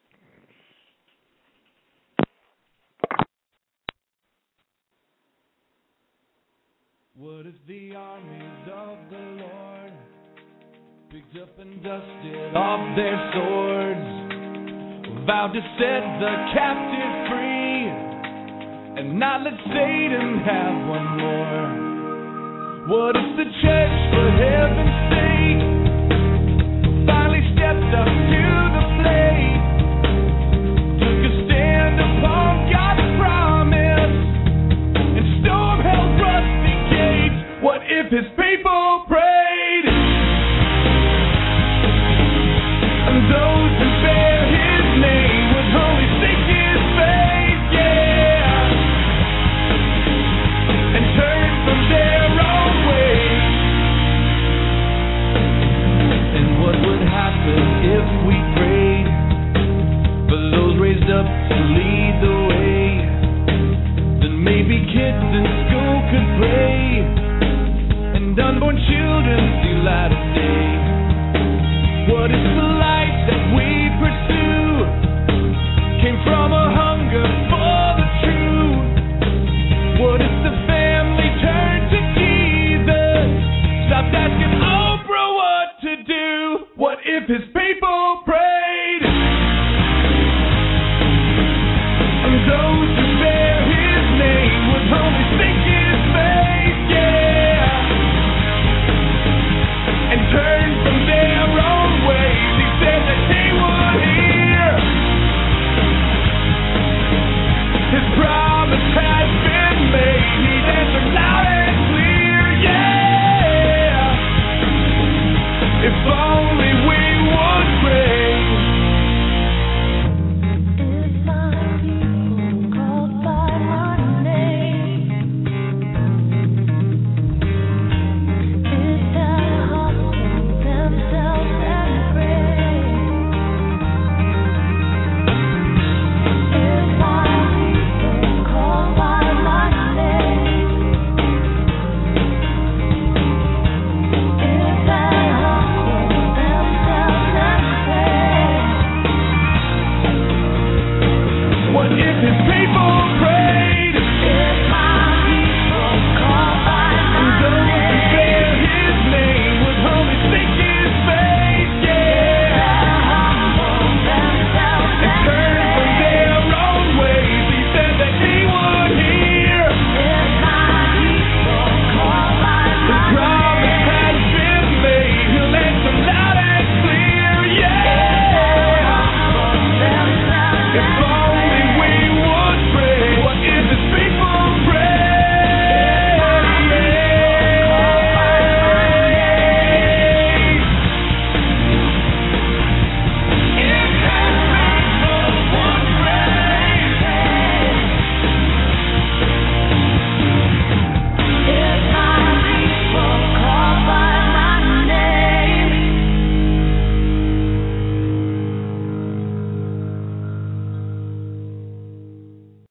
What if the armies of the Lord picked up and dusted off their swords, vowed to set the captive free, and not let Satan have one more? What if the church, for heaven's sake, finally stepped up to the plate, took a stand upon God's promise, and stormed hell's rusty gates? What if his people prayed, and those who bear his name would humbly seek his face, yeah, and turn from their own ways? And what would happen if we prayed for those raised up to lead the way? Then maybe kids in school could pray, and unborn children see light of day. What if the